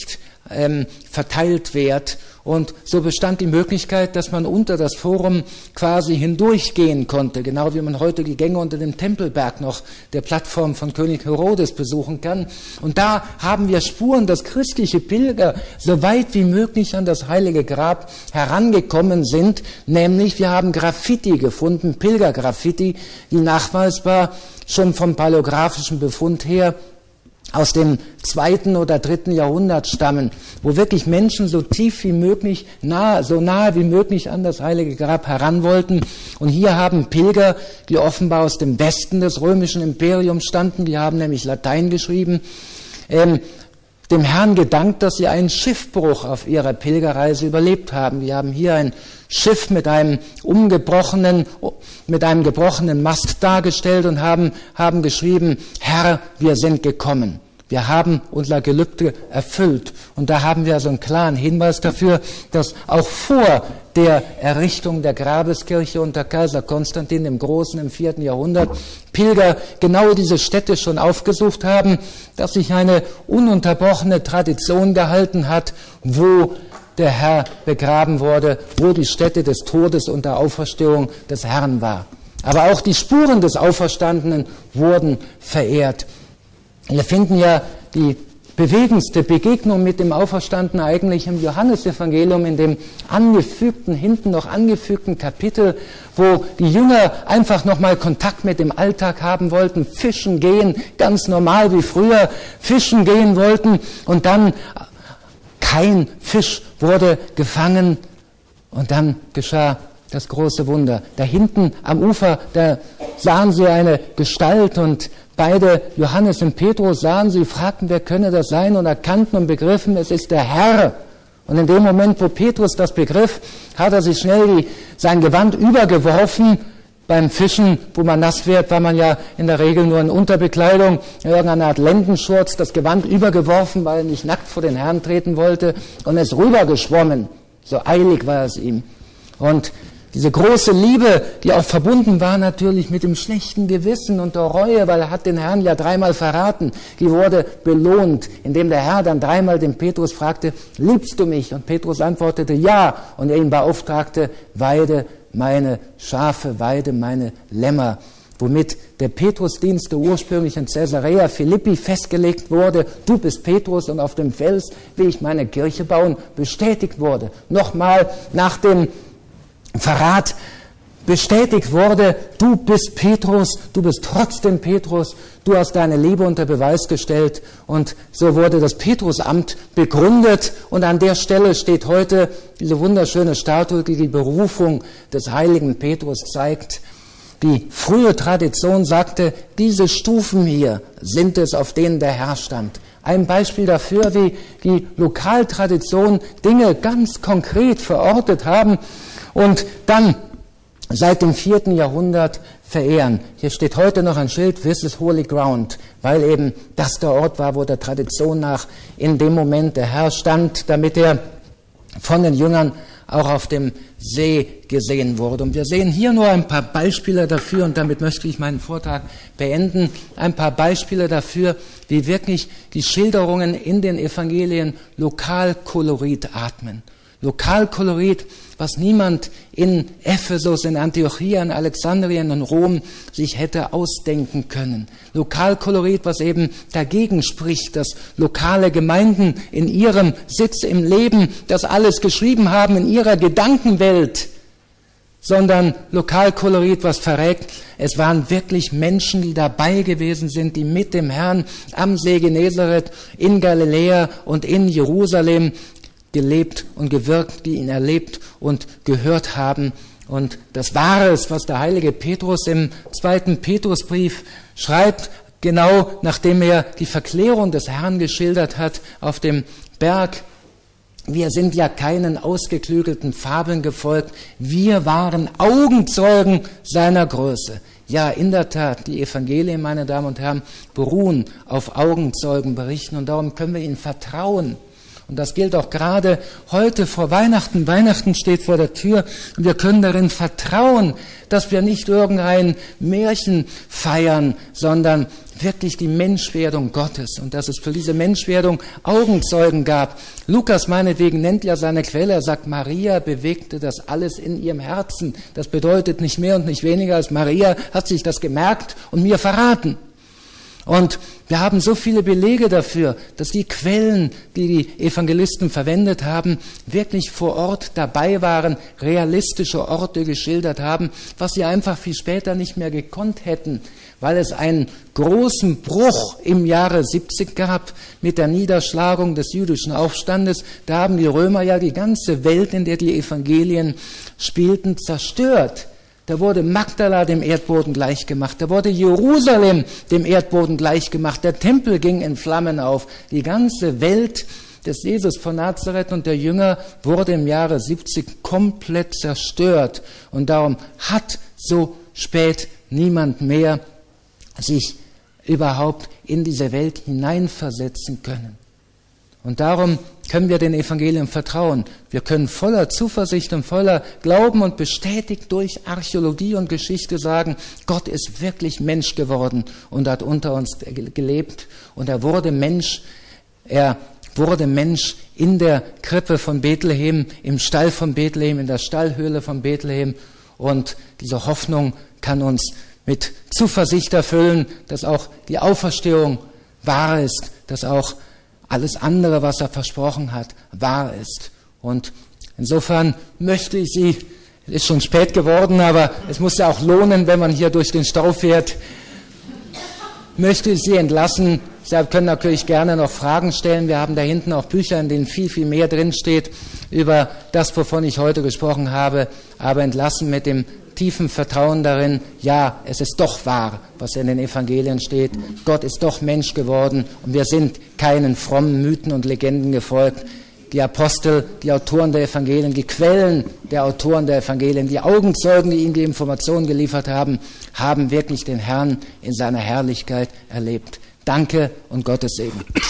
ähm, verteilt wird. Und so bestand die Möglichkeit, dass man unter das Forum quasi hindurchgehen konnte, genau wie man heute die Gänge unter dem Tempelberg noch der Plattform von König Herodes besuchen kann. Und da haben wir Spuren, dass christliche Pilger so weit wie möglich an das Heilige Grab herangekommen sind, nämlich wir haben Graffiti gefunden, Pilgergraffiti, die nachweisbar schon vom paläographischen Befund her aus dem zweiten oder dritten Jahrhundert stammen, wo wirklich Menschen so tief wie möglich, nahe, so nahe wie möglich an das Heilige Grab heran wollten. Und hier haben Pilger, die offenbar aus dem Westen des römischen Imperiums standen, die haben nämlich Latein geschrieben, ähm, dem Herrn gedankt, dass sie einen Schiffbruch auf ihrer Pilgerreise überlebt haben. Wir haben hier ein Schiff mit einem umgebrochenen, mit einem gebrochenen Mast dargestellt und haben, haben geschrieben, Herr, wir sind gekommen. Wir haben unser Gelübde erfüllt. Und da haben wir also einen klaren Hinweis dafür, dass auch vor der Errichtung der Grabeskirche unter Kaiser Konstantin dem Großen im vierten Jahrhundert Pilger genau diese Stätte schon aufgesucht haben, dass sich eine ununterbrochene Tradition gehalten hat, wo der Herr begraben wurde, wo die Stätte des Todes und der Auferstehung des Herrn war. Aber auch die Spuren des Auferstandenen wurden verehrt. Wir finden ja die bewegendste Begegnung mit dem Auferstandenen eigentlich im Johannesevangelium, in dem angefügten, hinten noch angefügten Kapitel, wo die Jünger einfach nochmal Kontakt mit dem Alltag haben wollten, fischen gehen, ganz normal wie früher, fischen gehen wollten und dann kein Fisch wurde gefangen und dann geschah das große Wunder. Da hinten am Ufer, da sahen sie eine Gestalt und beide, Johannes und Petrus, sahen sie, fragten, wer könne das sein und erkannten und begriffen, es ist der Herr. Und in dem Moment, wo Petrus das begriff, hat er sich schnell die, sein Gewand übergeworfen. Beim Fischen, wo man nass wird, war man ja in der Regel nur in Unterbekleidung, irgendeine Art Lendenschurz, das Gewand übergeworfen, weil er nicht nackt vor den Herrn treten wollte und ist rübergeschwommen. So eilig war es ihm. Und diese große Liebe, die auch verbunden war natürlich mit dem schlechten Gewissen und der Reue, weil er hat den Herrn ja dreimal verraten, die wurde belohnt, indem der Herr dann dreimal den Petrus fragte, liebst du mich? Und Petrus antwortete, ja. Und er ihn beauftragte, weide meine Schafe, weide meine Lämmer. Womit der Petrusdienst, der ursprünglich in Caesarea Philippi festgelegt wurde, du bist Petrus und auf dem Fels will ich meine Kirche bauen, bestätigt wurde. Nochmal nach dem Verrat bestätigt wurde, du bist Petrus, du bist trotzdem Petrus, du hast deine Liebe unter Beweis gestellt und so wurde das Petrusamt begründet und an der Stelle steht heute diese wunderschöne Statue, die die Berufung des heiligen Petrus zeigt. Die frühe Tradition sagte, diese Stufen hier sind es, auf denen der Herr stand. Ein Beispiel dafür, wie die Lokaltradition Dinge ganz konkret verortet haben und dann seit dem vierten Jahrhundert verehren. Hier steht heute noch ein Schild, this is holy ground, weil eben das der Ort war, wo der Tradition nach in dem Moment der Herr stand, damit er von den Jüngern auch auf dem See gesehen wurde. Und wir sehen hier nur ein paar Beispiele dafür, und damit möchte ich meinen Vortrag beenden, ein paar Beispiele dafür, wie wirklich die Schilderungen in den Evangelien Lokalkolorit atmen. Lokalkolorit, was niemand in Ephesus, in Antiochia, in Alexandrien und Rom sich hätte ausdenken können. Lokalkolorit, was eben dagegen spricht, dass lokale Gemeinden in ihrem Sitz im Leben das alles geschrieben haben, in ihrer Gedankenwelt, sondern Lokalkolorit, was verrät, es waren wirklich Menschen, die dabei gewesen sind, die mit dem Herrn am See Genezareth, in Galiläa und in Jerusalem gelebt und gewirkt, die ihn erlebt und gehört haben. Und das war es, was der heilige Petrus im zweiten Petrusbrief schreibt, genau nachdem er die Verklärung des Herrn geschildert hat auf dem Berg. Wir sind ja keinen ausgeklügelten Fabeln gefolgt, wir waren Augenzeugen seiner Größe. Ja, in der Tat, die Evangelien, meine Damen und Herren, beruhen auf Augenzeugenberichten und darum können wir ihnen vertrauen. Und das gilt auch gerade heute vor Weihnachten. Weihnachten steht vor der Tür und wir können darin vertrauen, dass wir nicht irgendein Märchen feiern, sondern wirklich die Menschwerdung Gottes und dass es für diese Menschwerdung Augenzeugen gab. Lukas meinetwegen nennt ja seine Quelle, er sagt, Maria bewegte das alles in ihrem Herzen. Das bedeutet nicht mehr und nicht weniger als Maria hat sich das gemerkt und mir verraten. Und wir haben so viele Belege dafür, dass die Quellen, die die Evangelisten verwendet haben, wirklich vor Ort dabei waren, realistische Orte geschildert haben, was sie einfach viel später nicht mehr gekonnt hätten, weil es einen großen Bruch im Jahre siebzig gab mit der Niederschlagung des jüdischen Aufstandes. Da haben die Römer ja die ganze Welt, in der die Evangelien spielten, zerstört. Da wurde Magdala dem Erdboden gleichgemacht, da wurde Jerusalem dem Erdboden gleichgemacht, der Tempel ging in Flammen auf. Die ganze Welt des Jesus von Nazareth und der Jünger wurde im Jahre siebzig komplett zerstört. Und darum hat so spät niemand mehr sich überhaupt in diese Welt hineinversetzen können. Und darum können wir den Evangelien vertrauen. Wir können voller Zuversicht und voller Glauben und bestätigt durch Archäologie und Geschichte sagen, Gott ist wirklich Mensch geworden und hat unter uns gelebt. Und er wurde Mensch, er wurde Mensch in der Krippe von Bethlehem, im Stall von Bethlehem, in der Stallhöhle von Bethlehem. Und diese Hoffnung kann uns mit Zuversicht erfüllen, dass auch die Auferstehung wahr ist, dass auch alles andere, was er versprochen hat, wahr ist. Und insofern möchte ich Sie, es ist schon spät geworden, aber es muss ja auch lohnen, wenn man hier durch den Stau fährt, möchte ich Sie entlassen. Sie können natürlich gerne noch Fragen stellen. Wir haben da hinten auch Bücher, in denen viel, viel mehr drinsteht über das, wovon ich heute gesprochen habe, aber entlassen mit dem tiefen Vertrauen darin, ja, es ist doch wahr, was in den Evangelien steht. Gott ist doch Mensch geworden und wir sind keinen frommen Mythen und Legenden gefolgt. Die Apostel, die Autoren der Evangelien, die Quellen der Autoren der Evangelien, die Augenzeugen, die ihnen die Informationen geliefert haben, haben wirklich den Herrn in seiner Herrlichkeit erlebt. Danke und Gottes Segen.